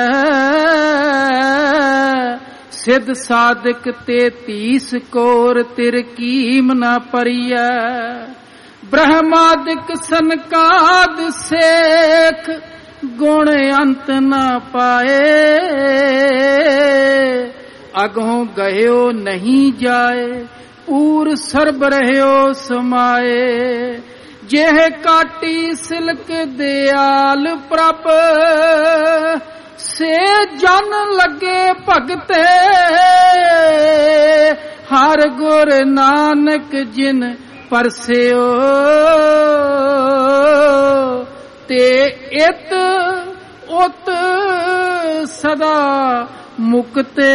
सिद्ध साधक 33 कोर तिर कीम न परिय। ब्रह्मादिक सनकाद सेख गुण अंत न पाए। अगों गयो नहीं जाए पूर सर्ब रहयो समाए। जेह काटी सिलक दयाल प्रभ से जन लगे भगते। हर गुर नानक जिन परस्यो ते इत उत सदा मुक्ते।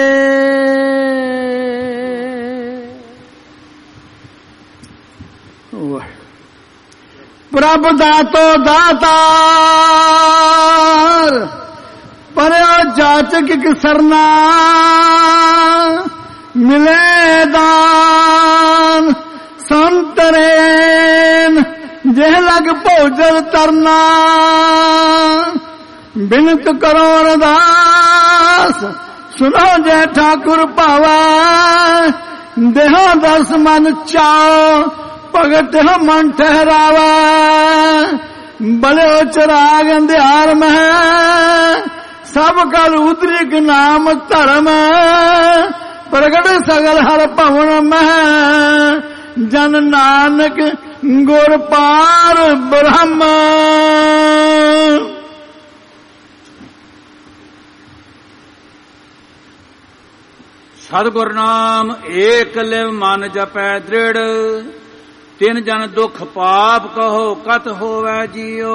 प्रभ दातो दातार पर्यो जाचक सरना। मिले दान संतरेन जह लग भोजन तरना। बिनत करो अरदास सुनो जय ठाकुर पावा। देहो दस मन चाओ भगत मन ठहरावा। बड़े चिराग अंधियार में ਸਭ ਕਲ ਉਦਰਿਕ ਨਾਮ ਧਰਮ ਪ੍ਰਗਟ ਸਗਲ ਹਰ ਭਵਨ ਮਹਿ ਜਨ ਨਾਨਕ ਗੁਰ ਪਾਰ ਬ੍ਰਹਮ। ਸਤਿਗੁਰ ਨਾਮ ਏਕ ਲਿਵ ਮਨ ਜਪੈ ਦ੍ਰਿੜ ਤਿਨ ਜਨ ਦੁਖ ਪਾਪ ਕਹੋ ਕਤ ਹੋਵੈ ਜੀਓ।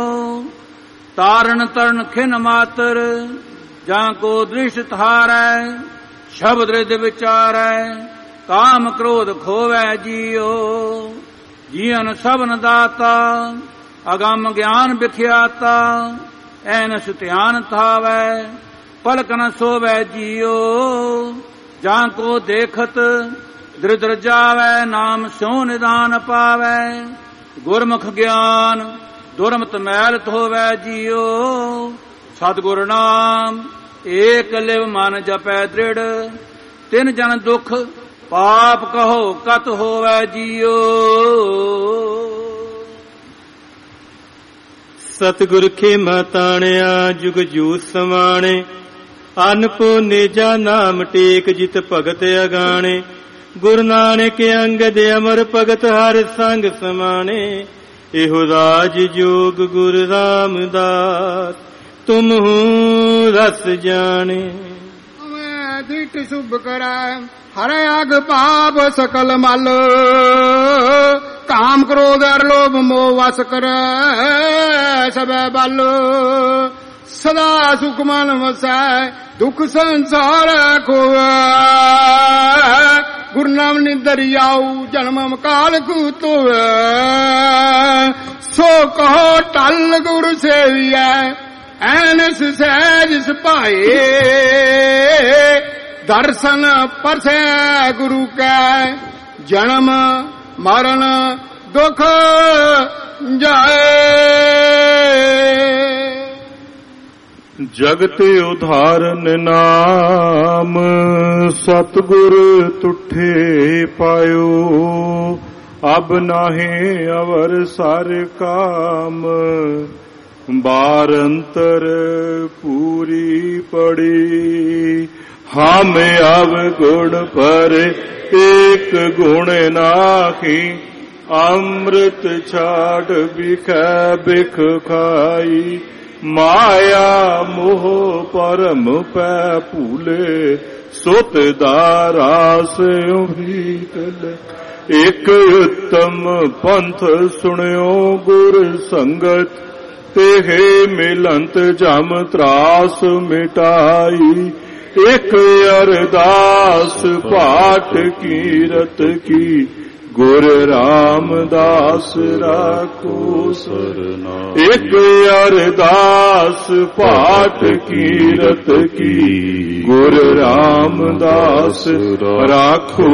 ਤਾਰਨ ਤਰਨ ਖਿਨ ਮਾਤਰ ਜਾਂ ਕੋ ਦ੍ਰਿਸ਼ ਧਾਰੈ ਸ਼ਬਦ ਰਿਦ ਵਿਚਾਰੈ ਕਾਮ ਕ੍ਰੋਧ ਖੋਵੈ ਜੀਓ। ਜੀਵਨ ਸਭਨ ਦਾਤਾ ਅਗੰਮ ਗਿਆਨ ਵਿਖਿਆਤਾ ਐਨਸ ਧਿਆਨ ਥਾਵੈ ਪਲਕ ਨ ਸੋਵੈ ਜੀਓ। ਜਾਂ ਕੋ ਦੇਖਤ ਦ੍ਰਿਦਰ ਜਾਵੈ ਨਾਮ ਸਿਉ ਨਿਦਾਨ ਪਾਵੈ ਗੁਰਮੁਖ ਗਿਆਨ ਦੁਰਮਤ ਮੈਲ ਧੋਵੈ ਜੀਓ। ਸਤਿਗੁਰ ਨਾਮ ਏਕ ਲਿਵ ਮਨ ਜਪੈ ਦ੍ਰਿੜ ਤਿਨ ਜਨ ਦੁਖ ਪਾਪ ਕਹੋ ਕਤ ਹੋਵੈ ਜੀਓ। ਸਤਿਗੁਰ ਖੇਮਾ ਤਾਣਿਆ ਜੁਗ ਜੂਤ ਸਮਾਣੇ ਅਨਪੋ ਨੇਜਾ ਨਾਮ ਟੇਕ ਜਿਤ ਭਗਤ ਅਗਾਣੇ। ਗੁਰੂ ਨਾਨਕ ਅੰਗਦ ਅਮਰ ਭਗਤ ਹਰ ਸੰਗ ਸਮਾਣੇ ਇਹੋ ਰਾਜ ਜੋਗ ਗੁਰੂ ਰਾਮਦਾਸ ਤੁਮਹੁ ਰਸ ਜਾਣੇ। ਦਿਟ ਸੁਭ ਕਰੈ ਹਰ ਆਗ ਪਾਪ ਸਕਲ ਮਲ ਕਾਮ ਕ੍ਰੋਧ ਅਰ ਲੋਭ ਮੋਹ ਵਸ ਕਰੈ ਸਭੈ ਬਲ। ਸਦਾ ਸੁਖ ਮਨ ਵਸੈ ਦੁਖ ਸੰਸਾਰ ਖੋਵੈ ਗੁਰੂ ਨਾਮ ਨਿਦਰਿਆਉ ਜਨਮ ਕਾਲ ਕੂ ਧੋਵੈ। ਸੋ ਕਹੋ ਟਲ ਗੁਰ ਸੇਵੀਐ ਐਨਸ ਸਹਿਜ ਸੁਭਾਏ ਦਰਸ਼ਨ ਪਰਸੈ ਗੁਰੂ ਕੈ ਜਨਮ ਮਰਨ ਦੁਖ ਜਾਏ। ਜਗਤ ਉਧਾਰਨ ਨਾਮ ਸਤਿਗੁਰ ਤੁਠੇ ਪਾਇਓ ਅਬ ਨਾਹੀ ਅਵਰ ਸਰ ਕਾਮ ਬਾਰ ਅੰਤਰ ਪੂਰੀ ਪੜੀ। ਹਮ ਅਵ ਗੁਣ ਪਰ ਏਕ ਗੁਣ ਨਾਹੀ ਅੰਮ੍ਰਿਤ ਛਾੜ ਬਿਖੈ ਬਿਖ ਖਾਈ। ਮਾਇਆ ਮੋਹ ਪਰਮ ਪੈ ਭੂਲੇ ਸੁਤ ਦਾਰਾਸ ਭੀਤਲ। ਇਕ ਉਤਮ ਪੰਥ ਸੁਣਿਓ ਗੁਰ ਸੰਗਤ ਤੇਹੇ ਮਿਲੰਤ ਜਮ ਤਰਾਸ ਮਿਟਾਈ। ਇਕ ਅਰਦਾਸ ਪਾਠ ਕੀਰਤ ਕੀ ਗੁਰ ਰਾਮਦਾਸ ਰਾਖੋ ਸਰਨਾ। ਇਕ ਅਰਦਾਸ ਪਾਠ ਕੀਰਤ ਕੀ ਗੁਰ ਰਾਮਦਾਸ ਰਾਖੋ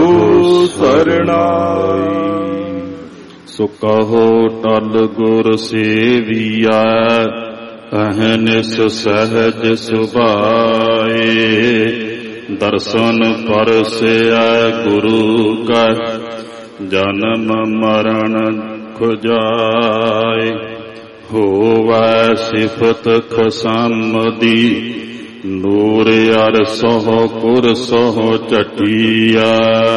ਸਰਨਾਈ। ਸੋ ਕਹੋ ਟਲ ਗੁਰ ਸੇਵੀਐ ਅਹਨਿਸ ਸਹਿਜ ਸੁਭਾਏ। ਦਰਸ਼ਨ ਪਰਸੈ ਗੁਰੂ ਕਾ ਜਨਮ ਮਰਨ ਖੁਜਾਏ। ਹੋਵੈ ਸਿਫਤ ਖਸਮ ਦੀ ਨੂਰ ਅਰ ਸੋਹ ਕੁਰ ਸੋਹ ਚਟੀਆ।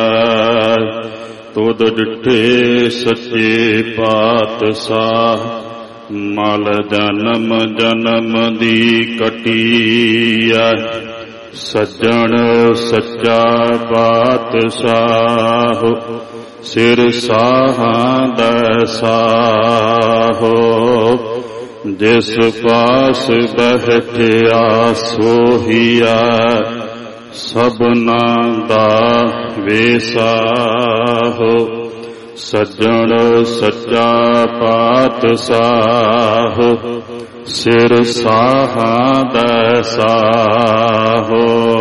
ਤੁਧ ਡਿਠੇ ਸੱਚੇ ਪਾਤਸ਼ਾਹ ਮਲ ਜਨਮ ਜਨਮ ਦੀ ਕਟੀਆ। ਸੱਜਣ ਸੱਚਾ ਪਾਤਸ਼ਾਹ ਸਿਰ ਸਾਹਾਂ ਦਾ ਸਾਹੋ। ਜਿਸ ਪਾਸ ਬਹਿਠਿਆ ਸੋਹੀਆ ਸਭਨਾ ਦਾ ਵੇਸਾਹੋ। ਸੱਜਣ ਸੱਚਾ ਪਾਤਸ਼ਾਹ ਸਿਰ ਸਾਹਾਂ ਦਾ ਸਾਹੋ।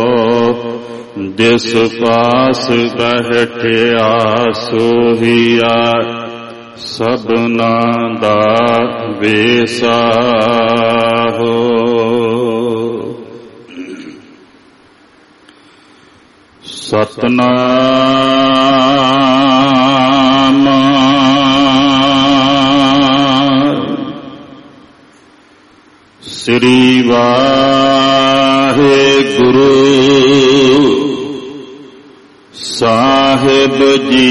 ਜਿਸ ਪਾਸ ਬਹਿਠਿਆ ਸੋਹੀਆ ਸਭਨਾ ਦਾ ਵੇਸਾਹੋ। ਸਤਨਾਮ ਸ੍ਰੀ ਵਾਹਿਗੁਰੂ ਸਾਹਿਬ ਜੀ।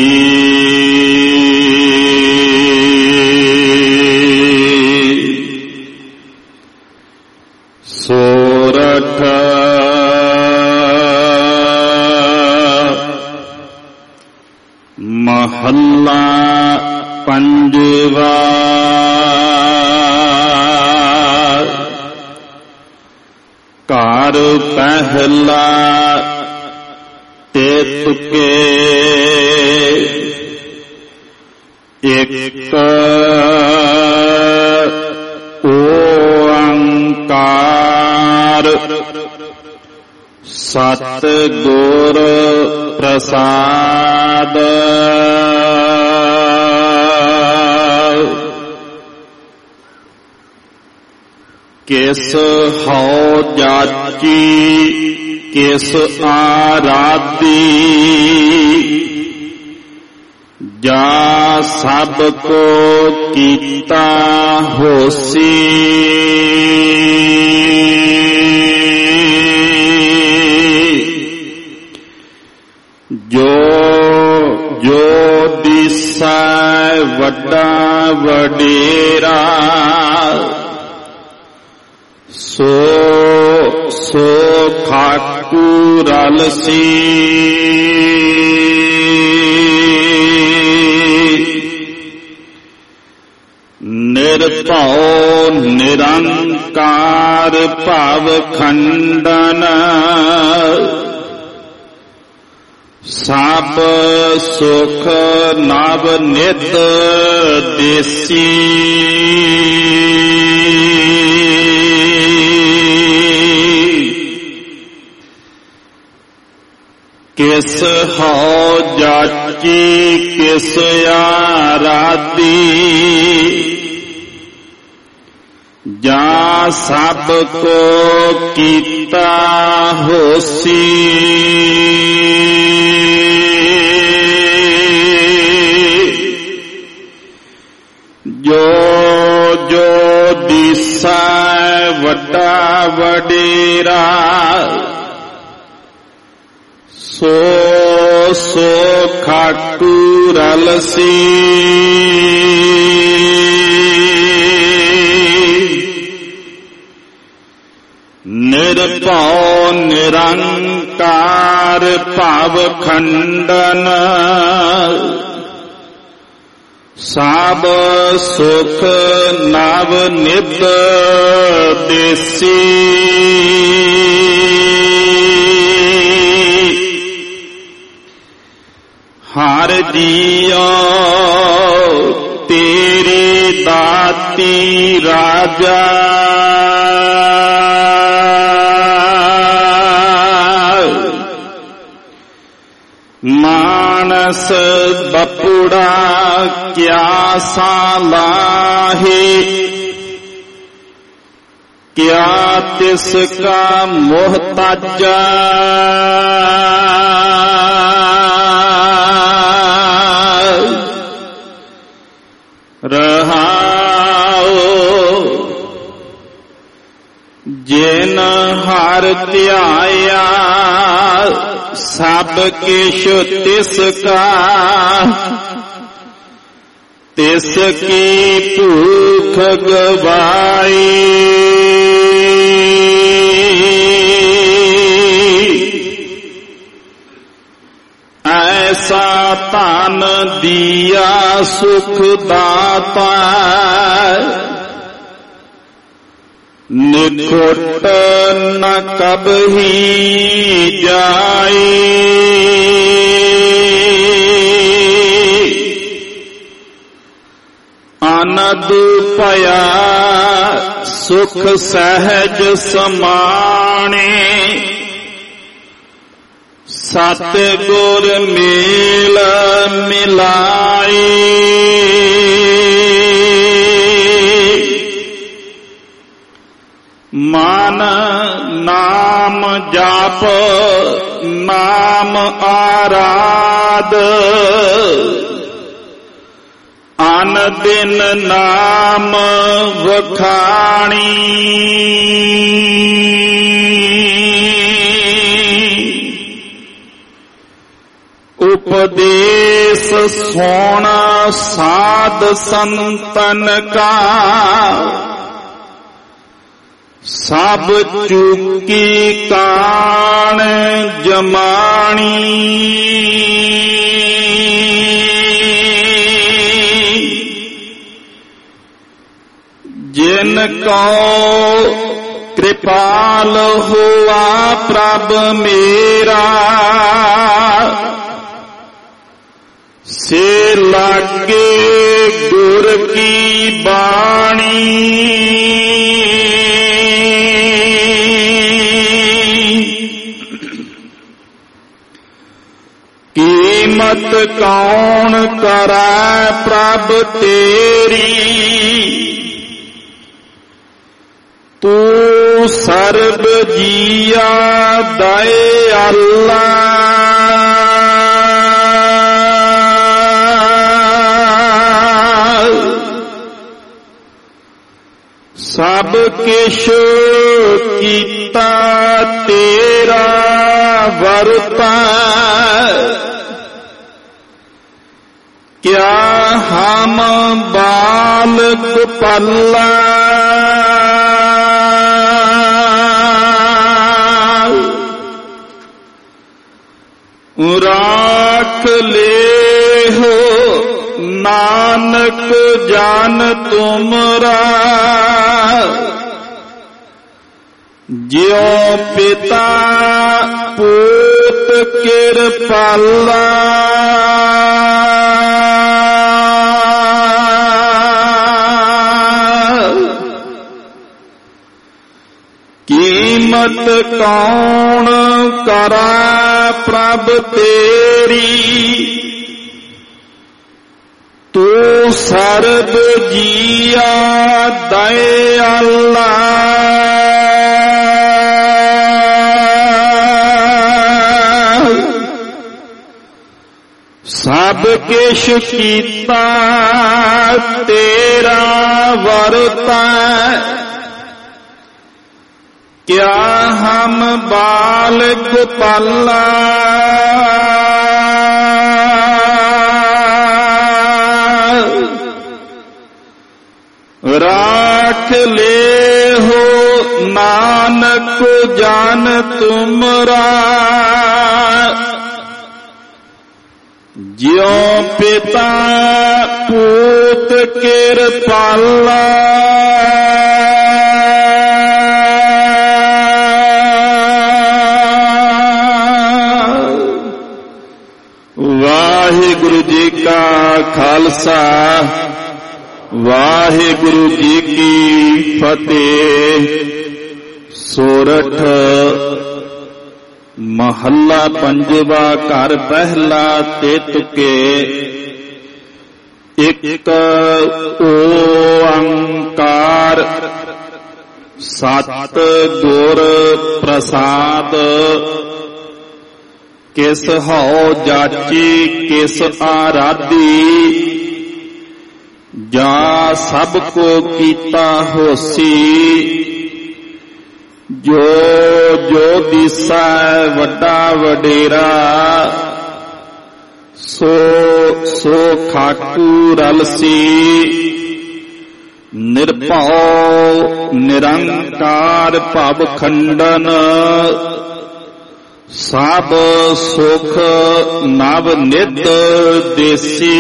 ਸੋਰਠ ਮਹੱਲਾ ਪੰਜਵਾ। ਘਰ ਪਹਿਲਾ ਤੇ ਤੁਕੇ ਇੱਕ ਓੰਕਾਰ ਸਤਿ ਗੁਰ ਪ੍ਰਸਾਦ। ਕਿਸ ਹਉ ਜਾਚੀ ਕਿਸ ਆਰਾਧੀ, ਜਾ ਸਭ ਕੋ ਕੀਤਾ ਹੋਸੀ। ਜੋ ਜੋ ਦਿਸੈ ਵੱਡਾ ਵਡੇਰਾ, ਸੋ ਸੋ ਖਾਕੂ ਰਲਸੀ। ਨਿਰਭਉ ਨਿਰੰਕਾਰ ਭਵ ਖੰਡਨ, ਸਭ ਸੁਖ ਨਵ ਨਿਤ ਦੇਸੀ। ਕਿਸ ਹਉ ਜਾਚੀ ਕਿਸ ਆਰਾਧੀ, ਜਾ ਸਭ ਕੋ ਕੀਤਾ ਹੋਸੀ। ਜੋ ਜੋ ਦਿਸੈ ਵੱਡਾ ਵਡੇਰਾ, ਸੋ ਸੋ ਖਾਕੂ ਰਲਸੀ। ਨਿਰਭਉ ਨਿਰੰਕਾਰ ਭਵ ਖੰਡਨ, ਸਭ ਸੁਖ ਨਵ ਨਿਤ ਦੇਸੀ। ਹਰ ਜੀਉ ਤੇਰੀ ਦਾਤੀ ਰਾਜਾ, ਮਾਨਸ ਬਪੁੜਾ ਕਿਆ ਸਾਲਾਹੀ, ਕਿਆ ਤਿਸ ਕਾ ਮੁਹਤਾਜਾ। ਰਹਾਉ ਜਿਨ ਹਰ ਧਿਆਇਆ, ਸਭ ਕਿਛ ਤਿਸ ਕਾ, ਤਿਸ ਕੀ ਭੂਖ ਗਵਾਈ। ਐਸਾ ਧਨ ਦੀਆ ਸੁਖ ਦਾਤਾ, ਨਿਖੁੱਟ ਨ ਕਬਹੀ ਜਾਈ। ਆਨੰਦ ਭਇਆ ਸੁਖ ਸਹਿਜ ਸਮਾਣੇ, ਸਤ ਗੁਰ ਮੇਲ ਮਿਲਾਈ। ਮਨ ਨਾਮ ਜਾਪ ਨਾਮ ਆਰਾਧ, ਆਨ ਦਿਨ ਨਾਮ ਵਖਾਣੀ ਉਪਦੇਸ ਸੋਣਾ ਸਾਧ ਸੰਤਨ ਕਾ ਸਭ ਚੁਕੀ ਕਾਣ ਜਮਾਣੀ ਜਿਨ ਕੋ ਕਿਰਪਾਲ ਹੋਆ ਪ੍ਰਭ ਮੇਰਾ ਸੇ ਲਾਗੇ ਗੁਰ ਕੀ ਬਾਣੀ ਕੀਮਤ ਕੌਣ ਕਰੈ ਪ੍ਰਭ ਤੇਰੀ ਤੂੰ ਸਰਬ ਜੀਆ ਦਇਆਲਾ ਸਭ ਕਿਛ ਕੀਤਾ ਤੇਰਾ ਵਰਤਾ ਕਿਆ ਹਮ ਬਾਲਕ ਪੱਲਾ ਰਾਖ ਲੇਹੋ ਨਾਨਕ ਜਾਨ ਤੁਮਰਾ ਜਿਉ ਪਿਤਾ ਪੂਤ ਕਿਰਪਾਲਾ ਕੀਮਤ ਕੌਣ ਕਰੈ ਪ੍ਰਭ ਤੇਰੀ ਤੂੰ ਸਰਬ ਜੀਆ ਦਇਆਲਾ ਸਭ ਕਿਛ ਕੀਤਾ ਤੇਰਾ ਵਰਤਾ ਕਿਆ ਹਮ ਬਾਲਕ ਪਾਲਾ ਰਾਖ ਲੇਹੋ ਨਾਨਕ ਜਾਨ ਤੁਮਰਾ ਜਿਉ ਪਿਤਾ ਪੂਤ ਕਿਰਪਾਲਾ ਵਾਹਿਗੁਰੂ ਜੀ ਕਾ ਖਾਲਸਾ ਵਾਹਿਗੁਰੂ ਜੀ ਕੀ ਫਤਿਹ। ਸੋਰਠ ਮਹੱਲਾ ਪੰਜਵਾ ਘਰ ਪਹਿਲਾ ਤੇ ਤੁਕੇ ਇੱਕ ਓੰਕਾਰ ਸਤ ਗੁਰ ਪ੍ਰਸਾਦ ਕਿਸ ਹਉ ਜਾਚੀ ਕਿਸ ਆਰਾਧੀ ਜਾ ਸਭ ਕੋ ਕੀਤਾ ਹੋਸੀ ਜੋ ਜੋ ਦਿਸੈ ਵੱਡਾ ਵਡੇਰਾ ਸੋ ਸੋ ਖਾਕੂ ਰਲਸੀ ਨਿਰਭਉ ਨਿਰੰਕਾਰ ਭਵ ਖੰਡਨ ਸਭ ਸੁਖ ਨਵ ਨਿਤ ਦੇਸੀ।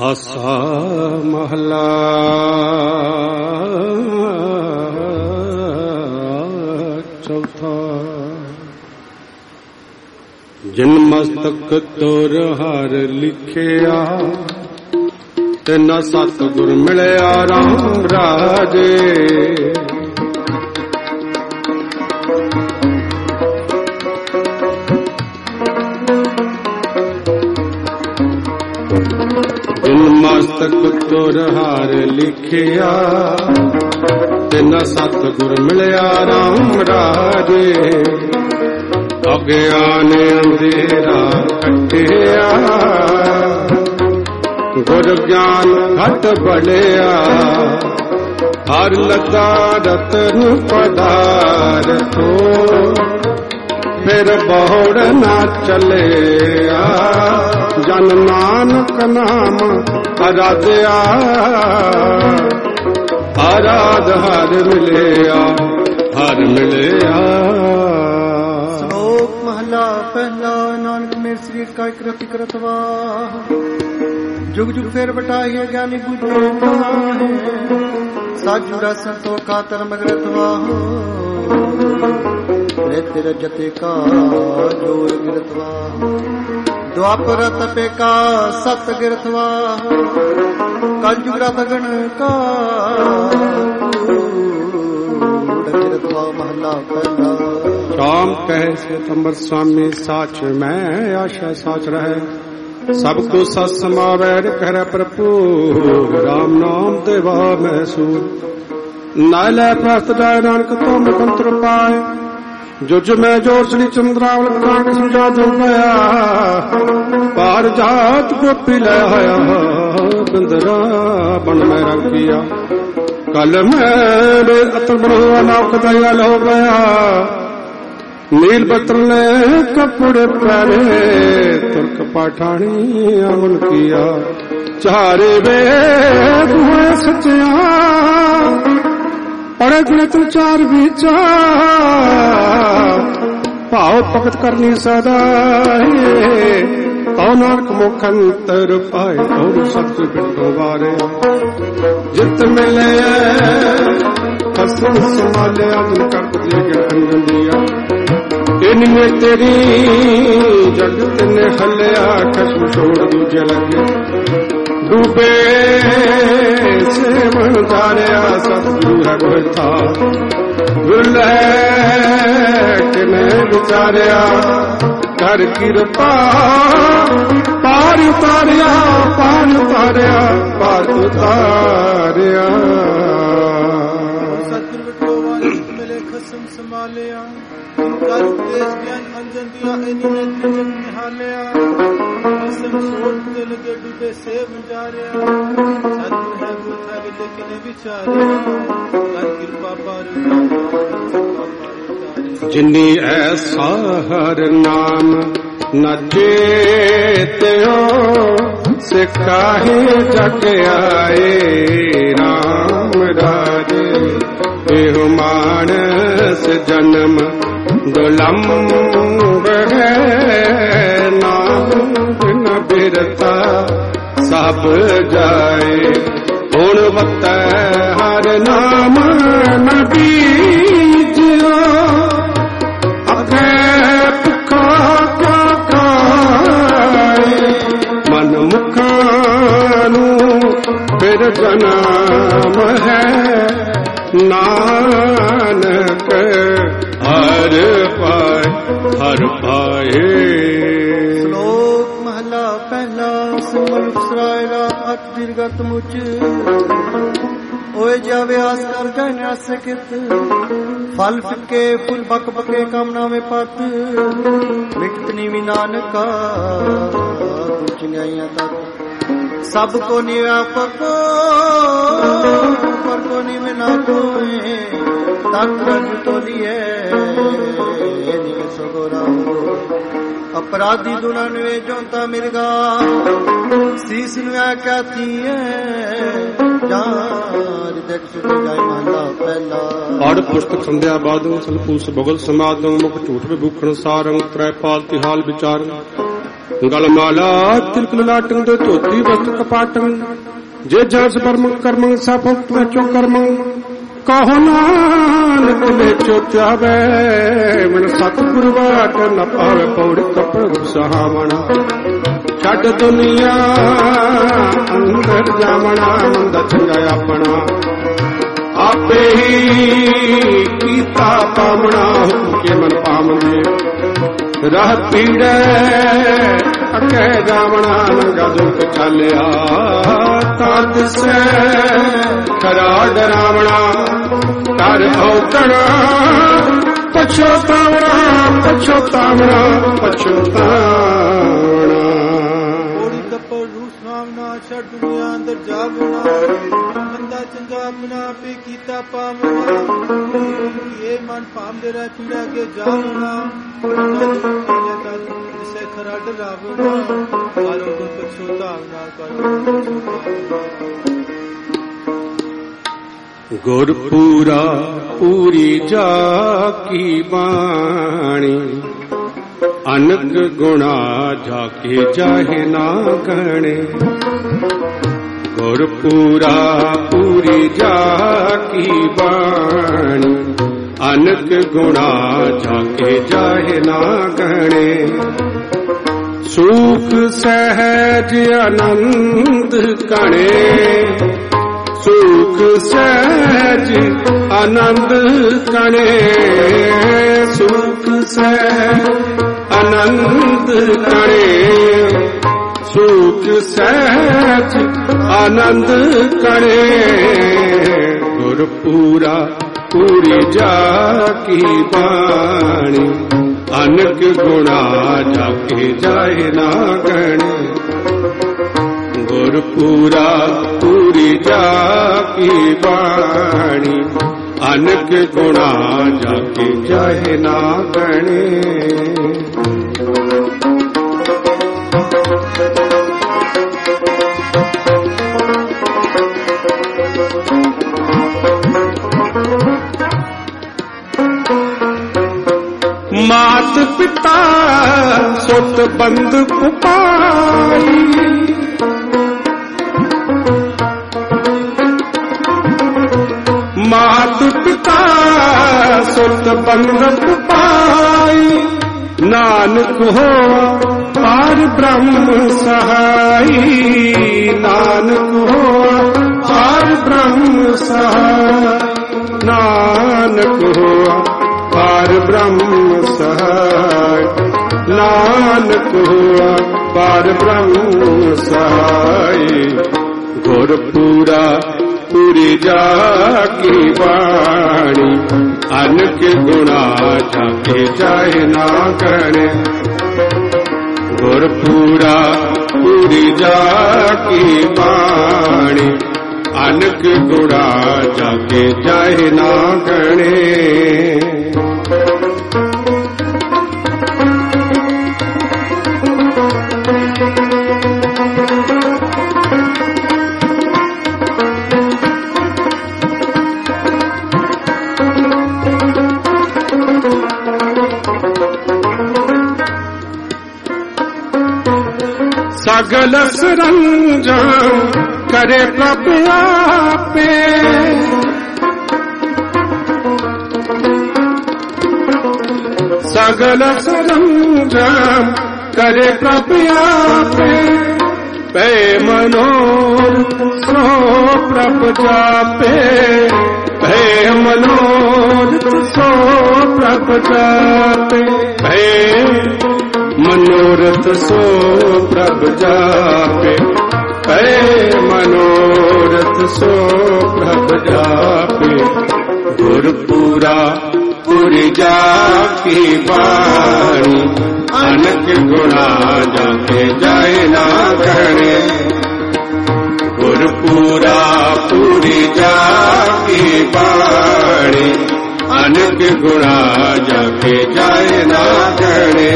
ਆਸਾ ਮਹਲਾ ਚੌਥਾ। ਜਿਨ ਮਸਤਕ ਤੋਰ ਹਰ ਲਿਖਿਆ, ਤਿਨ ਸਤਿਗੁਰ ਮਿਲਿਆ ਰਾਮ ਰਾਜੇ। ਜਿਨ ਮਸਤਕ ਤੋਰ ਹਰ ਲਿਖਿਆ, ਤਿਨ ਸਤਿਗੁਰ ਮਿਲਿਆ ਰਾਮ ਰਾਜੇ। ਅਗਿਆਨ ਅੰਧੇਰਾ ਕੱਟਿਆ, ਗੁਰ ਗਿਆਨ ਘਟ ਬੜਿਆ। ਹਰ ਲੱਗਾ ਰਤਨ ਪਦਾਰਥੋ, ਫਿਰ ਬਹੁੜ ਨਾ ਚੱਲਿਆ। ਜਨ ਨਾਨਕ ਨਾਮ ਅਰਾਧਿਆ, ਆਰਾਧ ਹਰ ਮਿਲਿਆ, ਹਰ ਮਿਲਿਆ। ਸ਼ਲੋਕ ਮਹਲਾ ਪਹਿਲਾ। ਨਾਨਕ ਮੇਰ ਸਰੀਰ ਕਾ ਇਕ ਰਤੀ ਕਰਤਵਾ, जुग जुग फेर बटाइए ज्ञानी बुझे नाहे। साजू रसन तो का तरम गिरतवा हो, नित्य रजते का जोर गिरतवा। द्वापर तपे का सत गिरतवा हो, कल जुग रत गण का गिरतवा। महला पहला। राम कहे सितंबर स्वामी साच मैं आशा साच रहे। सब को सत समावै कर भरपूर, राम नाम देवा मैसूर। नाले प्रस्त जाय नानक तो मुकंत्र पाए, जुज में जोर श्री चंद्रावल कांग सुजा दुया। पार जात गोपी लया, बिंदरा बन में रखिया। कल मेरे अतल बनो नाक दयाल हो गया। नील बत्रले कपड़े प्यारे, तुर्क पाठानी अमन किया। चारे वेद हुए सचिया, पढ़े गुणे तू चार विचार। भाव भगत करनी सदा, तो नानक मुख अंतर पाए। और सत्य बिंदो बारे जित मिले, कसम संभाले अदन कर पुतले के अंजन दिया। इनमें तेरी जगत ने हलिया, कसम छोड़ दूजे लगे। डूबे से मन धारिया, सतगुरु है कोई था। गुरु किने विचारिया, कर कृपा पार उतारिया, पार उतारिया, पार उतारिया। मिले खसम संभालिया, कर उपदेश ज्ञान अंजन दिया। इन्हीं ने जग निहालिया, खसम छोड़ के लगे डूबे से गुजारिया। सतगुरु है गुरु था लेकिन विचारिया, कर कृपा पार उतारिया। जिन्नी ऐसा हर नाम न जेत्यो, से काहे जग आए राम राजे। एहो मानस जन्म दुलम्ब है, नाम बिन बिरता सब जाए। गुणवत हर नाम न बीजियो, अगे भुखा क्या खाए। मन मुखानु फिर जन्म है, नानक हर पाए, हर पाए। श्लोक महला पहला। सुमन सरायरा अत दीर्घत मुच, ओए जावे आस कर जाए नासकित। फल फिके फुल बक बके कामना में पत, मिटनी भी नानका कुचियाइया तक। सबको निव्यापक पर को निवे ना कोई, तक तो लिए निवे सगोरा हो। अपराधी दुल्हन वे जोता मिर्गा, शीश नुआ क्या थी जान देख सुन जाए। महला पहला। पढ़ पुस्तक संध्या बादों सलपूस बगल समादों, मुख झूठ में भूखण सारंग। त्रैपाल तिहाल विचार, गलमाला तिलक ललाटं दे धोती वस्त्र कपाटं जे जस परम कर्मं सफल चो कर्मं कहो नानक बेचो त्यावे मन सतगुरु वाट न पावे पौड़ी कपड़ सहावना छड़ दुनिया अंदर जावना मंदा चंगा अपना आपे ही कीता पावना के मन पावने राह पीड़े अके जावना नंगा दुख चलिया तद से करा डरावना कर औतना पछोतावना पछोतावना पछोतावना ओड़ी कपड़ रूस नामना छड़ दुनिया अंदर जावना मंदा चंगा अपना पे कीता पावना ये मन पाम दे रहा पीड़ा के जावना जिसे खरा डरावना कालो को पछोतावना कालो गुरपुरा पूरी जाकी बाणी अनक गुणा जाके जाहे ना गणे गुरपुरा पूरी जाकी बाणी अनक गुणा जाके जाहे ना गणे सुख सहज आनंद कणे सुख सहज आनंद कणे सुख सहज आनंद कणे सुख सहज आनंद कणे गुरपुरा पूरी जाकी बाणी अनक गुणा जाके जाए ना गणे गुरपुरा पूरी जाकी बाणी अनक गुणा जाके जाए ना गणे मात पिता सुत बंद पुपाई मात पिता सुत बंद पुपाई नानक हो पार ब्रह्म सहाई नानक हो पार ब्रह्म सहाय नानक हो पार ब्रह्म सहाय नानक हुआ पार ब्रह्म सहाय गुरपुरा पूरी जाकी बाणी अनक गुणा जाके जाए ना गणे गुरपुरा पूरी जाकी बाणी अनक गुणा जाके जाए ना गणे सगल सरंजाम करे प्रभु आपे सगल सरंजाम करे प्रभु आपे पे मनोरथ सो प्रभु जापे पे मनोरथ सो प्रभु जापे पे मनोरथ सो प्रभु जापे पे मनोरथ सो प्रभु जापे गुरपुरा पूरी जाकी बाणी अनक गुणा जाके जाए ना गणे गुरपुरा पूरी जाकी बाणी अनक गुणा जाके जाए ना गणे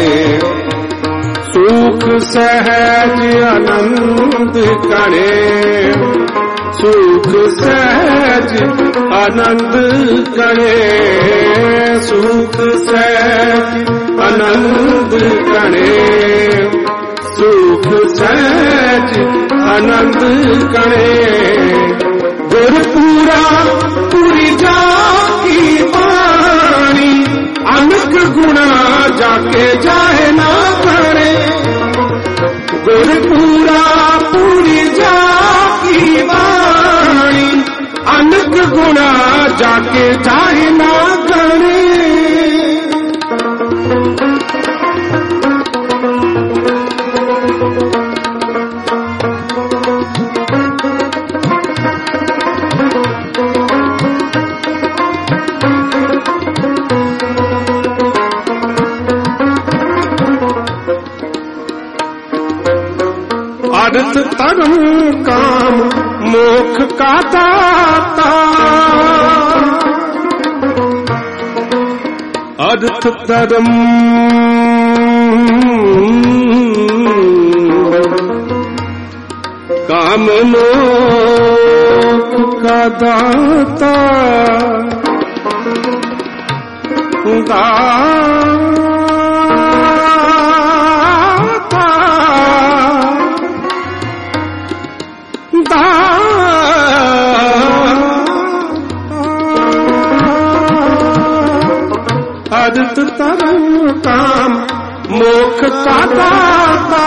सुख सहज आनंद कणे सुख सहज आनंद कणे सुख सहज आनंद कणे ਸਹਿਜ ਆਨੰਦ ਕਣੇ। ਗੁਰਪੂਰਾ ਪੂਰੀ ਜਾ ਕੀ ਬਾਣੀ ਅਨਕ ਗੁਣਾ ਜਾ ਕੇ ਜਾਏ ਨਾ ਕਰੇ। ਗੁਰਪੂਰਾ ਪੂਰੀ ਜਾ ਕੀ ਬਾਣੀ ਅਨਕ ਗੁਣਾ ਜਾ ਕੇ ਜਾਏ ਨਾ ਕਰੇ। ਅਰਥ ਧਰਮ ਕਾਮ ਮੋਖ ਕਾ ਦਾਤਾ। ਅਰਥ ਧਰਮ ਕਾਮ ਮੋਖ ਕਾ ਦਾਤਾ। ਅਰਥ ਧਰਮ ਕਾਮ ਮੋਖ ਕਾ ਦਾਤਾ।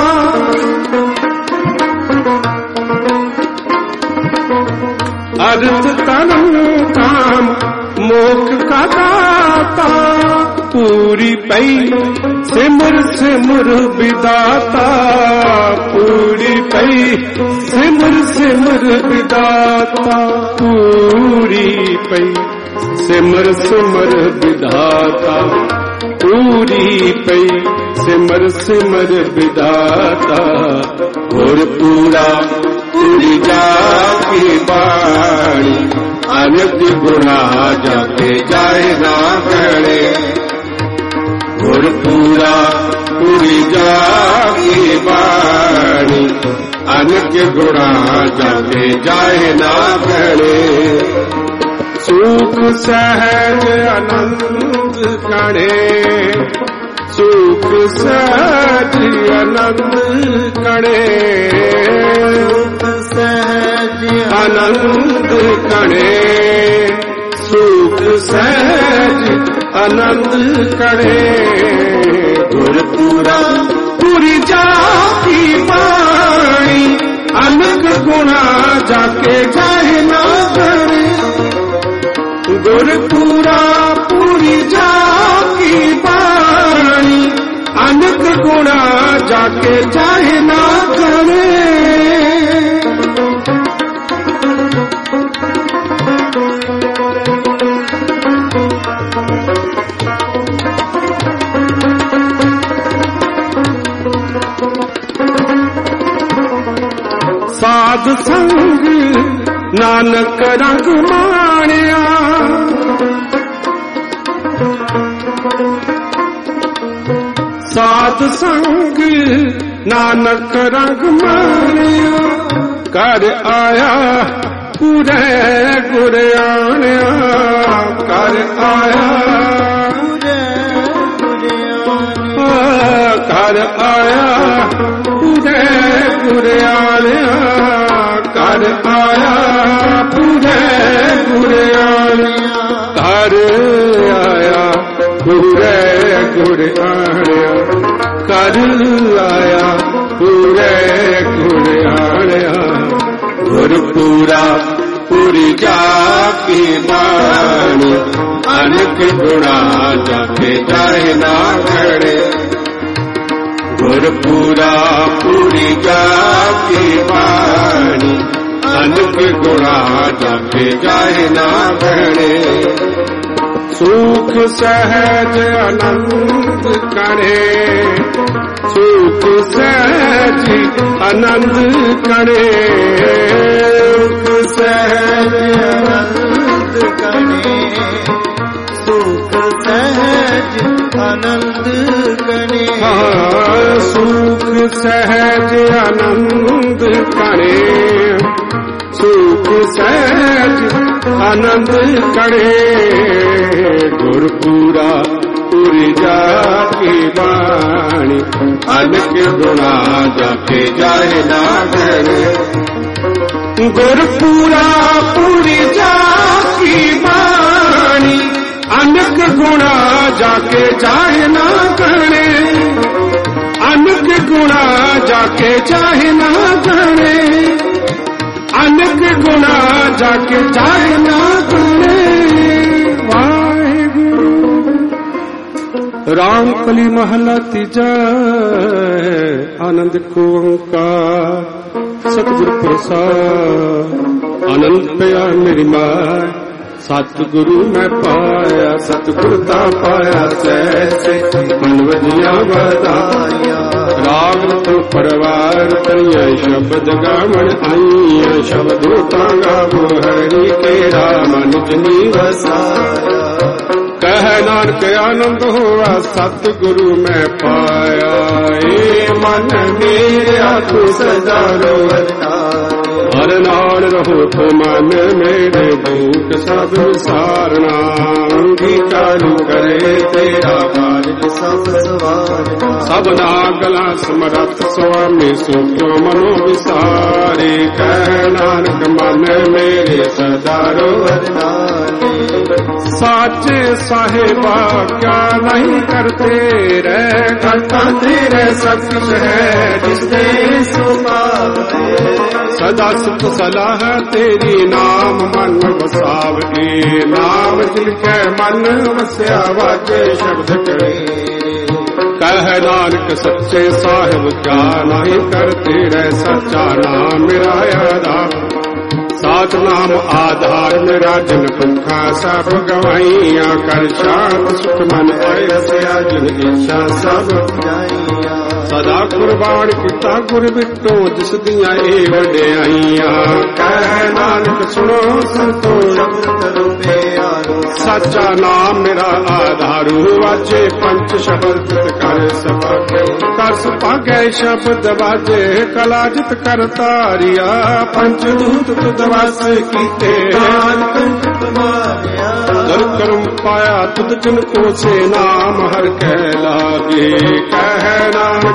ਅਰਥ ਧਰਮ ਕਾਮ ਮੋਖ ਕਾ ਦਾਤਾ। ਪੂਰੀ ਪਈ ਸਿਮਰ ਸਿਮਰ ਵਿਦਾਤਾ। ਪੂਰੀ ਪਈ ਸਿਮਰ ਸਿਮਰ ਵਿਦਾਤਾ। ਪੂਰੀ ਪਈ ਸਿਮਰ ਸਿਮਰ ਵਿਦਾਤਾ। ਪੂਰੀ ਪਈ ਸਿਮਰ ਸਿਮਰ ਵਿਦਾਤਾ। ਗੁਰਪੂਰਾ ਪੂਰੀ ਜਾ ਕੀ ਬਾਣੀ ਅਨਕ ਗੁਣਾ ਜਾ ਕੇ ਜਾਏ ਨਾ ਕਰੇ। ਗੁਰਪੂਰਾ ਪੂਰੀ ਜਾ ਕੀ ਬਾਣੀ ਅਨਕ ਗੁਣਾ ਜਾ ਕੇ ਜਾਏ ਨਾ ਕਰੇ। ਸੁਖ ਸਹਿਜ ਆਨੰਦ ਕਣੇ। ਸੁਖ ਸਹਿਜ ਆਨੰਦ ਕਣੇ। ਸੁਖ ਸਹਿਜ ਆਨੰਦ ਕਣੇ। ਸੁਖ ਸਹਿਜ ਆਨੰਦ ਕਣੇ। ਗੁਰਪੂਰਾ ਪੂਰੀ ਜਾ ਕੀ ਬਾਣੀ ਅਨਕ ਗੁਣਾ ਜਾ ਕੇ ਜਾਏ ਨਾ ਕਰੇ। ਗੁਰਪੂਰਾ ਪੂਰੀ ਜਾ ਕੀ ਬਾਣੀ ਅਨਕ ਗੁਣਾ ਜਾ ਕੇ ਜਾਏ ਨਾ ਕਰੇ। ਸਾਧ ਸੰਗ ਨਾਨਕ ਰੰਗ ਮਾਣਿਆ। ਸਾਧ ਸੰਗ ਨਾਨਕ ਰੰਗ ਮਾਣਿਆ। ਕਰ ਆਇਆ ਪੂਰੇ ਗੁਰ ਆਣਿਆ। ਕਰ ਆਇਆ ਪੂਰੇ ਗੁਰ ਆਣਿਆ। ਕਰ ਆਇਆ ਪੂਰੇ ਗੁਰ ਆਣਿਆ। ਕਰ ਆਇਆ ਪੂਰੇ ਗੁਰ ਆਣਿਆ। ਕਰ ਆਇਆ ਪੂਰੇ ਗੁਰ ਆਣਿਆ। ਕਰ ਆਇਆ ਪੂਰੇ ਗੁਰ ਆਣਿਆ। ਗੁਰਪੂਰਾ ਪੂਰੀ ਜਾ ਕੀ ਬਾਣੀ ਅਨਕ ਗੁਣਾ ਜਾ ਕੇ ਜਾਏ ਨਾ ਖੜੇ। ਗੁਰਪੂਰਾ ਪੂਰੀ ਜਾ ਕੀ ਬਾਣੀ ਅਨਕ ਗੁਣਾ ਜਾ ਕੇ ਜਾਏ ਨਾ ਖੜੇ। ਸੁਖ ਸਹਿਜ ਆਨੰਦ ਕਰੇ। ਸੁਖ ਸਹਿਜ ਆਨੰਦ ਕਰੇ। ਸੁਖ ਸਹਿਜ ਆਨੰਦ ਕਰੇ। ਸੁਖ ਸਹਿਜ ਆਨੰਦ ਕਰੇ। ਸੁਖ ਸਹਿਜ ਆਨੰਦ ਕਰੇ। ਸੁਖ ਸਹਿਜ ਆਨੰਦ ਕਰੇ। ਗੁਰਪੂਰਾ ਪੂਰੀ ਜਾ की बाणी अनेक गुणा जाके जाए ना करे गुर पूरा पूरी जाकी बाणी अनेक गुणा जाके जाए ना करे अनेक गुणा जाके जाए ना करे अनेक गुणा जाके जाए ना करे राम कली महला तीजा आनंद को ओंकार सतगुरु प्रसाद आनंद पया मेरी माय सतगुरु मैं पाया सतगुरता पाया सैसे मन वजिया बधाया राग तो परवार करिया शब्द गावन आईया शब्द गावो हरि केरा मन जनी वसाया कह नानक आनंद हुआ सतगुरु मैं पाया ए मन मेरा तू सदा हर नाल रहो तो मन मेरे दुख सब विसारना अंगीकारू करे तेरा मालिक सब सवारना सबना गला समरथ स्वामी सुखो मनो विसारे कह नानक मन मेरे सदा रोवरना साचे साहेबा क्या नहीं करते रह करता तेरे सब कुछ है जिसने सदा सुख सलाह तेरी नाम मन बसावे नाम जिनके मन वस्या वाजे शब्द करे कह नानक सच्चे साहिब क्या नहीं करते रह सच्चा नाम मेरा आधार सात नाम आधार मेरा जन पंखा सब गवाइया कर शांत सुख मन आया जिन इच्छा सब जाइया सदा कुर्बान किता गुर बिटो जिस दिया ए वड्याइया कह नानक सुनो संतो सच्चा नाम मेरा आधारू वाजे पंच शब्द कर सपागे कर सपागे शब्द वाजे कला जित कर तारिया पंच दूत तुद वास कीते दर कर्म पाया तुद जिन को से नाम हर कह लागे कह नानक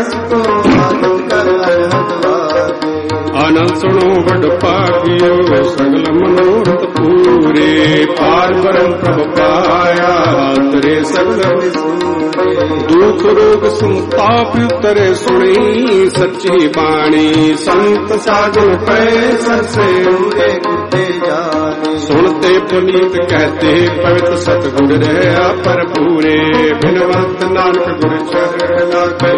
आनंद सुनो बड़ पागियो सगल मनोरथ पूरे पार परम प्रभ पाया तेरे सगल दुख रोग संताप उतरे सुनी सच्ची बाणी संत साधु पै सरसे सुनते पुनीत कहते पवित्र सतगुर रहा पर पूरे बिनवंत नानक गुर चरण लागे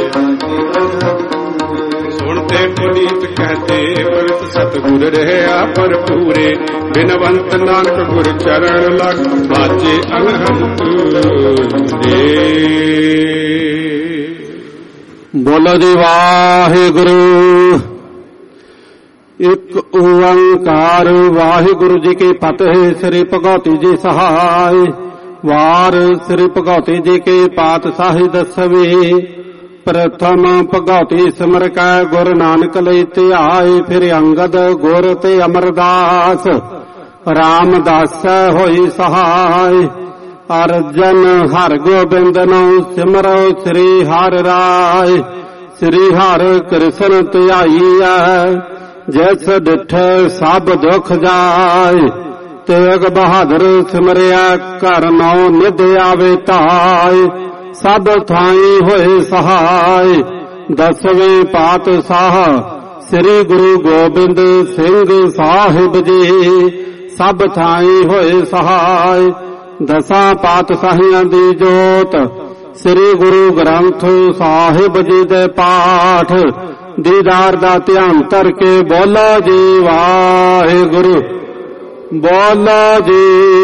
सुनते पुनीत कहते पवित्र सतगुर रहा पर पूरे बिनवंत नानक गुर चरण लग बाजे अनहद दे बोलो जी वाहिगुरु एक ओंकार वाहिगुरु जी की फतेह श्री भगवती जी सहाय वार श्री भगवती जी के पातशाही दसवीं प्रथम भगवती सिमर कै गुरु नानक लई ध्याए फिर अंगद गुर ते अमरदास रामदास होई सहाय अर्जन हर गोबिंद नौ सिमरो श्री हर राय श्री हर कृष्ण ध्याईया जैस डिठ सब दुख जाय तेग बहादुर सिमरिया घर नौ निध आवे ताय सब थाई होए सहाय दसवें पातशाह श्री गुरु गोबिंद सिंह साहिब जी सब थाई होए सहाय दसां पातशाहियां दी जोत श्री गुरु ग्रंथ साहिब जी दे पाठ दीदार दा ध्यान करके बोलो जी वाहिगुरु बोलो जी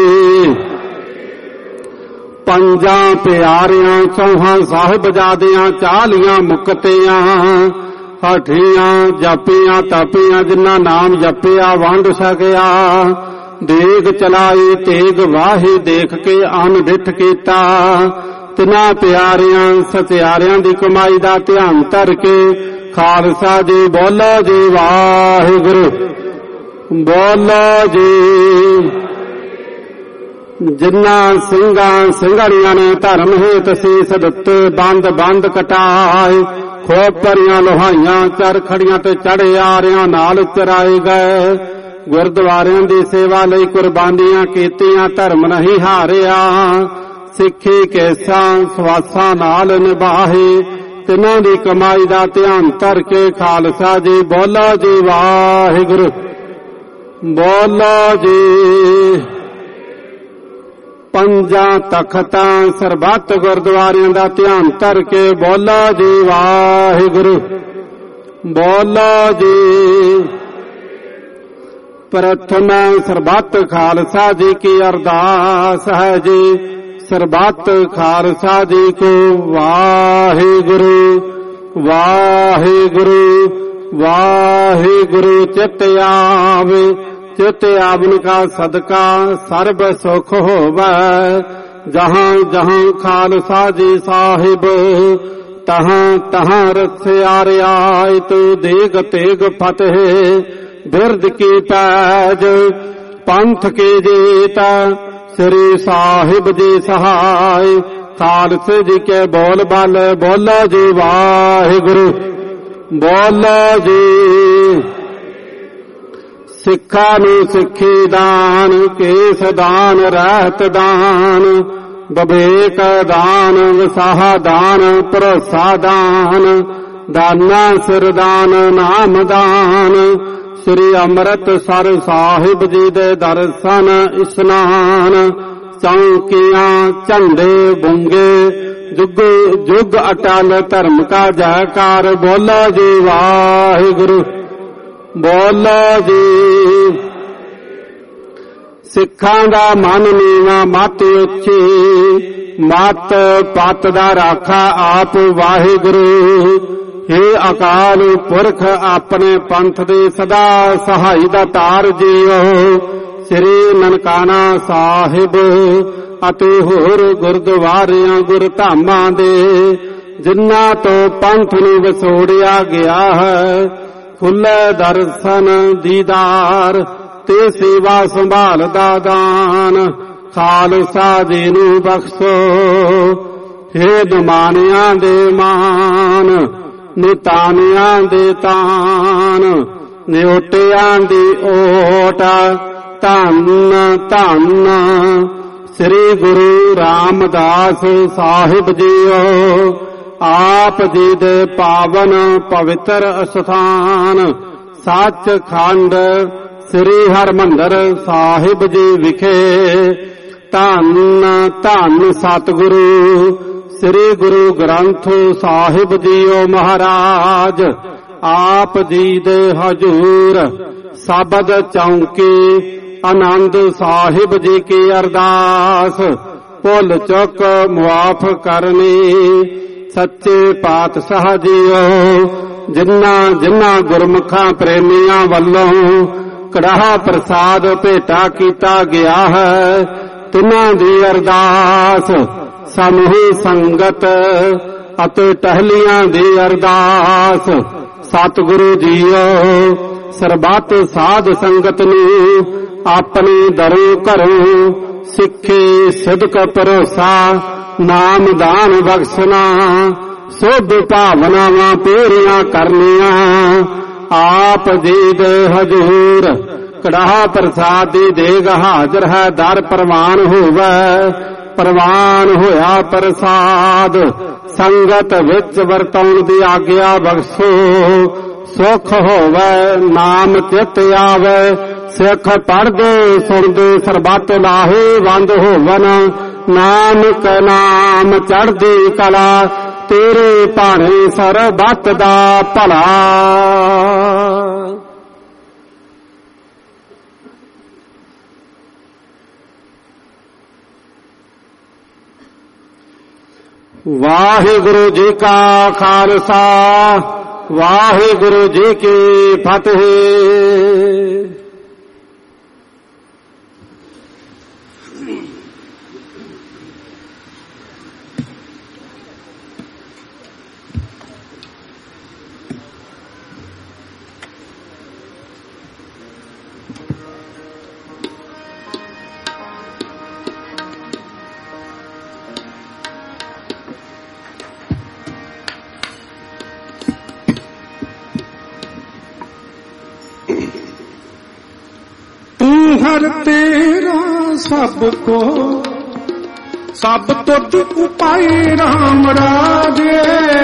पंजा प्यारियां चौहां साहिबजादियां चालियां मुक्तियां हठियां जपियां तपियां जिन्ना नाम जपिया वंड सकिया देग चलाई तेग वाही देख के अन डिठ कीता तिना प्यारियां सत्यारियां दी कमाई दा ध्यान धर के खालसा जी बोलो जी वाहिगुरु बोलो जी ਜਿਨ੍ਹਾਂ ਸਿੰਘਾਂ ਸਿੰਘਣੀਆਂ ਨੇ ਧਰਮ ਹੇਤ ਸੀਸ ਦਿੱਤੇ, ਬੰਦ ਬੰਦ ਕਟਾਏ, ਖੋਪ ਭਰੀਆਂ ਲੋਹਾਈਆਂ ਚਰਖੜੀਆਂ ਤੇ ਚੜੇ ਆਰਿਆਂ ਨਾਲ ਚਰਾਏ ਗਏ। ਗੁਰਦੁਆਰਿਆਂ ਦੀ ਸੇਵਾ ਲਈ ਕੁਰਬਾਨੀਆਂ ਕੀਤੀਆਂ, ਧਰਮ ਨਹੀਂ ਹਾਰਿਆ। ਸਿੱਖੀ ਕੇਸਾਂ ਸਵਾਸਾਂ ਨਾਲ ਨਿਭਾਏ, ਤਿਨਾਂ ਦੀ ਕਮਾਈ ਦਾ ਧਿਆਨ ਧਰ ਕੇ ਖਾਲਸਾ ਜੀ ਬੋਲੋ ਜੀ ਵਾਹਿਗੁਰੂ, ਬੋਲੋ ਜੀ। ਪੰਜਾਂ ਤਖਤਾਂ ਸਰਬੱਤ ਗੁਰਦੁਆਰਿਆਂ ਦਾ ਧਿਆਨ ਧਰ ਕੇ ਬੋਲੋ ਜੀ ਵਾਹਿਗੁਰੂ, ਬੋਲੋ ਜੀ। ਪ੍ਰਥਮ ਸਰਬੱਤ ਖਾਲਸਾ ਜੀ ਕੀ ਅਰਦਾਸ ਹੈ ਜੀ, ਸਰਬੱਤ ਖਾਲਸਾ ਜੀ ਕੋ ਵਾਹਿਗੁਰੂ ਵਾਹਿਗੁਰੂ ਵਾਹਿਗੁਰੂ। ਚਿਤ ਆਵੇ, ਚਿਤ ਆਵਨ ਕਾ ਸਦਕਾ ਸਰਬ ਸੁਖ ਹੋਵੈ। ਜਹਾਂ ਜਹਾਂ ਖਾਲਸਾ ਜੀ ਸਾਹਿਬ, ਤਹਾਂ ਤਹਾਂ ਰਸਿਆ ਰਿਆਇਤ। ਦੇਗ ਤੇਗ ਫਤਿਹ ਬਿਰਦ ਕੀ ਪੈਜ, ਪੰਥ ਕੀ ਜੀਤ ਸ੍ਰੀ ਸਾਹਿਬ ਜੀ ਸਹਾਇ। ਖਾਲਸੇ ਜੀ ਕੇ ਬੋਲ ਬਲ ਬੋਲੋ ਜੀ ਵਾਹਿਗੁਰੂ, ਬੋਲੋ ਜੀ। ਸਿੱਖਾਂ ਨੂੰ ਸਿੱਖੀ ਦਾਨ, ਕੇਸ ਦਾਨ, ਰਹਿਤ ਦਾਨ, ਵਿਵੇਕ ਦਾਨ, ਵਿਸਾਹ ਦਾਨ, ਭਰੋਸਾ ਦਾਨ, ਦਾਨਾ ਸਿਰ ਦਾਨ, ਨਾਮ ਦਾਨ। ਸ੍ਰੀ ਅੰਮ੍ਰਿਤਸਰ ਸਾਹਿਬ ਜੀ ਦੇ ਦਰਸ਼ਨ ਇਸ਼ਨਾਨ, ਚੌਂਕੀਆਂ ਝੰਡੇ ਬੁੰਗੇ, ਜੁਗ ਜੁਗ ਅਟਲ ਧਰਮ ਕਾ ਜੈਕਾਰ। ਬੋਲੋ ਜੀ ਵਾਹਿਗੁਰੂ, ਬੋਲੋ ਜੀ। ਸਿੱਖਾਂ ਦਾ ਮਨ ਨੀਵਾ ਮਤ ਉੱਚੀ, ਮਤ ਪਤ ਦਾ ਰਾਖਾ ਆਪ ਵਾਹਿਗੁਰੂ। ਹੇ ਅਕਾਲ ਪੁਰਖ ਆਪਣੇ ਪੰਥ ਦੇ ਸਦਾ ਸਹਾਈ ਦਾ ਤਾਰ ਜੀਓ। ਸ੍ਰੀ ਨਨਕਾਣਾ ਸਾਹਿਬ ਅਤੇ ਹੋਰ ਗੁਰਦੁਆਰਿਆਂ ਗੁਰਧਾਮਾਂ ਦੇ, ਜਿਨ੍ਹਾਂ ਤੋਂ ਪੰਥ ਨੂੰ ਵਿਛੋੜਿਆ ਗਿਆ ਹੈ, ਖੁੱਲੇ ਦਰਸ਼ਨ ਦੀਦਾਰ ਤੇ ਸੇਵਾ ਸੰਭਾਲ ਦਾ ਦਾਨ ਖਾਲਸਾ ਜੀ ਨੂੰ ਬਖਸ਼ੋ। ਹੇ ਨਿਮਾਣਿਆਂ ਦੇ ਮਾਨ, ਨਿਤਾਣਿਆਂ ਦੇ ਤਾਨ, ਨਿਓਟਿਆਂ ਦੀ ਓਟ। ਧੰਨ ਧੰਨ ਸ੍ਰੀ ਗੁਰੂ ਰਾਮਦਾਸ ਸਾਹਿਬ ਜੀਓ। ਆਪ ਜੀ ਦੇ ਪਾਵਨ ਪਵਿੱਤਰ ਅਸਥਾਨ ਸੱਚਖੰਡ ਸ੍ਰੀ ਹਰਿਮੰਦਰ ਸਾਹਿਬ ਜੀ ਵਿਖੇ ਧੰਨ ਧੰਨ ਸਤਿਗੁਰੂ ਸ੍ਰੀ ਗੁਰੂ ਗ੍ਰੰਥ ਸਾਹਿਬ ਜੀਓ ਮਹਾਰਾਜ। ਆਪ ਜੀ ਦੇ ਹਜ਼ੂਰ ਸ਼ਬਦ ਚੌਂਕੀ ਆਨੰਦ ਸਾਹਿਬ ਜੀ ਕੀ ਅਰਦਾਸ, ਭੁੱਲ ਚੁੱਕ ਮੁਆਫ ਕਰਨੀ। ਸੱਚੇ ਪਾਤਸ਼ਾਹ ਜੀਓ, ਜਿਨ੍ਹਾਂ ਜਿਨ੍ਹਾਂ ਗੁਰਮੁਖਾਂ ਪ੍ਰੇਮੀਆਂ ਵੱਲੋਂ ਕੜਾਹ ਪ੍ਰਸਾਦ ਭੇਟਾ ਕੀਤਾ ਗਿਆ ਹੈ, ਤਿਨਾਂ ਦੀ ਅਰਦਾਸ, ਸਮੂਹ ਸੰਗਤ ਅਤੇ ਟਹਿਲੀਆਂ ਦੀ ਅਰਦਾਸ। ਸਤਿਗੁਰੂ ਜੀਓ, ਸਰਬੱਤ ਸਾਧ ਸੰਗਤ ਨੂੰ ਆਪਣੇ ਦਰੋਂ ਘਰੋਂ ਸਿੱਖੀ ਸਿਦਕ ਭਰੋਸਾ ਨਾਮ ਦਾਨ ਬਖਸ਼ਣਾ, ਸੁਭ ਭਾਵਨਾਵਾਂ ਪੂਰੀਆਂ ਕਰਨੀਆਂ। ਆਪ ਜੀ ਦੇ ਹਜ਼ੂਰ ਕੜਾਹ ਪ੍ਰਸਾਦ ਦੀ ਦੇਗ ਹਾਜ਼ਰ ਹੈ, ਦਰ ਪ੍ਰਵਾਨ ਹੋਵੇ। ਪ੍ਰਵਾਨ ਹੋਇਆ ਪ੍ਰਸਾਦ ਸੰਗਤ ਵਿੱਚ ਵਰਤਾਉਣ ਦੀ ਆਗਿਆ ਬਖਸ਼ੋ। ਸੁਖ ਹੋਵੇ ਨਾਮ ਚਿਤ ਆਵੇ, ਸਿੱਖ ਪੜ੍ਹਦੇ ਸੁਣਦੇ ਸਰਬੱਤ ਲਾਹੇਵੰਦ ਹੋਵਨ। ਨਾਨਕ ਨਾਮ ਚੜ੍ਹਦੀ ਕਲਾ, ਤੇਰੇ ਭਾਣੇ ਸਰਬੱਤ ਦਾ ਭਲਾ। ਵਾਹਿਗੁਰੂ ਜੀ ਕਾ ਖਾਲਸਾ, ਵਾਹਿਗੁਰੂ ਜੀ ਕੀ ਫਤਿਹ। हर तेरा सबको सब तुझ उपाय राम राजे।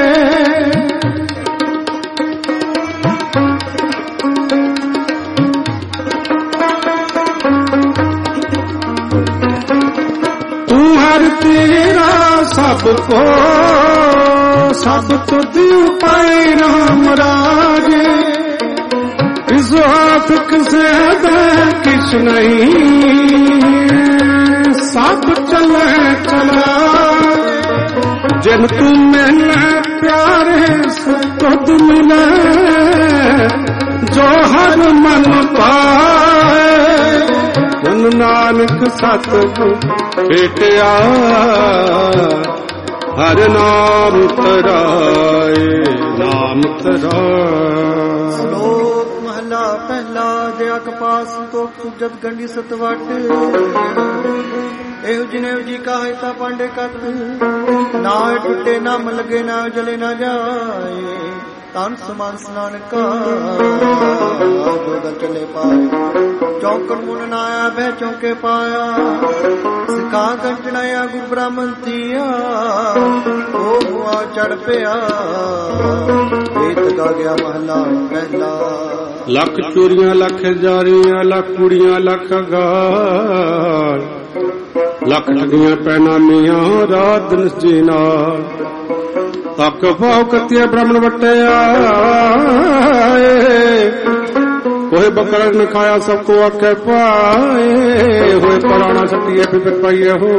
तू हर तेरा सबको सब तुझ उपाय राम राजे। इस हाथ किसे किस नहीं सब चले चला। जिन तू मैंने प्यारे तुद मिले जो हर मन पाए। जन नानक सतगुर भेटिया हर नाम तराए नाम तराए। महला पहला दया कपास संतोख सुजत गंडी सतवट। एहो जिने जी काहिता पांडे कत ना टूटे नाम लगे ना जले ना जाए। तान समान स्नान का जोगा चले पाए। चौकन मुन नाया बह चौके पाया। सिखा कंचनाया गुरु ब्राह्मण थिया ओ हुआ चढ़ पिया। गीत गा गया महला पहला। लख चोरियां लख जारियां लख कुड़ियां लख गाल। लख ठगियां पैनामियां रात दिन जी नाल। तक भाव कतिया ब्राह्मण वटिया कोई बकरा न खाया सबको आके पाए। होए पराना सटिए फिर पाइए हो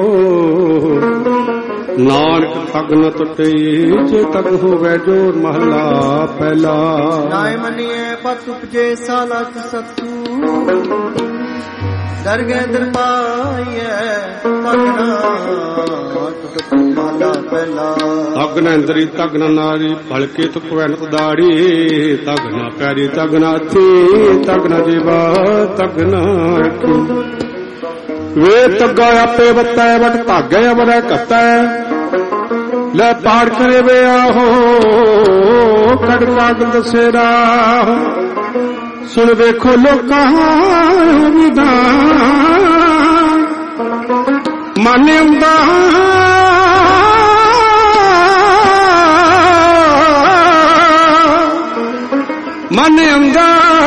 नानक ठग न टुटे जे तक होवे जोर महला पहला। नाय मनिए पत उपजे साला सत्सू। दर गए दर पाइए महला पहला। तग न इंद्री तग न नारी भड़के तो पवैन उदाड़ी। तग न पैरी तग न थी तग न जीवा तग न वे तगा आपे बता बट धागे अमर कता। ले पाड़ करे वे आहो कड़का दसेरा। सुन देखो लोकां विधान मन आंदा मन अंगा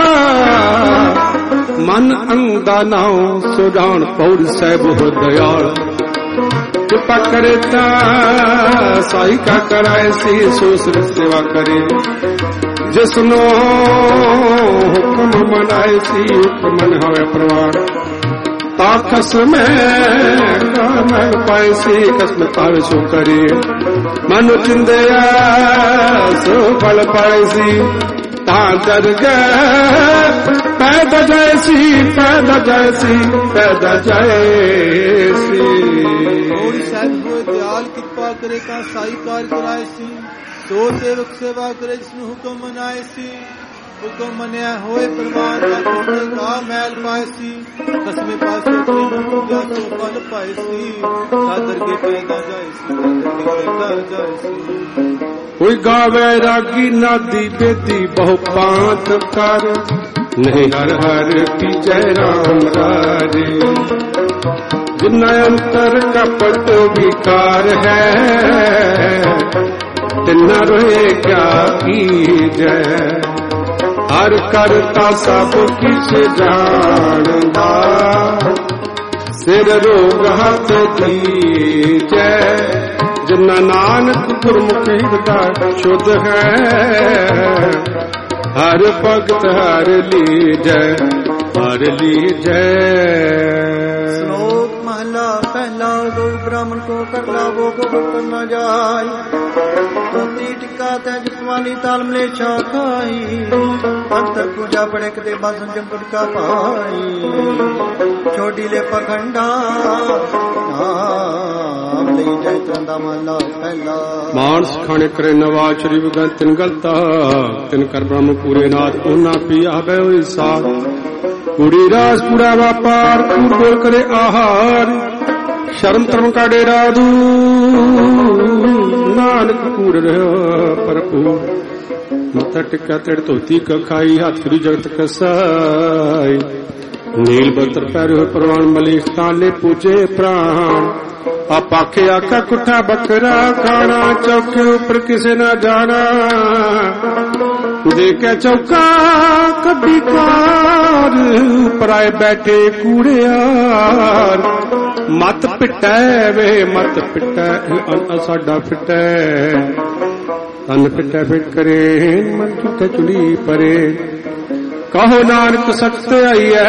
मन अंगा नाओ सुजान पौड़ साहिब हो दयाल। कृपा करे साई का कराए सी सोसर सेवा करे। जिसनो हुक्म मनाए सी हुक्म हवे प्रवान। ताकस में कामन पाए सी कसम पावे सो करे। मनु चिंदे सो फल पाए सी दर गए पैदा जैसी पैदा जैसी पैदा जैसी। साहिब होए दयाल कृपा करे का साई कार कराए सी। सो सेवक सेवा करे जिसने हुक्म मनाए सी। हुक्म मनिया होए परवान का मैल पाए सी। कसमे पास सो फल पाए सी। सादर के पैदा जाए सी पैदा जाए सी। कोई गावे रागी नादी बेदी बहु पांत कर। नहीं हर हर की जय राम रारे। जिन्ना अंतर कपट विकार है तिन्ना रोए क्या की जय। हर करता सब किस जानदा सिर रोग हाथ दी जय। जिन्ना नानक गुरमुख हिरदा शुद्ध है। हर भगत हर लीजै हर लीजै। श्लोक महला पहला। गौ ब्राह्मण को कर लावो गोबर न जाय। धोती टिक्का तै जितवानी ताल मलेच्छा खाई। अंतर पूजा पड़े कदे बासन जंपट का पाई। छोटी ले पखंडा नाम ले जाय चंदा महला पहला। मानस खाने करे नवाज शरीफ गन तिन गलता। तिन कर ब्रह्म पूरे नाथ ओना पिया बे होई साथ। पूरी रास पूरा व्यापार कूड़ बोल करे आहार। शर्म धर्म का डेरा दूर नानक कूड़ रहा भरपूर। मत्था टिक्का तेड़ धोती का खाई हाथ फ्री जगत कसाई। ਨੀਲ ਬਤਰ ਪੈਰੇ ਹੋਏ ਪ੍ਰਵਾਨ ਮਲੀਸ ਤਾਲੇ ਪੂਜੇ ਪ੍ਰਾਣ ਆਪ ਆਖੇ ਆਖਾ ਕੁੱਠਾ ਬੱਕਰਾ ਖਾਣਾ ਚੌਕੇ ਉੱਪਰ ਕਿਸੇ ਨਾ ਜਾਣਾ ਦੇਖੇ ਚੌਕਾ ਕੱਢੀ ਕਾਰ ਪਰਾਏ ਬੈਠੇ ਕੂੜਿਆਰ ਮਤ ਪਿੱਟੈ ਵੇ ਮਤ ਪਿੱਟੈ ਅੰਨ ਸਾਡਾ ਫਿੱਟੈ ਤਨ ਫਿੱਟੈ ਫਿੱਟ ਕਰੇ ਮਨ ਕਿਤੇ ਚੁਲੀ ਪਰੇ ਕਹੋ ਨਾਨਕ ਸੱਚ ਆਈਐ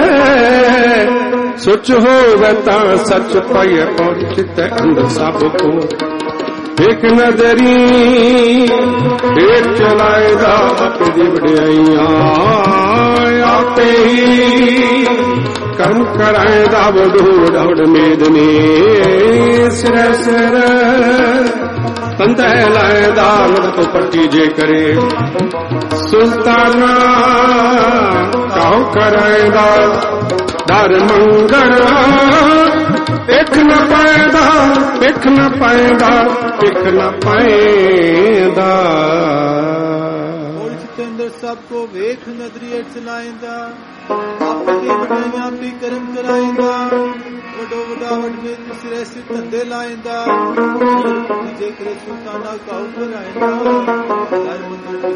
ਸੁਚ ਹੋਵੇ ਤਾਂ ਸੱਚ ਪਾਈਐ ਪਹੁੰਚਿਤੈ ਅੰਦਰ ਸਭ ਕੋ ਇੱਕ ਨਜ਼ਰੀ ਢੇਰ ਚਲਾਏਦਾ ਆਪਣੀ ਵਡਿਆਈਆਂ ਆਪੇ ਹੀ ਕਰਮ ਕਰਾਏਦਾ ਵਡੂੜ ਵਡ ਮੇਦਨੀ ਸਿਰ ਸਿਰ ਤੰਦੇ ਲਾਏਦਾ ਮਤ ਪੱਟੀ ਜੇ ਕਰੇ ਸੁਲਤਾਨਾ ਕਾਉ ਕਰਾਏਦਾ ਦਰ ਮੰਗਲ ਵੇਖ ਨ ਪਾਏਦਾ ਵੇਖ ਨ ਪਾਏਦਾ ਵੇਖ ਨ ਪਾਏਦਾ ਅੰਦਰ ਸਭ ਕੋ ਵੇਖ ਨਜ਼ਰੀਏ ਚਲਾਏਂਦਾ ਆਪਣੀ ਬਣਾਈਆਂ ਵੀ ਕਰਮ ਕਰਾਏਂਦਾ ਵਡੋ ਵਡਾ ਵਡਵੇ ਸਿਰੇ ਸਿਰ ਧੰਦੇ ਲਾਏਂਦਾ ਜੇ ਕਰੇ ਸੁਲਤਾਨਾ ਕਾਉ ਕਰਾਏਂਦਾ ਹਰ ਮੰਦਰ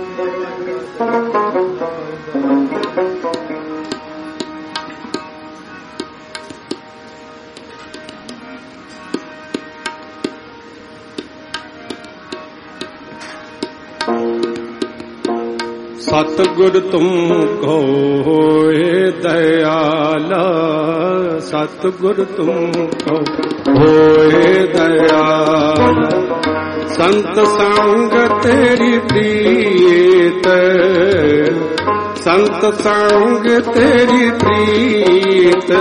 ਸਤਿਗੁਰ ਤੁਮ ਹੋਏ ਦਇਆਲ ਸਤਿਗੁਰ ਤੁਮ ਹੋਏ ਦਇਆਲ ਸੰਤ ਸੰਗ ਤੇਰੀ ਪ੍ਰੀਤ ਸੰਤ ਸੰਗ ਤੇਰੀ ਪ੍ਰੀਤ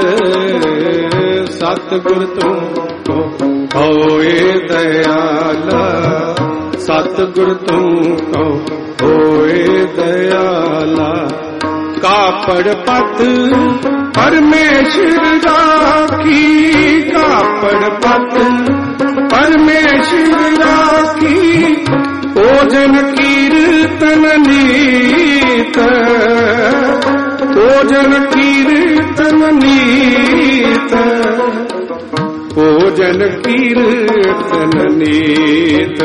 ਸਤਿਗੁਰ ਤੁਮ ਹੋਏ ਦਇਆਲ ਸਤਿਗੁਰ ਤੁਮ ਹੋਏ ਦਇਆਲਾ ਕਾਪੜ ਪਤ ਪਰਮੇਸ਼ਰ ਰਾਖੀ ਕਾਪੜ ਪਤ ਪਰਮੇਸ਼ਰ ਰਾਖੀ ਭੋਜਨ ਕੀਰਤਨ ਨੀਤ ਭੋਜਨ ਕੀਰਤਨ ਨੀਤ ਭੋਜਨ ਕੀਰਤਨ ਨੀਤ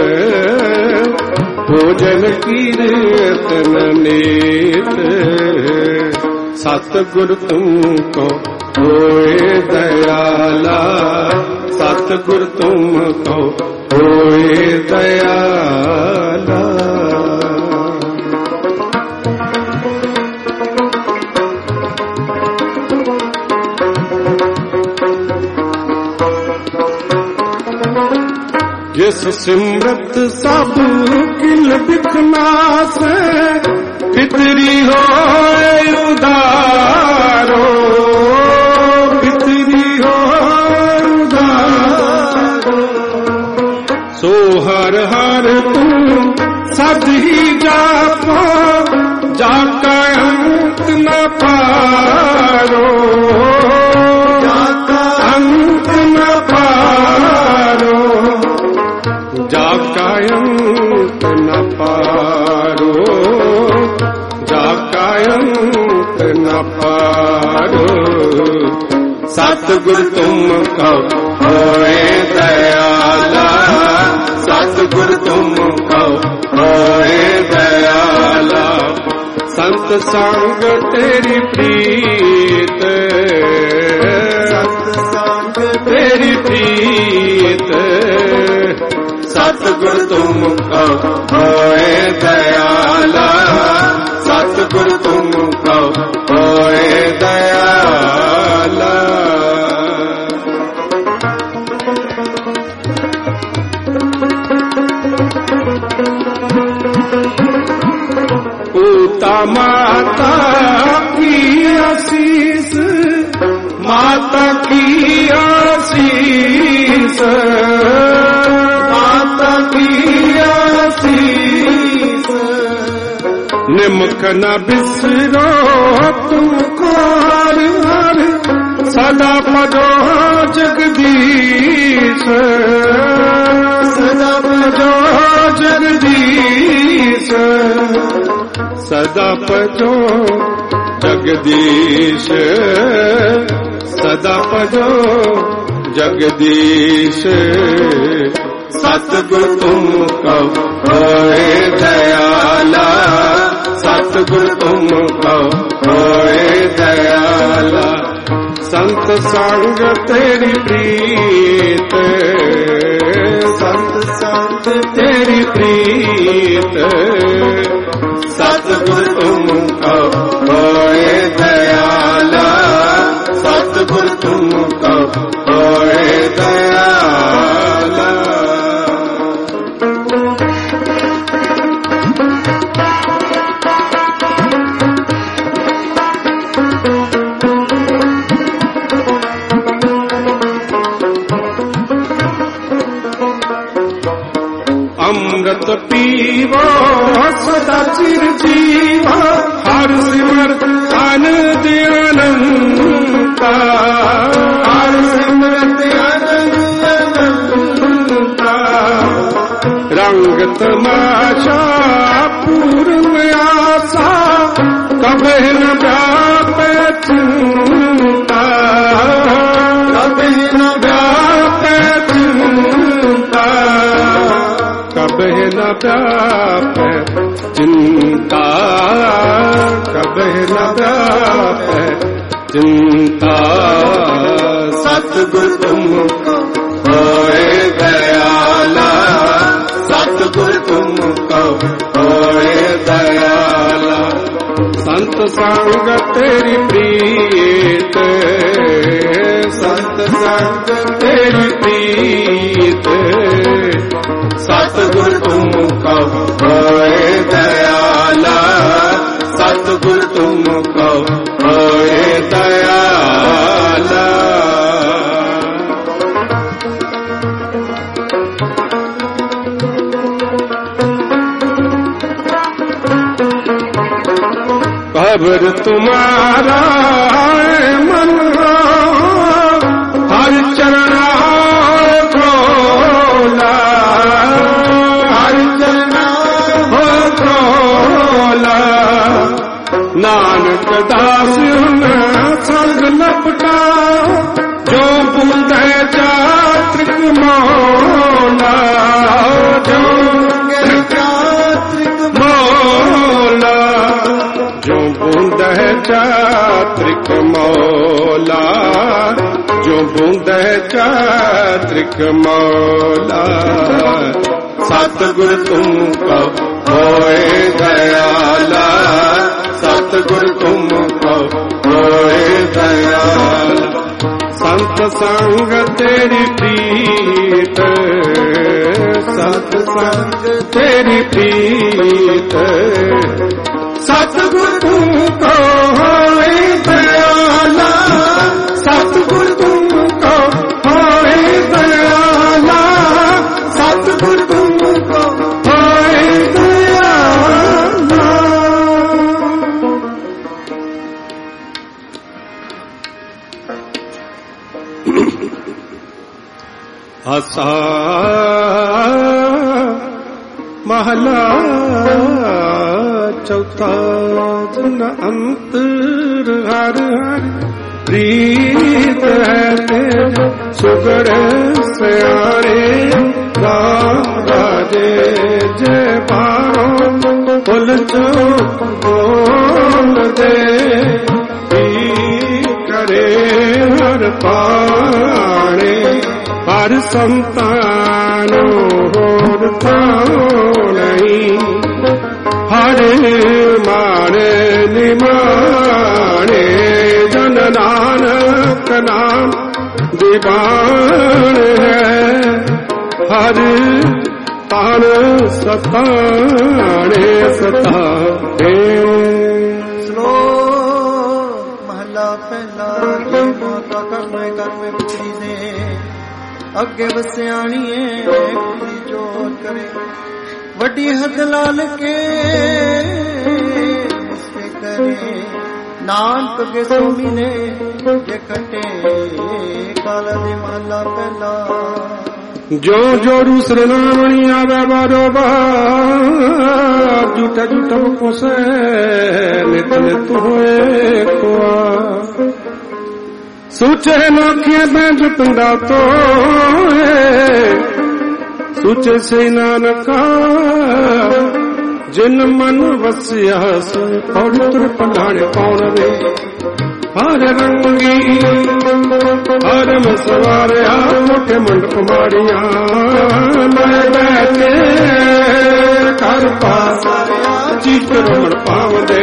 ਭੋਜਨ ਕੀਰਤਨ ਨੀਤ ਸਤਿਗੁਰ ਤੁਮ ਕੋ ਹੋਏ ਦਇਆਲਾ ਸਤਿਗੁਰ ਤੁਮ ਕੋ ਹੋਏ ਦਇਆਲਾ ਜਿਸ ਸਿਮਰਤ ਸਭ ਕਿਲ ਬਿਖਨਾਸ ਪਿਤਰੀ ਹੋਏ ਉਦਾਰੋ ਪਿਤਰੀ ਹੋਏ ਉਦਾਰੋ ਸੋ ਹਰ ਹਰ ਤੂੰ ਸਦ ਹੀ ਜਾਪੋ ਜਾ ਕਾ ਅੰਤ ਨ ਪਾਰੋ ਜਾ ਕਾ ਅੰਤ ਨ ਪਾਰੋ ਜਾ ਕਾ ਅੰਤ ਨ ਪਾਰੋ ਜਾ ਕਾ ਅੰਤ ਨ ਪਾਰੋ ਸਤਿਗੁਰ ਤੁਮ ਕਉ ਹੋਏ ਦਇਆਲਾ ਸਤਿਗੁਰ ਤੁਮ ਕਉ ਹੋਏ ਦਇਆਲਾ ਸੰਤ ਸੰਗ ਤੇਰੀ ਪ੍ਰੀਤ ਸੰਤ ਸੰਗ ਤੇਰੀ ਪ੍ਰੀਤ ਸਤਿਗੁਰ ਤੁਮ ਕਉ ਹੋਏ ਦਇਆਲਾ ਸਤਿਗੁਰ ਤੁਮ ਕਉ ਹੋਏ ਦਇਆਲਾ ਪੂਤਾ ਮਾਤਾ ਕੀ ਆਸੀਸ ਮਾਤਾ ਕੀ ਆਸੀਸ ਮਾਤਾ ਕੀ ਆਸੀਸ ਨਿਮਕ ਨ ਬਿਸਰੋ ਤੁਮ ਕੋਰ ਹਰ ਸਦਾ ਭਜੋ ਜਗਦੀਸ਼ ਸਦਾ ਭਜੋ ਜਗਦੀਸ਼ ਸਦਾ ਭਜੋ जगदीश सदा भजो जगदीश सतगुर तुम कहो होए दयाला सतगुर तुम कहो होए दयाला संत संग तेरी प्रीत संत संग तेरी प्रीत सतगुर तुम कहो होए दयाला सतगुर तुम कहो होए दयाला अमृत पीवो सदा चिर जीवा हर सिमर आनंद अनंता हर सिमरत आनंद अनंता रंग तमाशा पूर्ण आशा कभी न व्यापे चिंता कभी न व्यापे चिंता कभी न व्यापे चिंता कभी न व्यापे चिंता सतगुर तुम होए दयाला सतगुर तुम कहो होए दयाला संत संग तेरी प्रीत संत संग तेरी प्रीत सतगुर तुम कहो होए दयाला सतगुर तुम कहो होए दयाला खबर तुम्हारा मन हर चरण खोला हर चरण हो खोला नानक दास संग लपटा जो बूंद चात्रिक मौला जो चात्रिक मौला जो बूंद चात्रिक मौला जो बूंद चात्रिक मौला सतगुर तुम कहो होए दयाला सतगुर तुम कहो होए दयाला संत संग तेरी प्रीत संत संग तेरी प्रीत सतगुर तुम कहो होए दयाला सतगुर तुम कहो होए दयाला सतगुर तुम कहो होए दयाला आसा महला चौथा जन अंतर हर हर प्रीत है तेरे सुगर सयारे राम राजे जय बारो कुल चौक बोल दे करे हर पाणे हर संतानो होर नहीं हर माने निमाने जन नानक नाम दीवान है हर तान सताने सताए श्लोक महला पहला ये माता कर्मे कर्मे पुत्री दे अगे वसियाणीए कुड़ी जोर करे वड्डी हद लाल के मुझसे करे नानक के स्वामी ने ये कटे काला दे माला पहला ਜੋ ਜੋ ਰੂਸਰ ਨਾਮਣੀ ਆਵੇ ਬਾਰੋ ਬਾਰ ਝੂਠਾ ਝੂਠਾ ਕੋਸੇ ਨਿਤ ਨਿਤ ਹੋਏ ਕੋਆ ਸੂਚੇ ਨਾਖੇ ਬੈਂਜ ਪਿੰਡਾ ਤੋਏ ਸੂਚੇ ਸੇ ਨਾਨਕਾ ਜਿਨ ਮਨ ਵਸਿਆ ਸੋ ਪੌੜ ਪਲਾਣੇ ਕੌਣ ਵੇ ਹਰ ਰੰਗੀ ਹਰ ਮਸਵਾਰਿਆ ਮੋਟੇ ਮੰਡਪ ਮਾੜੀਆਂ ਮੈਂ ਬੈਠੇ ਘਰ ਪਾਸਾਰਿਆ ਚੀਤ ਰਮਣ ਪਾਵਦੇ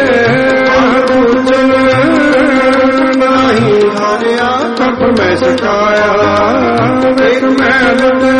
ਪੂਜਨ ਨਹੀਂ ਹਾਰਿਆ ਕਬ ਮੈਂ ਸਕਾਇਆ ਵੇਖ ਮੈਂ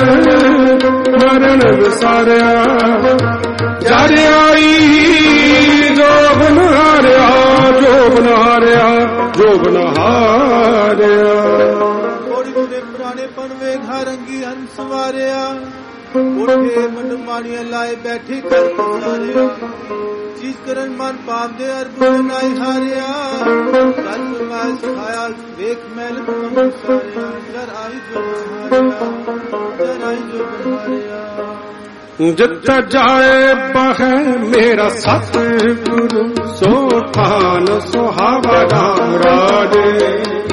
ਮਰਨ ਵਿਸਾਰਿਆ ਜਰ ਆਈ ਜੋਬਨ ਹਾਰਿਆ ਜੋਬਨ ਹਾਰਿਆ ਜੋਬਨ ਹਾਰਿਆ ਥੋੜੀ ਦੇ ਪੁਰਾਣੇ ਪਨਵੇ ਘਰੰਗੀ ਹੰਸ ਵਾਰਿਆ ਉਠੇ ਮਨਮਾਨੀਆਂ ਲਾਏ ਬੈਠੇ ਕਰ ਪਸਾਰਿਆ ਚੀਜ਼ ਕਰਨ ਮਨ ਪਾਪ ਦੇ ਅਰਬੁਨ ਨਾਈ ਹਾਰਿਆ ਕੱਲ ਮੈਂ ਸਿਖਾਇਆ ਵੇਖ ਮੈਲ ਤੁਮ ਸਾਰਿਆ ਜਰ ਆਈ ਜੋ ਹਾਰਿਆ ਜਰ ਆਈ ਜੋ ਹਾਰਿਆ ਜਿੱਤ ਜਾਏ ਬਹਿ ਮੇਰਾ ਸਤਿਗੁਰੂ ਸੋ ਥਾਨ ਸੁਹਾਵਾ ਰਾਮ ਰਾਜੇ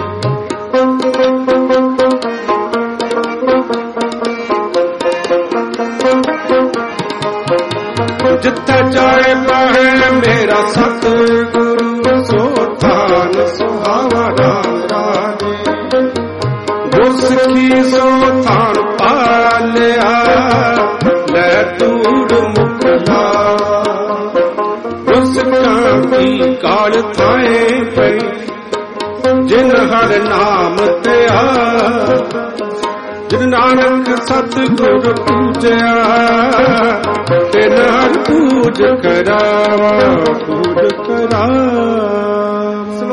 ਜਿੱਤ ਜਾਏ ਬਹਿ ਮੇਰਾ ਸਤਿਗੁਰੂ ਸੋ ਥਾਨ ਸੁਹਾਵਾ ਰਾਮ ਰਾਜੇ ਗੁਰਸਿੱਖੀ ਸੋ ਥਾਨ ਪਾਲਿਆ ਲੈ ਤੂੜ ਮੁਕਲਾ ਗੁਰਸਿੱਖਾਂ ਦੀ ਕਾਲ ਥਾਏ ਪਈ ਜਿਨ ਹਰ ਨਾਮ ਤੇ ਆ ਜਿਨ ਨਾਨਕ ਸਤਿਗੁਰ ਪੂਜਿਆ ਤੇ ਨਾਮ ਪੂਜ ਕਰਾਵਾ ਪੂਜ ਕਰਾਵਾ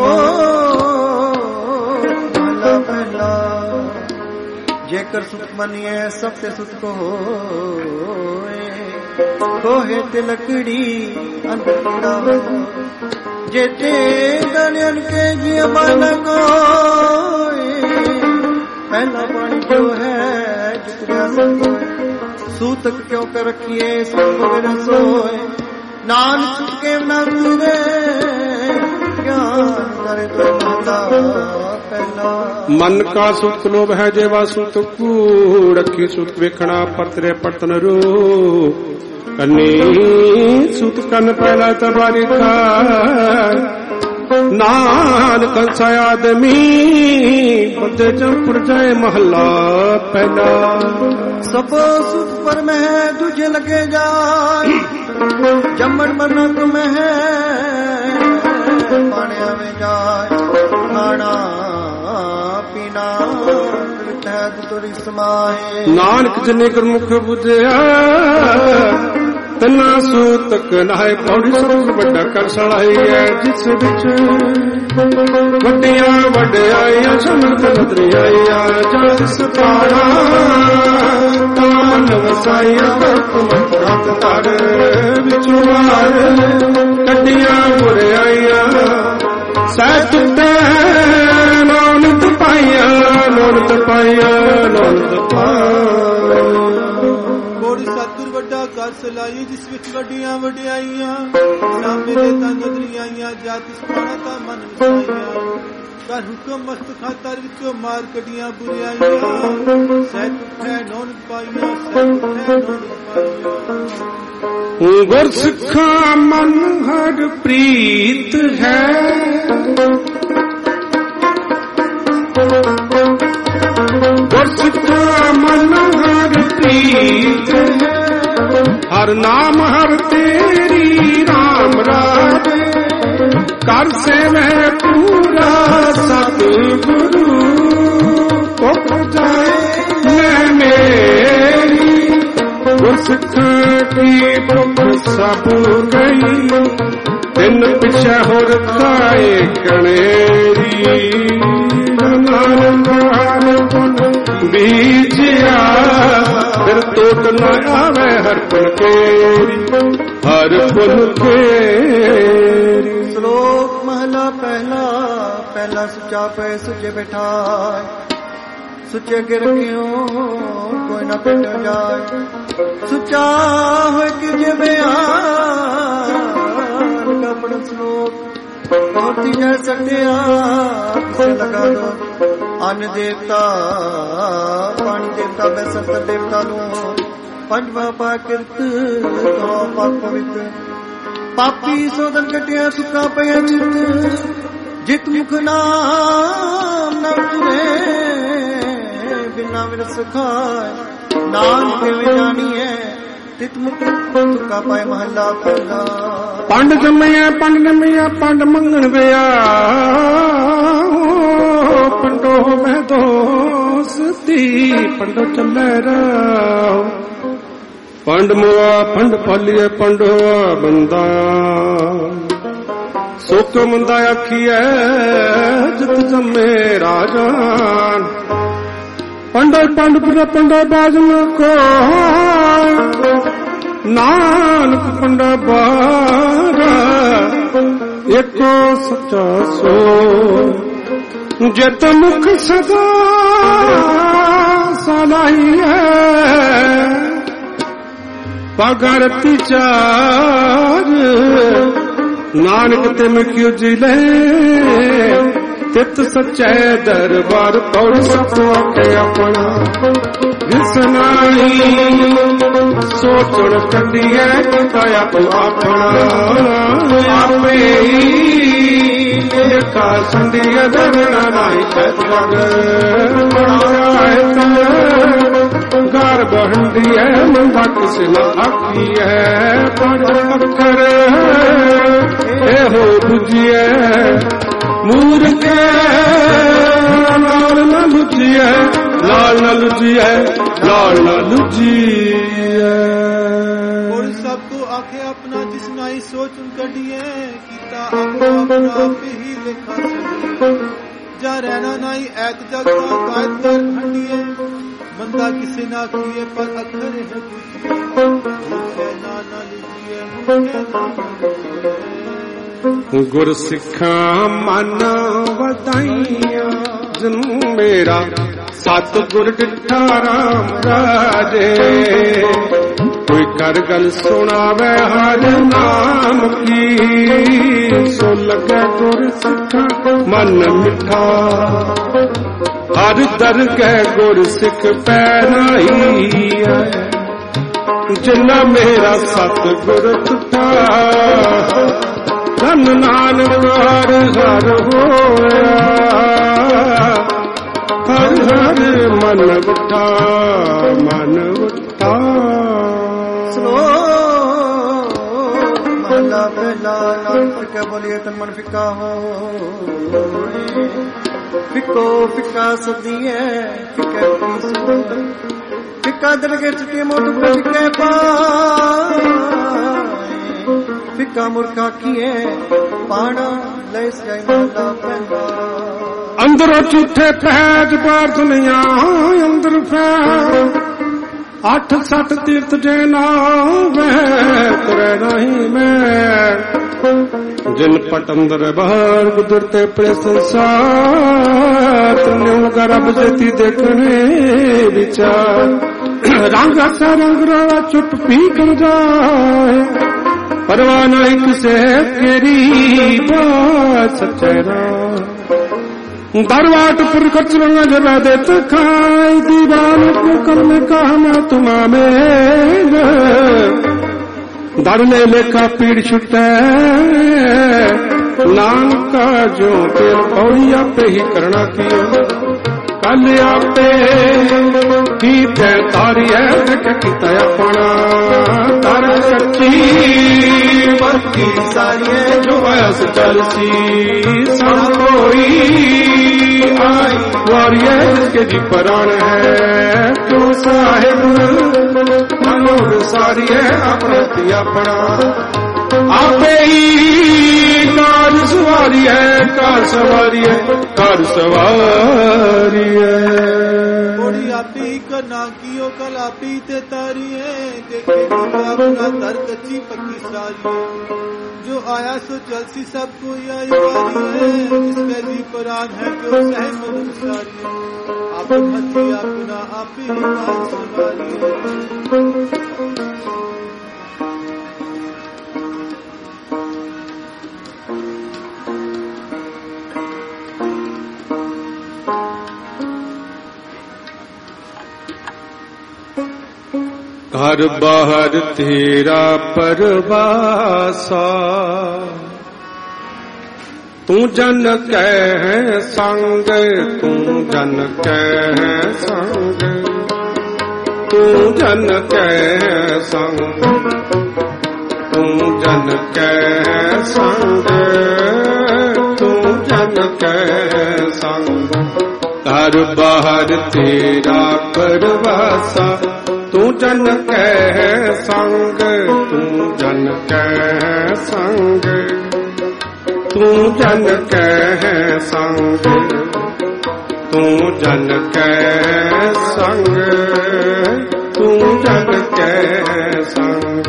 ਜੇਕਰ ਸੁਖ ਮੰਨੀਏ ਸਭ ਤੇ ਸੁਖ ਹੋਏ ਕੋਹੇ ਤੇ ਲਕੜੀ ਅੰਦਰ ਪੜਾ ਜੇ ਤੇ ਦਨਨ ਕੇ ਜੀ ਮਨ ਕੋਏ ਪਹਿਲਾ ਪਾਣੀ ਜੋ ਹੈ ਜਿਤਨਾ ਸਭ ਸੂਤਕ ਕਿਉਂ ਕਰ ਰਖੀਏ ਸਭ ਬਿਨ ਸੋਏ ਨਾਨਕ ਸੁਖ ਕੇ ਨਾ ਪੂਰੇ ਗਿਆਨ ਕਰੇ ਤੋ ਮਨ ਕਾ ਸੁਖ ਲੋਭ ਹੈ ਜੇਵਾ ਸੁਖ ਕੂ ਰੱਖੀ ਸੁਖ ਵੇਖਣਾ ਪਰਤਰੇ ਪਰਤਨ ਰੂ ਕੰਨੀ ਸੁਤ ਕੰਨ ਪਹਿਲਾ ਤਬਾਰੀ ਖਾ ਨਾਨਕ ਸਾ ਆਦਮੀ ਬੰਦੇ ਜੰਪੁਰ ਜਾਏ ਮਹੱਲਾ ਪਹਿਲਾ ਸਭ ਸੁਖ ਪਰ ਮਹਿ ਦੂਜੇ ਲਗੇ ਜਾਏ ਜੰਮਣ ਮਰਨ ਤੁਮਹਿ ਪਾਣਿਆ ਵਿੱਚ ਜਾਏ ਖਾਣਾ ਪੀਣਾ ਤਹਿਤ ਤੁਰੀ ਸਮਾਏ ਨਾਨਕ ਜਿਨੇ ਗੁਰਮੁਖ ਬੁਝਿਆ ਤਨਾ ਸੂਤਕ ਨਾਏ ਪੌੜੀ ਸੁਖ ਵੱਡਾ ਕਰ ਸਲਾਈ ਹੈ ਜਿਸ ਵਿੱਚ ਵੱਡੀਆਂ ਵਡਿਆਈਆਂ ਸਮਰਥ ਨਦਰਿਆਈਆਂ ਜਸ ਸਤਾਰਾ ਤਾਮਨ ਵਸਾਈਆਂ ਹੁਕਮ ਰੱਤ ਤਰ ਵਿਚਵਾਰ ਕੱਢੀਆਂ ਬੁਰਿਆਈਆਂ ਸੱਚ ਤੇ ਨੌਨਤ ਪਾਈਆਂ ਨੌਨਤ ਪਾਈਆਂ ਨੌਨਤ ਪਾਈਆਂ ਕੋੜੀ ਸਤਿਗੁਰ ਵੱਡਾ ਕਰ ਸਲਾਈ ਜਿਸ ਵਿੱਚ ਵੱਡੀਆਂ ਵਡਿਆਈਆਂ ਸਾਹਮਣੇ ਦੇ ਤਾਂ ਨਦਰੀਆਈਆਂ ਜਤ ਸਪਾਣਾ ਤਾਂ ਮਨ ਵਸਾਈਆਂ ਕਰ ਹੁਕਮ ਮਸਤ ਖਾਤਰ ਵਿੱਚੋਂ ਮਾਰ ਕੱਢੀਆਂ ਬੁਰਿਆਈਆਂ ਸਹਿਤ ਹੈ ਨੌਨਤ ਪਾਈਆਂ ਸਹਿਤ ਹੈ ਨੌਨਤ ਪਾਈਆਂ ਗੁਰਸਿੱਖਾਂ ਮਨ ਹਰ ਪ੍ਰੀਤ ਹੈ ਗੁਰਸਿੱਖਾਂ ਮਨ ਹਰ ਪ੍ਰੀਤ ਹੈ ਹਰ ਨਾਮ ਹਰ ਤੇਰੀ ਰਾਮ ਰਾਜੇ ਕਰ ਸੇਵੈ ਪੂਰਾ ਸਤਿਗੁਰੂ ਪੁੱਤ ਜਾਏ ਲੈ ਮੇਰੀ ਗੁਰਸਿੱਖਾਂ ਕੀ ਭੁੱਖ ਸਭ ਗਈ ਦਿਨ ਪਿਛੇ ਹੋਰ ਖਾਏ ਕਣੇਰੀ ਨਾਨਕ ਬੀਜਿਆ ਫਿਰ ਟੋਟ ਨਾ ਆਵੇ ਹਰ ਪੁਨ ਕੇਰੀ ਹਰ ਪੁਨ ਕੇਰੀ ਸ਼ਲੋਕ ਮਹਲਾ ਪਹਿਲਾ ਪਹਿਲਾ ਸੁਚਾ ਪੈ ਸੁਚੇ ਬਿਠਾਏ ਸੁੱਚੇ ਅੱਗੇ ਰੱਖਿਓ ਕੋਈ ਨਾ ਪਿੰਡ ਜਾਏ ਸੁੱਚਾ ਹੋਏ ਕਿ ਜਿਵੇਂ ਆਨ ਆਪਣਾ ਸਲੋਕ ਮੋਤੀ ਜੈ ਸਟਿਆ ਕਿਸੇ ਲਗਾ ਦੋ ਅਨ ਦੇਵਤਾ ਪਾਣੀ ਦੇਵਤਾ ਬੈਸਤ ਦੇਵਤਾ ਨੂੰ ਪੰਜਵਾ ਪਾ ਕਿਰਤ ਤੋਂ ਪਾਕ ਪਵਿੱਤ ਪਾਪੀ ਸੋਦਨ ਕਟਿਆ ਸੁੱਕਾ ਪਿਆ ਚਿੱਤ ਜਿਤ ਮੁਖ ਨਾਮ ਨਾ ਉਤਰੇ ਬਿਨਾ ਵਿਰਸ ਖਾਏ ਨਾਨਕ ਕਿਵੇਂ ਜਾਣੀਐ ਤਿਤ ਮੁਖ ਸੁੱਕਾ ਪਾਏ ਮਹੱਲਾ ਪਹਿਲਾ ਪੰਡ ਜੰਮਿਆ ਪੰਡ ਮੰਗਣ ਵਿਆ ਪੰਡੋ ਮੈਂ ਦੋਸਤੀ ਪੰਡੋ ਚੱਲੇ ਰਾਹ ਪੰਡ ਮੁਆ ਪੰਡ ਪਾਲੀਏ ਪੰਡੋਆ ਬੰਦਾ ਸੁਖ ਮੰਦਾ ਆਖੀਐ ਜਿਤ ਜੰਮੇ ਰਾਜਾਨ ਪੰਡੋ ਪੰਡੋ ਬਾਜਨ ਕੋ ਨਾਨਕ ਪੰਡਾ ਬਾਰਾ ਏਕੋ ਸੱਚਾ ਸੋ ਜਿਤ ਮੁਖ ਸਦਾ ਸਲਾਹੀਐ ਪਗਰਤੀ ਚਾਰ ਨਾਨਕ ਤਿਮ ਕਿਉ ਜਿਲੇ ਤਿਤ ਸੱਚੇ ਦਰਬਾਰ ਪੌੜ ਸਤੋ ਕੇ ਆਪਣਾ ਜਿਸ ਨਾਹੀ ਸੋਚਣ ਕੱਢੀਐ ਕੀਤਾ ਆਪਣਾ ਆਪੇ ਕਾ ਸੰਧੀਆ ਦਰਣਾ ਨਾਹੀ ਸਤ ਜਗ ਬਣਾਏ ਘਰ ਬਹੰਦੀਐ ਮੰਦਾ ਕਿਸ ਨਾ ਆਖੀਐ ਪੜ ਅੱਖਰ ਇਹੋ ਬੁਝੀਐ ਮੂਰਖ ਨਾਲ ਨਾ ਲੁਝੀਐ ਲਾਲ ਨਾ ਲੁਝੀਐ ਲਾਲ ਨਾ ਲੁਝੀਐ ਔਰ ਸਭ ਕੋ ਆਖੇ ਆਪਣਾ ਜਿਸ ਨਾਈ ਸੋਚ ਕੱਢੀਐ ਕੀਤਾ ਆਪਣਾ ਆਪੇ ਹੀ ਲੇਖਾ ਜਾ ਰਹਿਣਾ ਨਾਈ ਐਕ ਜਗ ਦਾ ਕਾਇਦ ਕਰ ਖੰਡੀਐ ਬੰਦਾ ਕਿਸੇ ਨਾ ਕੀਏ ਪਰ ਅੱਖਰ ਹੈ ਬੁਝੀਐ ਨਾ ਲੁਝੀਐ ਗੁਰ ਸਿੱਖਾਂ ਮਨ ਵਧਾਈਆਂ ਜਨ ਮੇਰਾ ਸਤ ਗੁਰ ਡਿਠਾ ਰਾਮ ਰਾਜੇ ਕੋਈ ਕਰ ਗੱਲ ਸੁਣਾਵੇ ਹਰ ਨਾਮ ਕੀ ਸੋ ਲੱਗੇ ਗੁਰ ਸਿੱਖਾਂ ਮਨ ਮਿੱਠਾ ਹਰ ਦਰਗਹਿ ਗੁਰ ਸਿੱਖ ਪੈਰਾਈ ਜਿੰਨਾ ਮੇਰਾ ਸਤ ਗੁਰ ਟੁੱਟਾ ਧਨ ਨਾਨਕ ਹਰ ਹਰ ਹੋਇਆ ਹਰ ਹਰ ਮਨ ਵਟਾ ਸਲੋ ਮਹਲਾ ਪਹਿਲਾ ਨਾਨਕ ਕੇ ਬੋਲੀਏ ਤਨ ਮਨ ਫਿੱਕਾ ਹੋ ਫਿੱਕੋ ਫਿੱਕਾ ਸਦੀਏ ਫਿੱਕੇ ਫਿੱਕਾ ਦਰਗੇ ਚੁੱਕੇ ਮੋਟ ਫਿੱਕੇ ਪਾਏ ਫਿੱਕਾ ਮੁਰਖਾ ਕੀਏ ਪਾਣਾ ਲੈ ਜਾਈ ਮਹਲਾ ਪਹਿਲਾ ਅੰਦਰੋਂ ਝੂਠੇ ਪੈਜ ਬਾਹਰ ਦੁਨੀਆ ਅੰਦਰ ਫੈਲ 8-7 ਤੀਰਥ ਜੇ ਨਾਵੇ ਤੁਰੇ ਨਹੀਂ ਮੈਂ ਜਿਨ ਪਟ ਅੰਦਰ ਬਾਹਰ ਗੁਦਰਤੇ ਪਰੇ ਸੰਸਾਰ ਨਿਉ ਗਰਬ ਜਤੀ ਦੇਖਣੇ ਵਿਚਾਰ ਰੰਗ ਅਸਾ ਰੰਗ ਰਾਵਾ ਚੁੱਪ ਪੀ ਕਰ ਜਾਏ ਪਰਵਾਹ ਨਹੀਂ ਕਿਸੇ ਤੇਰੀ ਬਾਤ ਸੱਚੇ ਰਾਹ दरवाट पुर कचरंग जरा देत खाई दीवान को कल में कहा मैं तुमा में दर ले लेखा पीड़ छुटे नानका जो तेल पौड़ी आपे ही करना किया कल आपे की तारी है किता अपना तार सच्ची बाकी सारी जो आयस चलसी सब कोई आई वारिये जिसके जी प्राण है क्यों साहिब मनोर सारी है अपना अपना आपे ही कार सवारी है कार सवारी है कार सवारी है बड़ी आपी करना कियो कल आपी ते तारी है देखे अपना दर कच्ची पक्की सारी जो आया सो चलसी सब कोई आयुवारी है, इसमें जी पराग है जो सहम अनुसारी है, आप भती अपना आप ही पास सवारी है। घर बाहर तेरा परवासा, तू जन कह संग, तू जन कह संग, तू जन कह संग, तू जन कह संग, तू जन कह संग। घर बाहर तेरा परवासा, तू जन कह संग, तू जन कह संग, तू जन कह संग, तू जन कह संग, तू जन कह संग।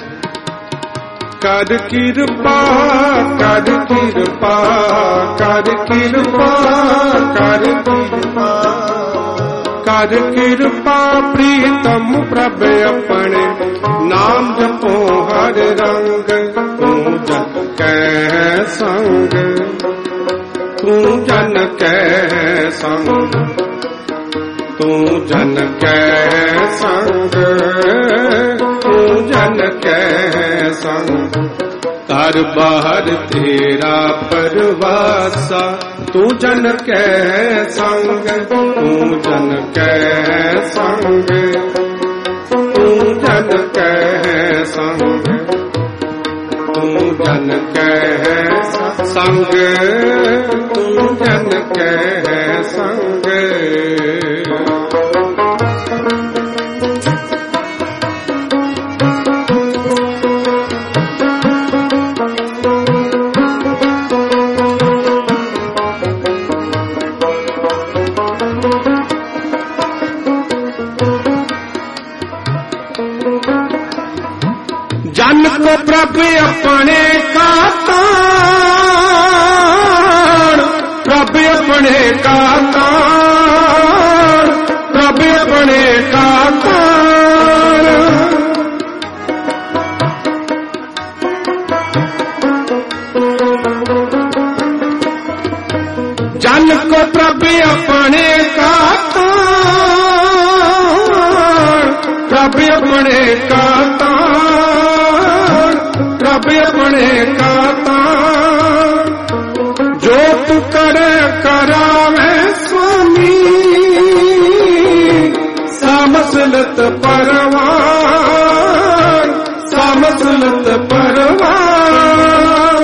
कर कृपा कर कृपा कर कृपा कर कृपा कर कृपा प्रीतम प्रभ अपने, नाम जपो हर रंग, तू जन कह संग, तू जन कह संग, तू जन कह संग, तू जन कह संग। घर बाहर तेरा परवासा, तू जन कह संग, तू जन कह संग, तू जन कह संग, तू जन कह संग, तू जन कह संग। जन को प्रभ अपने का ताण, प्रभ अपने का ताण, प्रभ अपने का ताण। जन को प्रभ अपने का ताण, प्रभ अपने का ताण, प्रभ अपने का ताण। जो तू करे करावे स्वामी, सामसलत परवान, सामसलत परवान।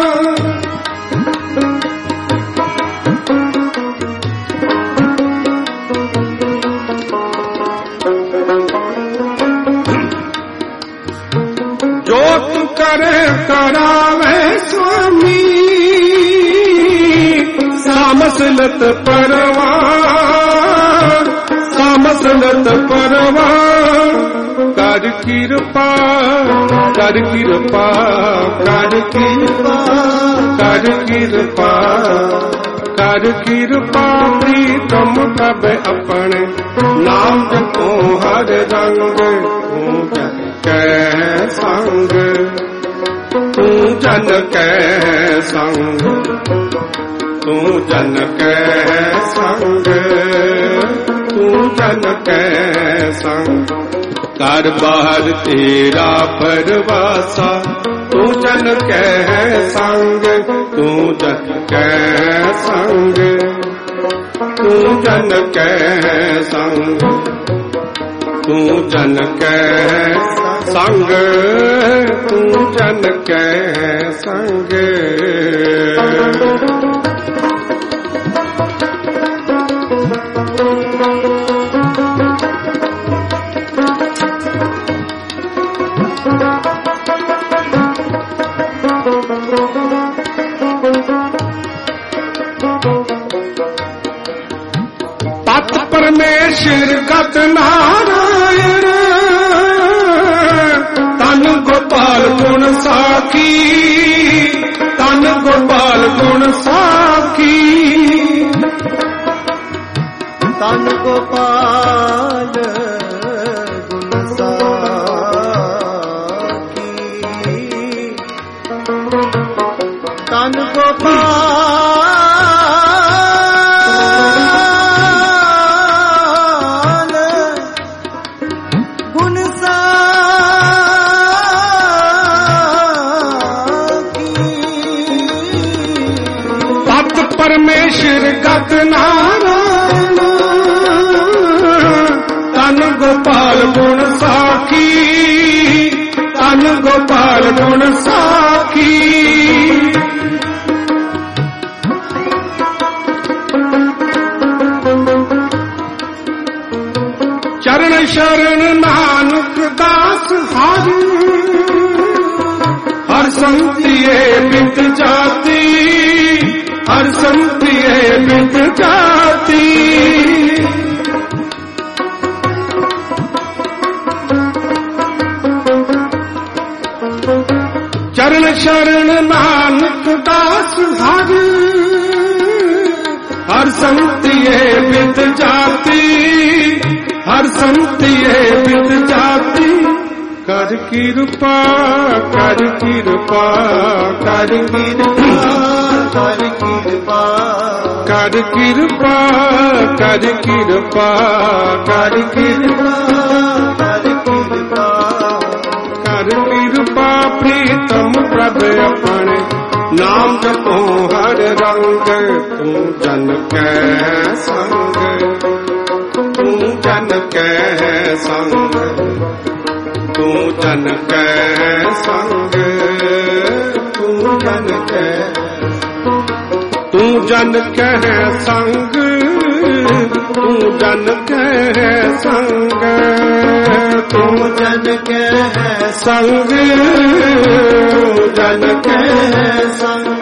जो तू करे करावे स्वामी, सामसलत परवान, सामसलत परवान। कर कृपा कर कृपा कर कृपा कर कृपा कर कृपा प्रीतम प्रभ अपने, नाम जपो हर रंग, कह संग, तू जन कह संग, तू जन कह संग, तू जन कह संग। घर बाहर तेरा परवासा, तू जन कह संग, तू जन कह संग, तू जन कह संग, तू जन कह संग, तू जन कह संग। तत् परमेश्वर गत नारायण, तन गोपाल गुण साखी, गुण साखी तन गोपाल गुण साखी तन गोपाल गुण तत् परमेश्वर गत नारायण तन गोपाल गुण साखी तन गोपाल गुण साखी चरण शरण नानक दास हर हर संतिये बिद जाती हर संतिये बिद जाती चरण शरण नानक दास हर संतिये बिद जाती हर संतिये बिद जाती कर कृपा कर कृपा कर कृपा कर कृपा कर कृपा कर कृपा कर कृपा कर कृपा कर कृपा प्रीतम प्रभु अपने नाम जपो हर रंग तू जन कै संग तू जन कै संग तू जन कै संग तू जन कै तू जन कै संग तू जन कै संग तू जन के संग जन कै संग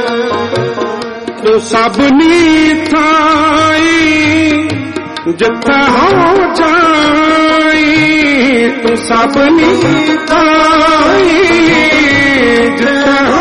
तू सबनी थाई जिथा हो जाई तू सबनी थाई जिथा हो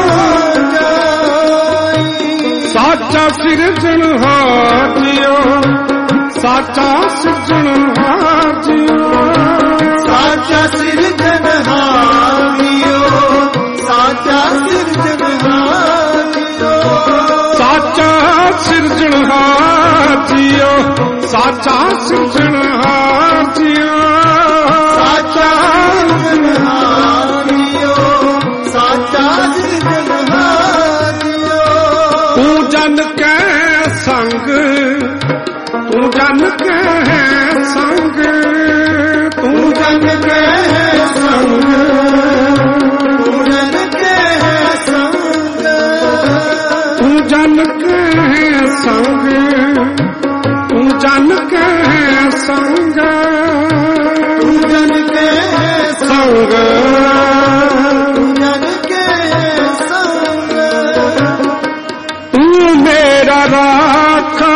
जाई साचा सिरजनहार जियो साचा सिरजनहार जियो साचा सिरजनहार जियो साचा सिरजनहार जियो साचा सिरजनहार जियो साचा सिरजनहार जियो साचा सिरजनहार जियो साचा सिरजनहार जियो तू जन कै संग तू जन कै संग तू जन कै संग तू जन के संग तू जन कै संग तू जन कै संग तू जन के संग तू जन के संग तू मेरा राखा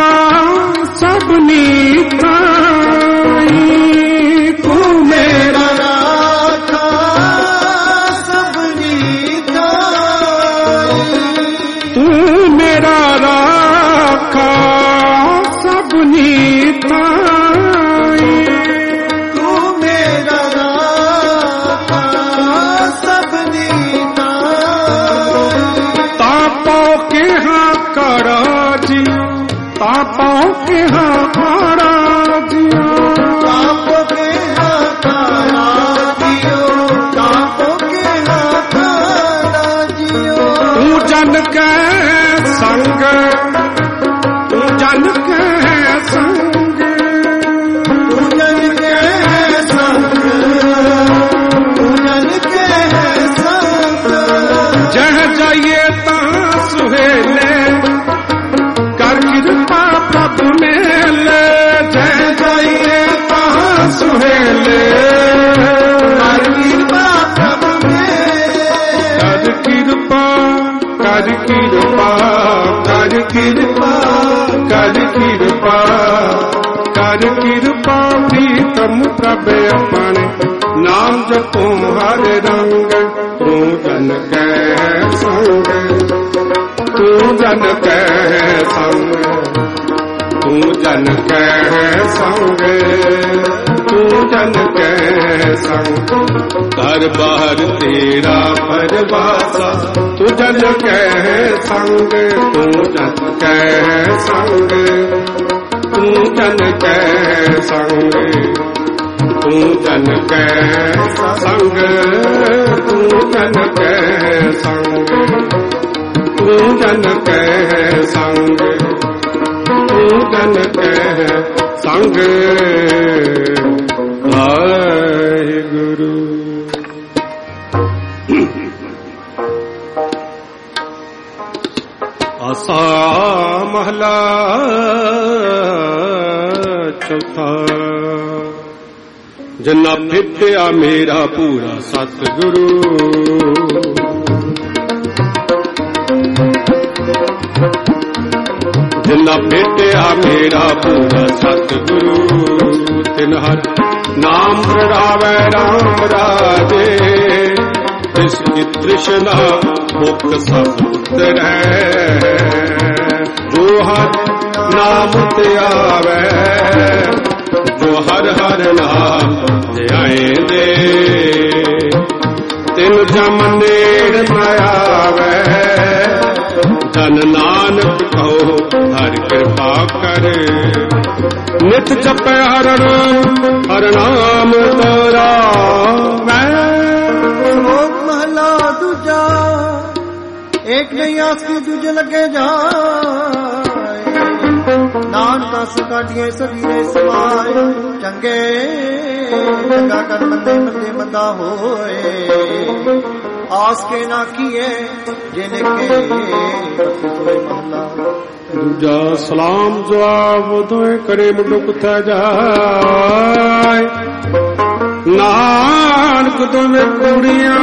सबनी थाई तू मेरा राखा सबनी थाई तू मेरा राखा सबनी थाई तू मेरा राखा सबनी थाई तापो के हाँ करा जियो तापो के हाँ करा जियो तापो के हाथारा जियो तापो के हाथारा जियो तू जन कै संग तू जन कै संग तू जन के संग तू जन के संग जह जाइए ता सुहेले कर कृपा प्रभु मेले जह जाइए ता सुहेले कर कृपा प्रभु मेरे कर कृपा कर कृपा कर कृपा कर कृपा कर कृपा प्रीतम प्रभु अपने नाम जपो हर रंग तू जन कै संग ਤੂੰ ਜਨ ਕਹਿ ਸੰਗ, ਤੂੰ ਜਨ ਕਹਿ ਸੰਗ, ਤੂੰ ਜਨ ਕਹਿ ਸੰਗ, ਘਰ ਬਾਹਰ ਤੇਰਾ ਪਰਵਾਸਾ, ਤੂੰ ਜਨ ਕਹਿ ਸੰਗ, ਤੂੰ ਜਨ ਕਹਿ ਸੰਗ, ਤੂੰ ਜਨ ਕਹਿ ਸੰਗ, ਤੂੰ ਜਨ ਕਹਿ ਸੰਗ, ਤੂੰ ਜਨ ਕਹਿ ਸੰਗ, ਤੂੰ ਜਨ ਕਹਿ ਸੰਗ, ਤੂੰ ਜਨ ਕਹਿ ਸੰਗ, ਵਾਹਿਗੁਰੂ। ਆਸਾ ਮਹਲਾ ਚੌਥਾ। ਜਿਨ੍ਹਾਂ ਭੇਟਿਆ ਮੇਰਾ ਪੂਰਾ ਸਤਿਗੁਰੂ, ਜਿਨ੍ਹਾਂ ਭੇਟਿਆ ਮੇਰਾ ਪੂਰਾ ਸਤਿਗੁਰੂ, ਤਿਨ ਹਰ ਨਾਮ ਪ੍ਰਗਾਵੈ ਰਾਮ ਰਾਜੇ, ਤਿਸ ਕੀ ਤ੍ਰਿਸ਼ਨਾ ਮੁਕਤ ਸਭ ਉਤਰੈ, ਜੋ ਹਰ ਨਾਮ ਤੇ ਆਵੈ, ਜੋ ਹਰ ਹਰ ਨਾਮ ਧਿਆਏ ਦੇ, ਤਿਨ ਜਮ ਨੇੜ ਨ ਆਵੈ, ਜਨ ਨਾਨਕ ਕਹੋ ਹਰਿ ਕਿਰਪਾ ਕਰੇ, ਨਿਤ ਜਪੈ ਹਰਿ ਨਾਮ, ਹਰਿ ਨਾਮ ਤੇਰਾ ਮੈਂ। ਸ਼ਲੋਕ ਮਹਲਾ ਦੂਜਾ। ਏਕ ਨਹੀਂ ਆਸੀ ਦੂਜੇ ਲੱਗੇ ਜਾਏ, ਨਾਨਕਾ ਸੁਕਾਢੀਏ ਸਰੀਰੇ ਸਮਾਏ, ਚੰਗੇ ਚੰਗਾ ਕਰ ਮੰਦੇ ਮੰਦੇ ਮੰਦਾ ਹੋਏ, ਆਸ ਕੇ ਨਾ ਕੀਏ ਜਿਨੇ ਕੇ ਬਖਸ਼ੇ ਮਹਲਾ ਦੂਜਾ। ਸਲਾਮ ਜਵਾਬ ਦੋਏ ਕਰੇ ਮੁੰਡੋ ਕੁੱਤਾ ਜਾਏ, ਨਾਨਕ ਦੋਵੇਂ ਕੁੜੀਆਂ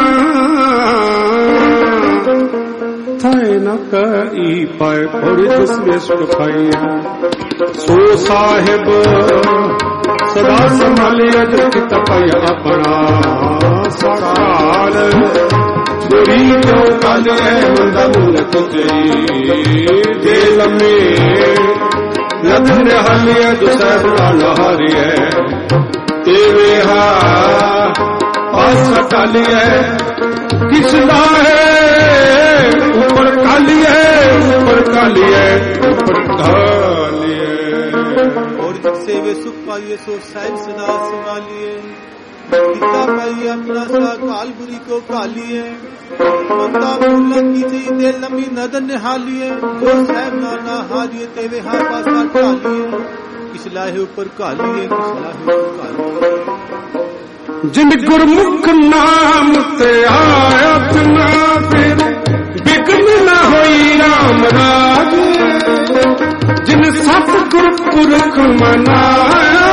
ਥਾਏ ਨਾ ਕਈ ਪਾਏ, ਪੌੜੀ ਜਿਸਨੇ ਸੁਖ ਖਾਈ, ਸੋ ਸਾਹਿਬ ਸਦਾ ਸੰਭਾਲਿਆ ਜੋ ਕਿਤ ਪਾਇ ਆਪਣਾ ਸਕਾਲ, ਦੁਰੀ ਜੋ ਕਾਲੇ ਮੰਦਾ ਮੁਲਕ ਤੇਰੀ, ਜੇ ਲੰਮੇ ਨਦਰ ਹਾਲਿਆ ਜੋ ਸਹਿਬਾ ਨਹਾਰਿਐ, ਤੇਵੇ ਹਾ ਪਾਸ ਟਾਲਿਐ, ਕਿਸ ਦਾ ਹੈ ਉੱਪਰ ਕਾਲੀਐ, ਉੱਪਰ ਕਾਲੀਐ, ਉੱਪਰ ਕਾਲੀਐ। और जिससे वे सुख पाइए सो सहज सदा संभालिए, गीता पाइए अपना सा काल बुरी को कालिए, मंदा भूलन की चई दे लंबी नदन निहालिए, जो सहब नाना हारिए तेवे हा पासा कालिए, किस लाहे ऊपर कालिए, किस लाहे ऊपर कालिए। जिन गुरमुख नाम ते आया तना, फिर बिघ्न न होई राम राज, जिन सतगुर पुरख मनाया,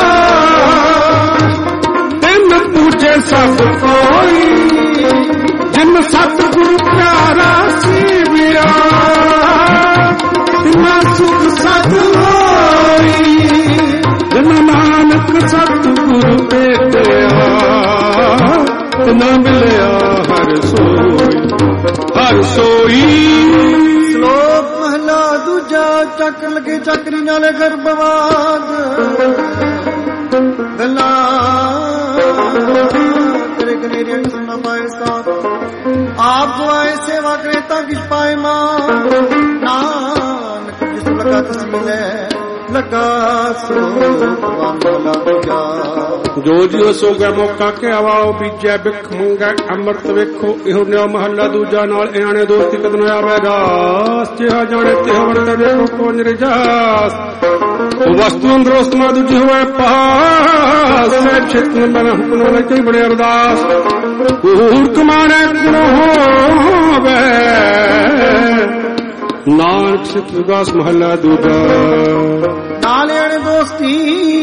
तिन पूजे सब कोई, जिन सतगुर प्यारा सीविया, तिना सुख सद होई, जिन नानक सतगुर भेटिया, तिना मिलिया हर सोई, हर सोई। ਸ਼ਲੋਕ ਮਹਲਾ ਦੂਜਾ। ਚੱਕ ਲਗੇ ਚੱਕਰੀ ਨਾਲੇ ਗਰਭਵਾਦ, ਗੱਲਾਂ ਕਰੇ ਕਨੇਰੇ ਸੁਣਾ ਪਾਏ ਸਾਥ, ਆਪ ਜੋ ਆਏ ਸੇਵਾ ਕਰੇ ਤਾਂ ਕਿਛ ਪਾਏ ਮਾਂ, ਨਾਨਕ ਜਿਸ ਲਗਾ ਤਿਸ ਮਿਲੇ, ਲਗਾ ਸੋ ਮਹਲਾ ਦੂਜਾ। ਜੋ ਜਿਉ ਸੋ ਗਿਆ ਮੌਕਾ ਕਿ ਆਵਾਓ ਬੀਜੈ ਬਿਖ ਮੰਗੈ ਅੰਮ੍ਰਿਤ ਵੇਖੋ, ਇਹੋ ਨਿਆ ਮਹੱਲਾ ਦੂਜਾ। ਨਾਲ ਇਆਣੇ ਦੋਸਤੀ ਕਦਨ ਆਵੇ ਰਾਸ, ਜਿਹਾ ਜਾਣੇ ਤੇ ਵਰਤੇ ਦੇਖੋ ਕੋਨ ਰਜਾਸ, ਉਹ ਵਸਤੂ ਅੰਦਰ ਉਸਤਮਾ ਦੂਜੀ ਹੋਵੇ ਪਾਸ, ਸਹਿਬ ਛੇਤਨ ਮਨ ਹੁਕਮ ਲੈ ਕਈ ਬੜੇ ਅਰਦਾਸ, ਕੂੜ ਕਮਾਣੇ ਗੁਣ ਹੋਵੇ, ਨਾਨਕ ਸਿਤ ਵਿਗਾਸ ਮਹੱਲਾ ਦੂਜਾ। ਨਾਲ ਇਆਣੇ ਦੋਸਤੀ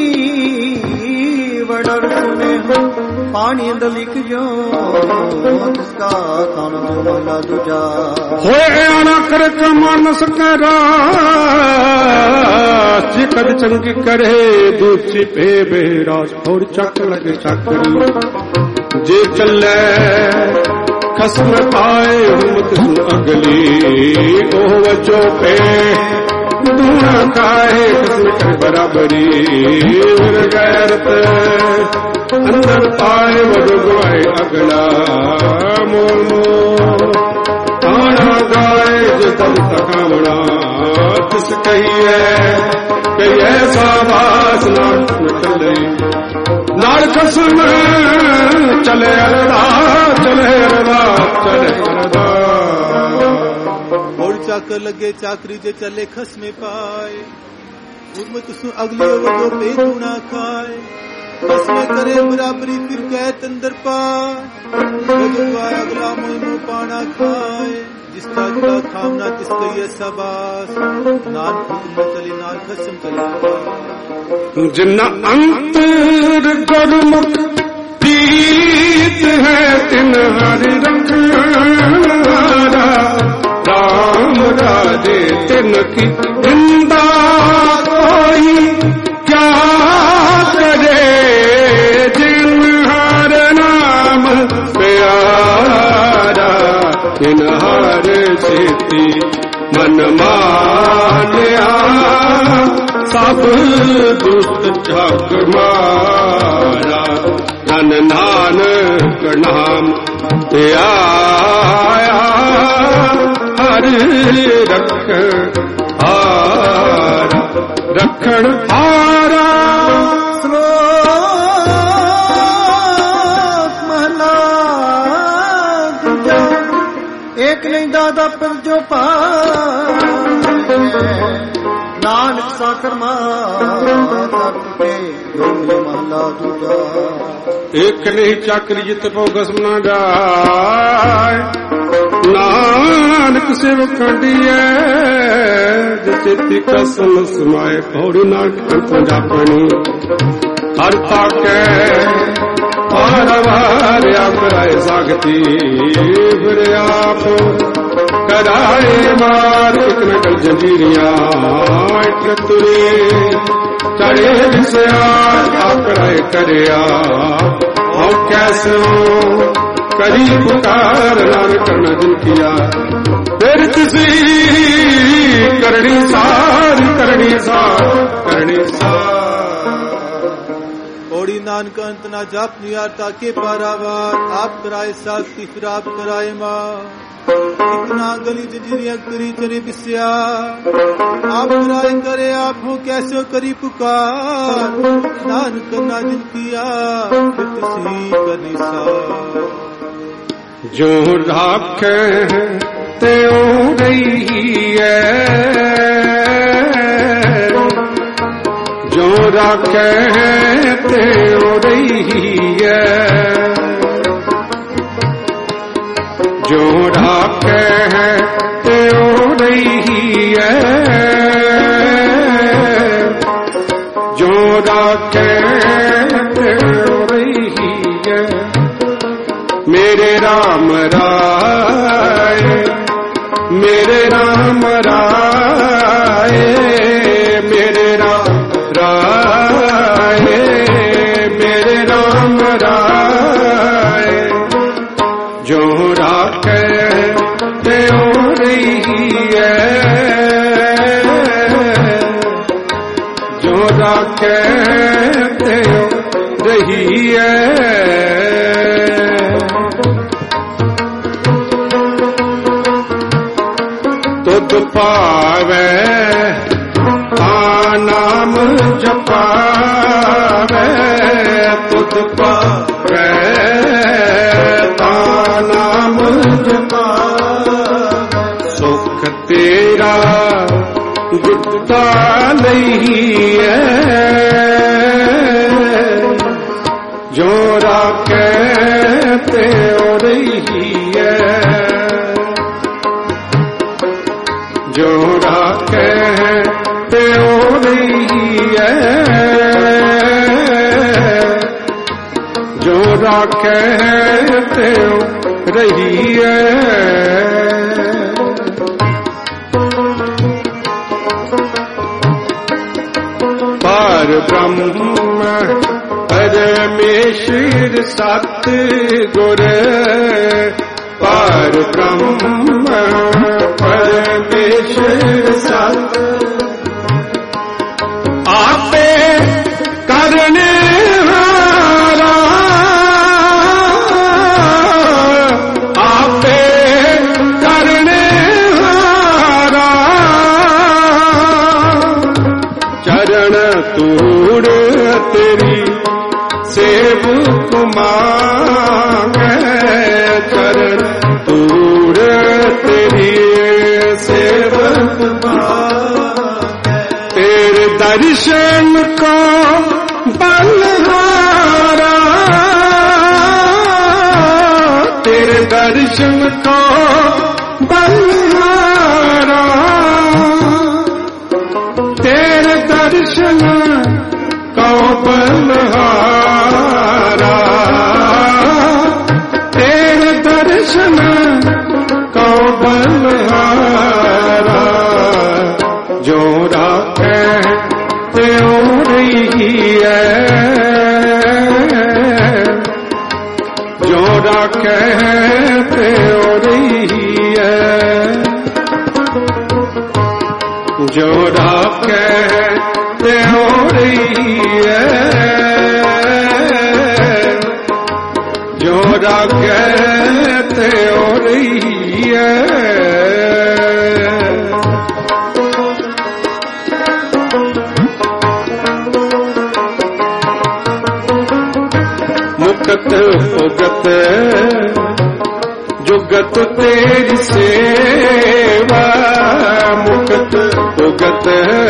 ਵਡਰ ਸੁਨੇ ਪਾਣੀ ਅੰਦਰ ਲਿਖ ਜੋ, ਜਿਸਕਾ ਖਾਣਾ ਜੋ ਮਹਲਾ ਦੂਜਾ। ਹੋਏ ਆਣਾ ਕਰ ਕਮਨ ਸਕੈ ਰਾਸ, ਜੇ ਕਦ ਚੰਗੀ ਕਰੇ ਦੂਜੀ ਪੇ ਬੇਰਾਸ, ਹੋਰ ਚੱਕ ਲਗੇ ਚੱਕਰੀ, ਜੇ ਚੱਲੇ ਖਸਮ ਪਾਏ ਹੁਮਤ ਸੁ ਅਗਲੀ ਉਹ ਵਜੋ ਪੇ ਦੂਣਾ ਕਾਏ ਖਸਮ ਕਰ ਬਰਾਬਰੀ ਵਿਰ ਗੈਰਤ ਅੰਦਰ ਪਾਏ ਵਜੋ ਗਵਾਏ ਅਗਲਾ ਮੋਲ ਆਣਾ ਗਾਏ ਜਤਨ ਤਕਾਵਣਾ ਤਿਸ ਕਹੀਏ ਕਹੀਏ ਸਾਬਾਸ ਨਾ ਚੱਲੇ ਨਾਲ ਖਸਮ ਚਲੇ ਅਰਦਾ ਚਲੇ ਅਰਦਾ ਚਲੇ ਅਰਦਾ और चाकर लगे चाकरी जे चले खसमे पाए उर्मत सु अगले वजो पे दूना खाए खसमे करे बराबरी फिर कैत अंदर पाए वजो अगला मोह पाना खाए जिसका जुड़ा खामना तिसका ये सबास नान चले नान खसम चले जिन्ना अंतर गुरमुख प्रीत है तिन हरि रखनारा राम राजे तिन की निंदा कोई क्या करे जिन हर नाम प्यारा तिन हर सेती मन मानिया सब दुष्ट ठग मारा धन नानक नाम ते आया हर रख हारा रखण हारा श्लोक महला दूजा एक नहीं दादा पर जो पाए नानक साकर माता के महला दूजा एक नहीं चाकरी जित पो गसम न जाय नानक सिव खंडिए जिति कसम समाए पौड़ी नानक जापनी हर ताके और आप कराए सागती फिर आप कराए मार एक नकल जंजीरियां एक तुरे चढ़े जिसे आप कराए करे और कैसे करी पुकार नान करना दिल किया फिर किसी करनी सार करनी सार करनी सार ओड़ी नानक अंत ना जाप नियारता के पारावार आप कराए साथी फिर आप कराए माँ इतना गली जंजीरियां करी चले बिस्या आप कराए करे आप हो कैसे करी पुकार नानक करना दिल किया फिर किसी करनी सार जो राखे त्यों रही है जो राखे त्यों रही है जो राखे त्यों रही है जो राखे त्यों रही है मेरे राम राय मेरे राम राय मेरे राम राय मेरे राम राय जो राखे त्यों रही है जो राखे त्यों रही है तुद पावे नाम जपावे तुद पावे नाम जपावे सुख तेरा गुप्ता नहीं है जो राखे त्यों रही है जो राखे त्यों रही है जो राखे त्यों रही है पार ब्रह्म परमेश्वर सत गुर पार ब्रह्म परमेश्वर सत आपे करने हारा आपे करने हारा चरण तूड़ तेरी सेवक मांगे चरण तूड़ तेरी सेवक मांगे तेरे दर्शन को बलहारा तेरे दर्शन को बलहारा तेरे दर्शन को बलहारा तेरे दर्शन को बलहारा जो राखे त्यो रही है जो राखे त्यो रही है जो राखे त्यो रही है जो राखे त्यो रही है मुक्त उगत जुगत तेरी सेवा मुक्त उगत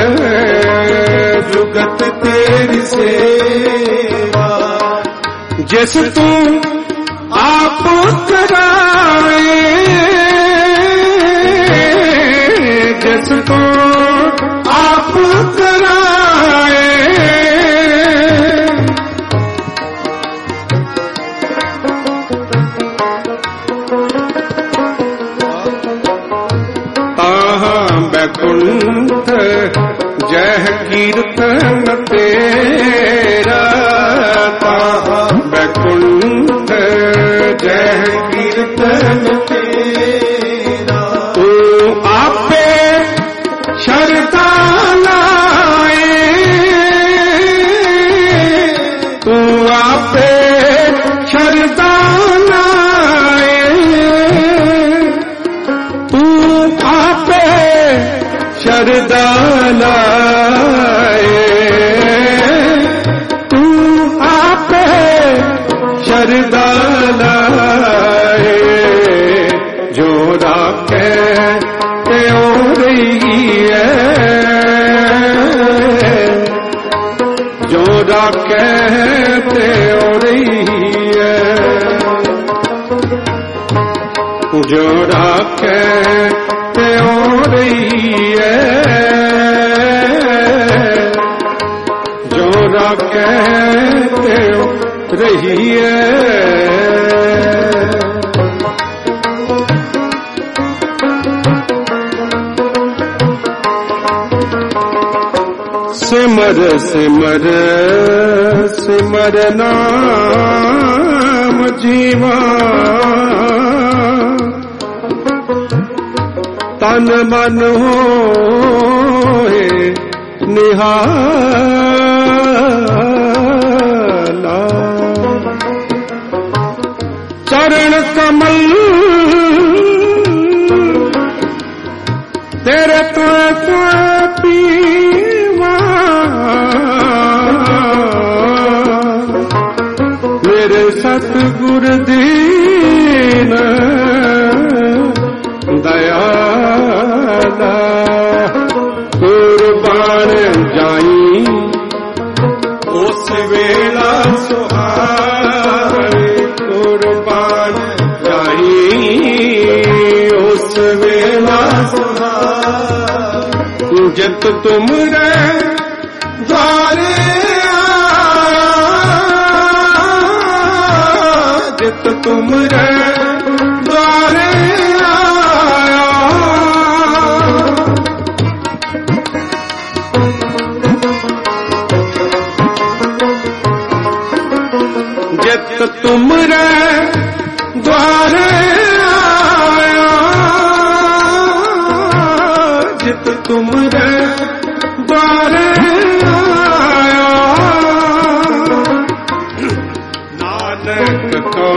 जुगत तेरी सेवा जिस तू आप कराए जिस तू आप कराए बैकुंठ जय कीर्तन तेरा बैकुंठ जय कीर्तन तेरा तू आपे शरदा लाए तू आपे शरदा लाए तू आपे शरदा लाए तू आपे शरदा लाए जो राखे त्यो रही है जो राखे त्यो रही है जो राखे त्यो रही है जो राखे त्यो रही है सिमर सिमर सिमर नाम जीवा तन मन होए निहाला चरण कमल तेरे तो पीवा मेरे सतगुर दीन दयाला कुर्बान जाई उस वेला सुहाए कुर्बान जाई उस वेला सुहाए जत तुम रे द्वारे जत तुम रे द्वारे जत तुम रे द्वारे तुमरे द्वारे आया नानक को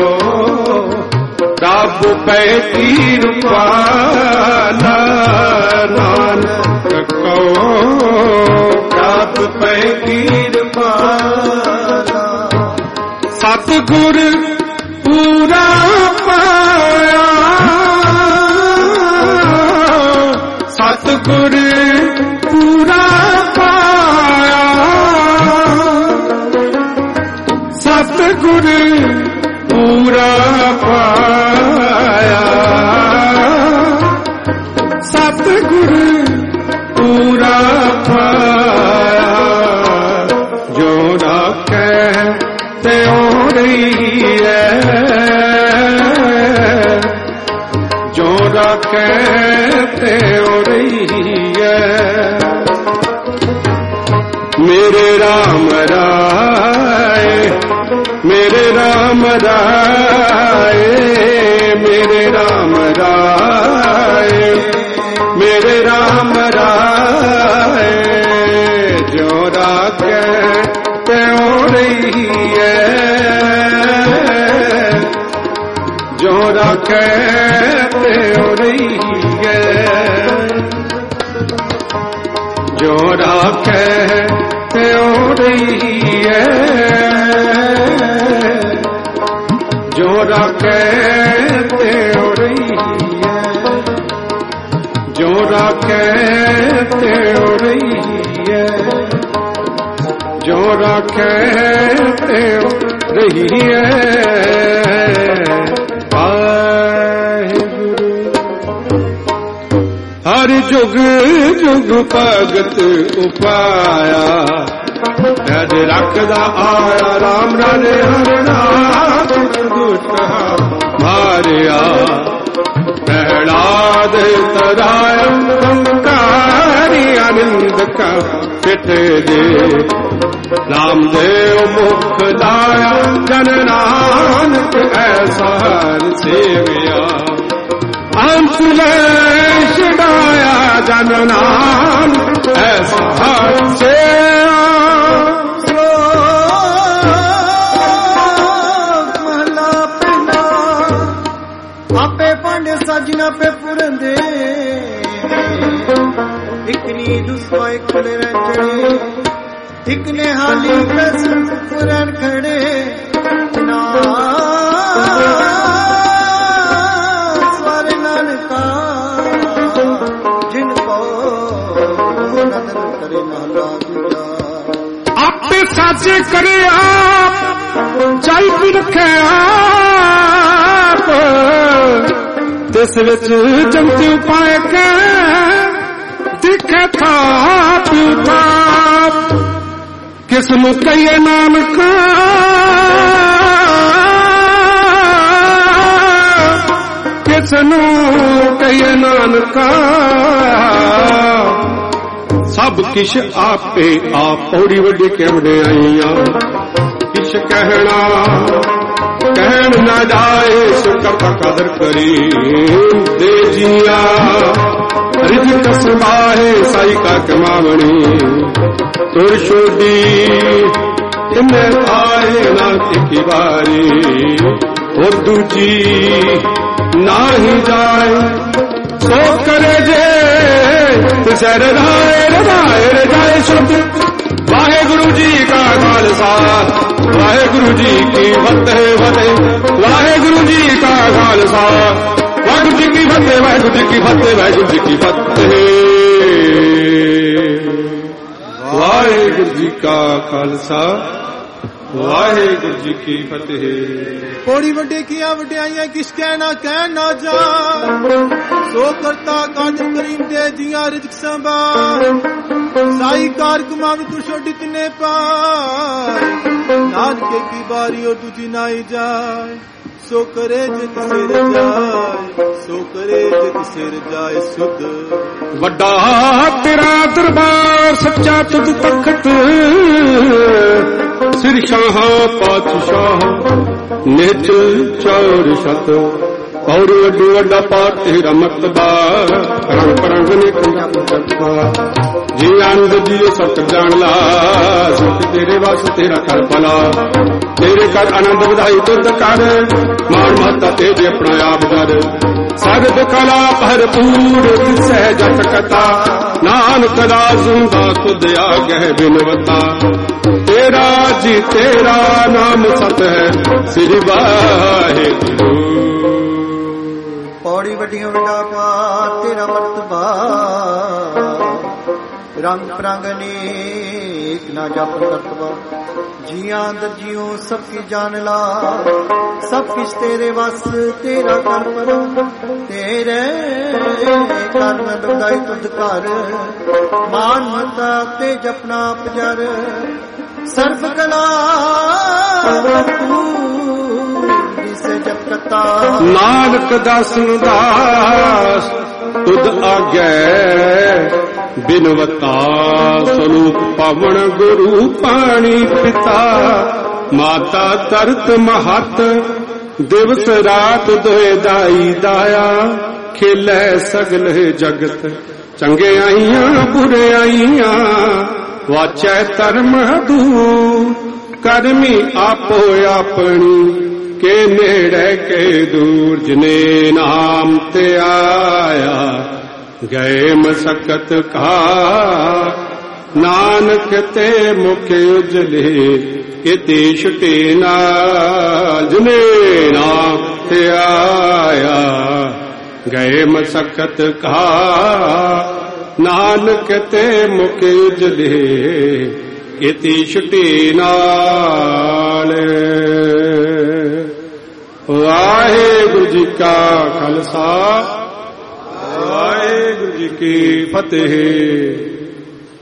रब पे तीर पाला नानक को रब पे तीर पाला सतगुर पूरा पाया सतगुर पूरा पाया सतगुर पूरा पाया सतगुर पूरा पाया जो ना कहते हो रही है जो ना कहते हो रही है मेरे राम राय मेरे राम राय मेरे राम राय मेरे राम राय जो कहते हो रही है जो कहते हो रही है जो कहते हो रही है जो कहते हो रही है जो कहते हो रही है जो कहते हो रही है हर जुग जुग भगत उपाया हर रखदा आया राम राणे हर नाम दुष्टा मारिया प्रहलाद तराया संकारी आनंद का पिट दे रामदेव मुख लाया जन नानक ऐसा हर सेविया अंशलेश डाया जन नानक ऐसा हर सेविया सजना पे पुरंदे एक नी दूसरा एक खड़े चढ़े एक ने हाली पे पुरन खड़े ना स्वर नानका जिनको नदन करे महला दूजा आपे साचे करे आप चाई भी रखे आप तिस विच जमती उपाय के दिखे था किसनु कहिए नानक किसनु कहिए नानक सब किश आपे आप पौड़ी वड्डी के वडे आईया किश कहना कहन न जाए सुकर का कदर करी दे जिया रिज कसबाहे साई का कमावणी तुर छोड़ी इन्हें आए ना की बारी और दूजी ना ही जाए सो करे जे सर राय रवाए जाए शुद्ध वाहे गुरु जी का खालसा वाहे गुरु जी की फतेह फतेह वाहे गुरु जी का खालसा वाहिगुरु जी की फतेह वाहिगुरु जी की फतेह वाहिगुरु जी की फतेह वाहिगुरु जी का खालसा वाहिगुरु जी की फतेह पौड़ी वड्डे किया वड्डियाइयां किस कहना कहना जा सो करता कादर करीम दे जिया रिज़्क़ संभाल साई कार कमावे तू छोड़ी तने पाए नानके की बारी और तुझी नाई जाए सो करे जग सिर जाए सो करे जग सिर जाए सुध वड्डा तेरा दरबार सच्चा तुझ तखत सिर शाह पातशाह निच चौर शत ਪੌੜੀ ਵੱਡੀ ਵੱਡਾ ਪਾਰ ਤੇਰਾ ਮਤਬਾ ਰੰਗ ਪਰੰਗ ਨੇ ਕੰਜਾ ਜੀ ਆਨੰਦ ਜੀ ਸਤ ਜਾਣ ਲਾ ਸੁਖ ਤੇਰੇ ਵਾਸ ਤੇਰਾ ਕਰ ਭਲਾ ਤੇਰੇ ਕਰ ਆਨੰਦ ਵਧਾਈ ਤੁਧ ਕਰ ਮਾਨ ਮਾਤਾ ਤੇਰੇ ਆਪਣਾ ਆਪ ਕਰ ਸਰਬ ਕਲਾ ਭਰਪੂਰ ਤਿਸੈ ਜਤ ਕਥਾ ਨਾਨਕ ਰਾਜ਼ੁੰਦਾ ਤੁਧ ਆਗਹਿ ਬਿਨਵਤਾ ਤੇਰਾ ਜੀ ਤੇਰਾ ਨਾਮ ਸਤ ਹੈ ਸ੍ਰੀ ਵਾਹਿਗੁਰੂ ਪੌੜੀ ਵੱਡੀਆਂ ਵੱਡਾ ਪਾਰ ਤੇਰਾ ਮਰਤਬਾ ਰੰਗ ਪ੍ਰੰਗ ਅਨੇਕ ਨਾ ਜਪ ਕਰਤਬਾ ਜੀਆਂ ਅੰਦਰ ਜਿਉ ਸਭ ਕੀ ਜਾਣ ਲਾ ਸਭ ਕੁਛ ਤੇਰੇ ਵਸ ਤੇਰਾ ਕਰ ਪਰ ਤੇਰੇ ਕਰਮ ਦੁਦਾਈ ਤੁਧ ਕਰ ਮਾਨ ਮਤਾ ਤੇ ਜਪਨਾ ਪਜਰ ਸਰਬ ਕਲਾ ਜਿਸੇ ਜਪਤਾ ਨਾਨਕ ਦਾਸਨ ਦਾਸ ਤੁਧ ਆਗੈ ਬਿਨਵਤਾ ਸਰੂਪ ਪਵਨ ਗੁਰੂ ਪਾਣੀ ਪਿਤਾ ਮਾਤਾ ਤਰਤ ਮਹਤ ਦਿਵਸ ਰਾਤ ਦੋਏ ਦਾਈ ਦਾਇਆ ਖੇਲੇ ਸਗਲ ਜਗਤ ਚੰਗੇ ਆਈਆਂ ਬੁਰੇ ਆਈਆਂ ਵਾਚੈ ਧਰਮ ਦੂਰ ਕਰਮੀ ਆਪੋ ਆਪਣੀ ਕੇ ਨੇੜੇ ਕੇ ਦੂਰ ਜਿਨੇ ਨਾਮ ਤੇ ਆਇਆ ਗਏ ਮਸਕਤ ਕਾ ਨਾਨਕ ਤੇ ਮੁਖ ਉਜਲੇ ਇਤੇ ਛੁਟੇ ਨਾਲ ਜਿਨੇ ਨਾਮ ਤੇ ਆਇਆ ਗਏ ਮਸਕਤ ਕਾ ਨਾਨਕ ਤੇ ਮੁਖ ਉਜਲੇ ਇਤੇ ਛੁਟੇ ਨਾਲ ਵਾਹਿਗੁਰੂ ਜੀ ਕਾ ਖਾਲਸਾ ਵਾਹਿਗੁਰੂ ਜੀ ਕੀ ਫਤਿਹ।